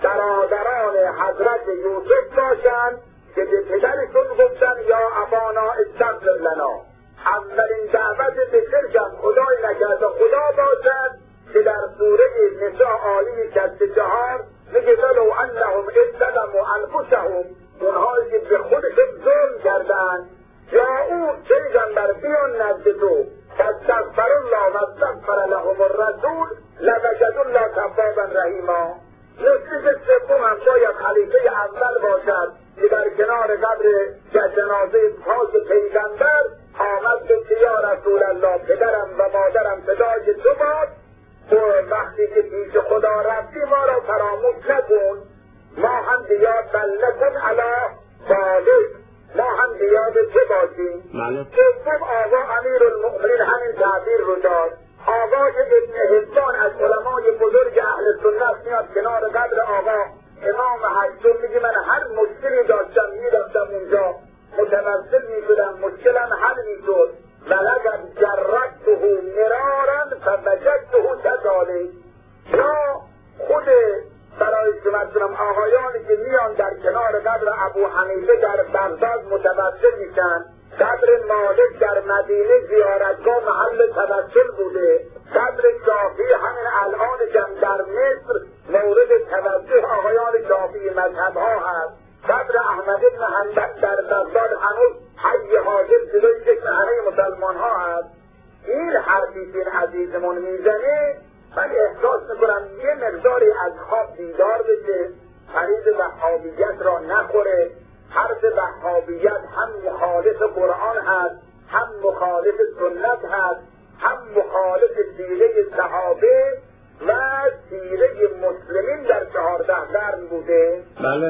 برادران حضرت یوسف باشند که به پدرشون گفتن یا ابانا استغفر لنا. اولین دعوت به شرک خدای نکرد خدا باشد که در سوره نساء آیه 64 میگه ولو انهم اظلموا انفسهم، اونهایی که به خودشون ظلم کردند یا او پیغمبر بیان نزد تو فاستغفر الله و استغفر لهم الرسول لوجدوا الله توابا رحیما. نصف سوم هم باید خلیفه اول باشد که در کنار قبر جنازه پاک پیغمبر آمد که یا رسول الله پدرم و مادرم فدای تو باد و وقتی که پیش خدا رفتی ما را فراموش نکن، ما هم بیاد بلکن علا بالک، ما هم بیاد چه باشیم. دوم آقا امیر المؤمنین همین تعبیر رو داد. آقای ابن حبان از علمای بزرگ اهل سنت میاد کنار قبر آقا امام هشتم میگه من هر مشکلی داشتم میرفتم اونجا متوسل میشدم مشکلم حل میشد ولقد جربته مرارا فوجدته كذلك. یا خود برای شما آقایانی که میان در کنار قبر ابو حنیفه در بغداد متوسل میشن، قبر مالک در مدینه زیارتگاه محل توسل بوده، قبر شافعی همین الان جمع در مصر مورد توجه آقایان شافعی مذهب ها هست، قبر احمد بن حنبل در بغداد هنوز حی حاضر جلوی چشم همه مسلمان ها هست. این حرفی که این عزیزمون میزنه من احساس میکنم یه مقداری از خواب بیدار بشه، فریب وهابیت را نخوره. حرف وهابیت هم مخالف قرآن هست، هم مخالف سنت هست، هم مخالف سیره صحابه و سیره مسلمین در 14 قرن بوده. بله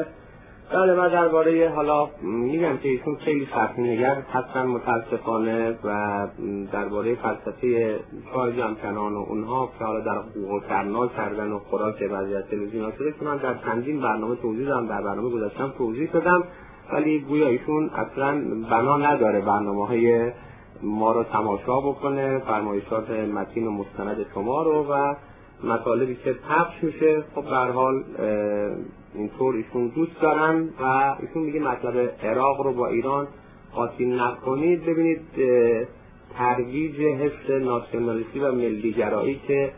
من درباره حالا میگم که ایشون خیلی سختگیر هستن متاسفانه و درباره فلسفه چای جمکنان و اونها که حالا در حقوق و کرنا کردن و خوراک بعضی از تلویزیون‌ها شده که من در چندین برنامه توضیح دادم، در برنامه گذاشتم توضیح دادم، ولی گویا ایشون اصلا بنا نداره برنامه‌های ما رو تماشا بکنه، فرمایشات متین و مستند شما رو و مطالبی که پخش میشه. خب به هر حال اینطور ایشون دوست دارن و ایشون میگه مطلب عراق رو با ایران قاطی نکنید. ببینید ترویج حس ناسیونالیستی و ملیگرایی که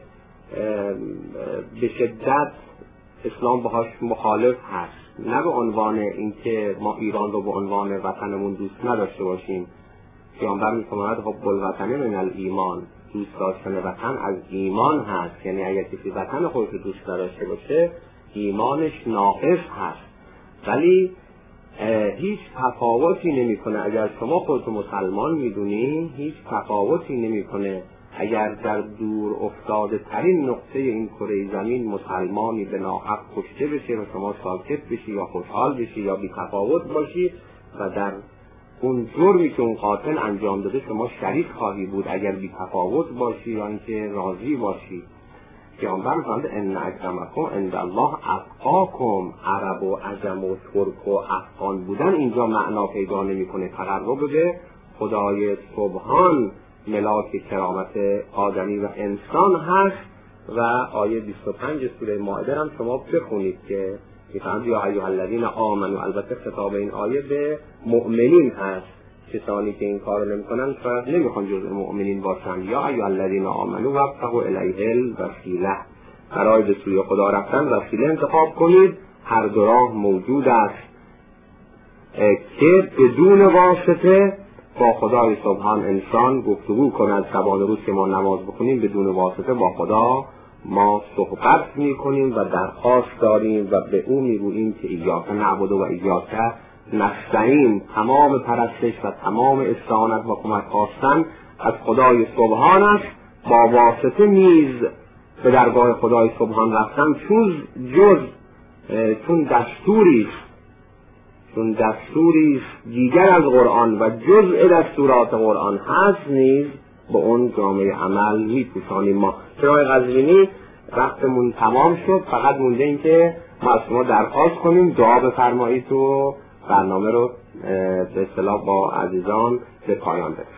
به شدت اسلام باهاش مخالف هست، نه به عنوان اینکه ما ایران رو به عنوان وطنمون دوست نداشته باشیم. پیامبر می‌فرماید حب الوطن من الایمان، دوست داشتن وطن از ایمان هست، یعنی اگر کسی وطن خودش رو دوست داشته باشه ایمانش ناقص هست. ولی هیچ تفاوتی نمی‌کنه اگر شما خودتو مسلمان می‌دونی، هیچ تفاوتی نمی‌کنه اگر در دور افتاده ترین نقطه این کره زمین مسلمانی به ناحق کشته بشه و شما ساکت بشی یا خوشحال بشی یا بی تفاوت باشی و در اون جرمی که اون قاتل انجام داده شما شریک خواهی بود اگر بی تفاوت باشی یا اینکه راضی باشی. پیامبر فرمود ان اکرمکم عند الله اتقاکم. عرب و عجم و ترک و افغان بودن اینجا معنا پیدا نمی‌کنه. تقرب به خدای سبحان ملاک کرامت آدمی و انسان هست و آیه 25 سوره مائده هم شما بخونید که میفهمید یا ایها الذین آمنوا. البته خطاب این آیه به مؤمنین هست، کسانی که این کارو نمیکنن شاید نمیخوان جزء مؤمنین باشن. یا ایها الذین آمنوا وابتغوا الیه الوسیله، برای به سوی خدا رفتن وسیله انتخاب کنید. هر دو راه موجود است که بدون واسطه با خدای سبحان انسان گفتگو کند. شبانه روز که ما نماز بخونیم بدون واسطه با خدا ما صحبت میکنیم و درخواست داریم و به او میگوییم که ایاک نعبد و ایاک نستعین. تمام پرستش و تمام استعانت و کمک خواستن از خدای سبحان است. با واسطه نیز به درگاه خدای سبحان رفتن چون دستوری دیگر از قرآن و جزء دستورات قرآن هست نیز به اون جامعه عمل میپوشانیم. ما جناب قزوینی وقتمون تمام شد، فقط مونده این که ما از شما درخواست کنیم دعا بفرمایید و برنامه رو به اصطلاح با عزیزان به پایان برسونیم.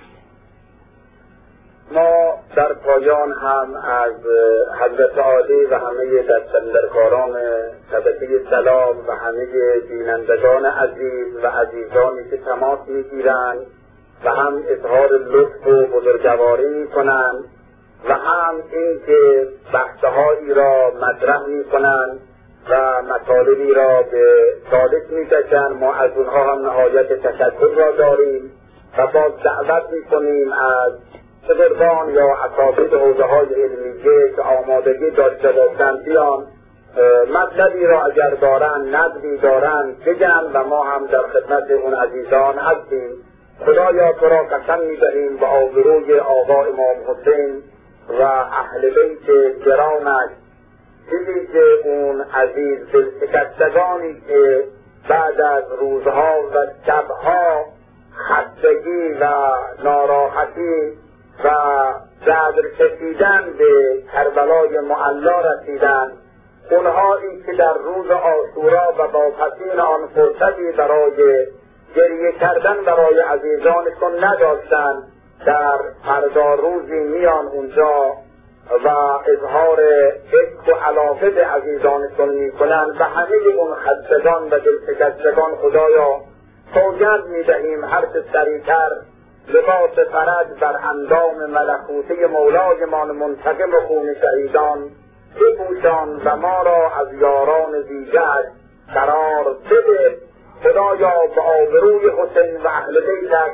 ما در پایان هم از حضرت عالی و همه دستاندرکاران طبقه سلام و همه بینندگان عزیز و عزیزانی که تماس میگیرند و هم اظهار لطف و بزرگواری میکنند و هم این که بحثهایی را مطرح میکنند و مطالبی را به سالک میکشند، ما از اونها هم نهایت تشکر را داریم و باز دعوت میکنیم از بزرگان یا اساتید حوزه‌های علمیه که آمادگی داشته باشند بیان مطلبی را اگر دارند، نقدی دارند بگن و ما هم در خدمت اون عزیزان هستیم. خدایا تو را قسم می‌دهیم به آبروی آقا امام حسین و اهل بیت گرامش، چیزی که اون عزیز دلشکستگانی که بعد از روزها و شبها خستگی و ناراحتی و زجر کشیدن به کربلای معلا رسیدند، اونهایی که در روز عاشورا و با پسین آن فرصتی برای گریه کردن برای عزیزانشون نداشتند، در فردا روزی میان اونجا و اظهار عشق و علاقه به عزیزانشون میکنند و همه اون خستگان و دلشکستگان خدایا سوگند میدهیم هر چه سریعتر لباس فرج بر اندام ملکوته مولایمان منتقم خون شهیدان بپوشان و ما را از یاران دیگر قرار بده. خدایا به آبروی حسین و اهل بیتش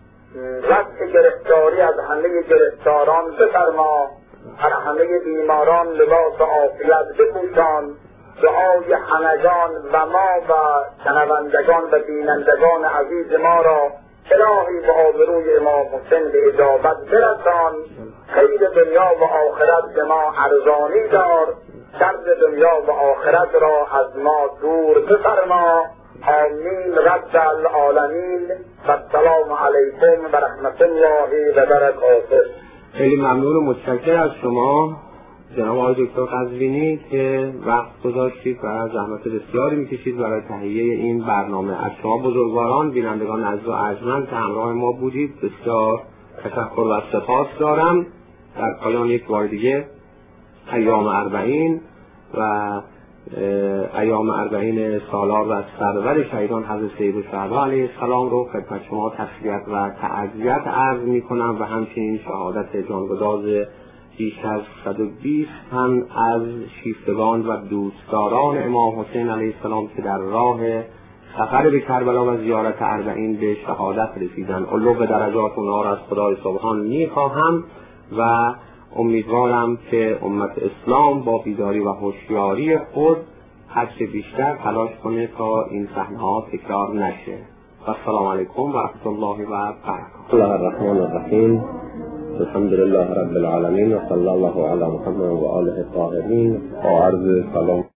رفع گرفتاری از همه گرفتاران بفرما، هر همه بیماران لباس عافیت بپوشان. دعای همگان و ما و شنوندگان و بینندگان عزیز ما را الهی به آبروی امام حسین به اجابت برسان. خیر دنیا و آخرت به ما ارزانی دار، شر دنیا و آخرت را از ما دور بفرما. آمین رب العالمین و السلام علیکم و رحمت الله و برکاته. خیلی ممنون و متشکر از شما جناب آقای دکتر قزوینی که وقت گذاشتید و زحمت بسیاری میکشید برای تهیه این برنامه. از شما بزرگواران بینندگان عزیز و ارجمند که همراه ما بودید بسیار تشکر و سپاس دارم. در پایان یک بار دیگه ایام اربعین و ایام اربعین سالار و سرور شهیدان حضرت سید الشهدا علیه السلام رو خدمت شما تسلیت و تعزیت عرض میکنم و همچنین شهادت جانگداز بیش از 120 تن از شیفتگان و دوستداران امام حسین علیه السلام که در راه سفر به کربلا و زیارت اربعین به شهادت رسیدن. علو به درجات اونها را از خدای سبحان میخواهم و امیدوارم که امت اسلام با بیداری و هوشیاری خود هرچه بیشتر تلاش کنه تا این صحنه‌ها تکرار نشه. السلام علیکم و رحمت الله و برکاته. بسم الله الرحمن الرحیم. الحمد لله رب العالمین و صلی الله علی محمد و آله الطاهرین. با عرض سلام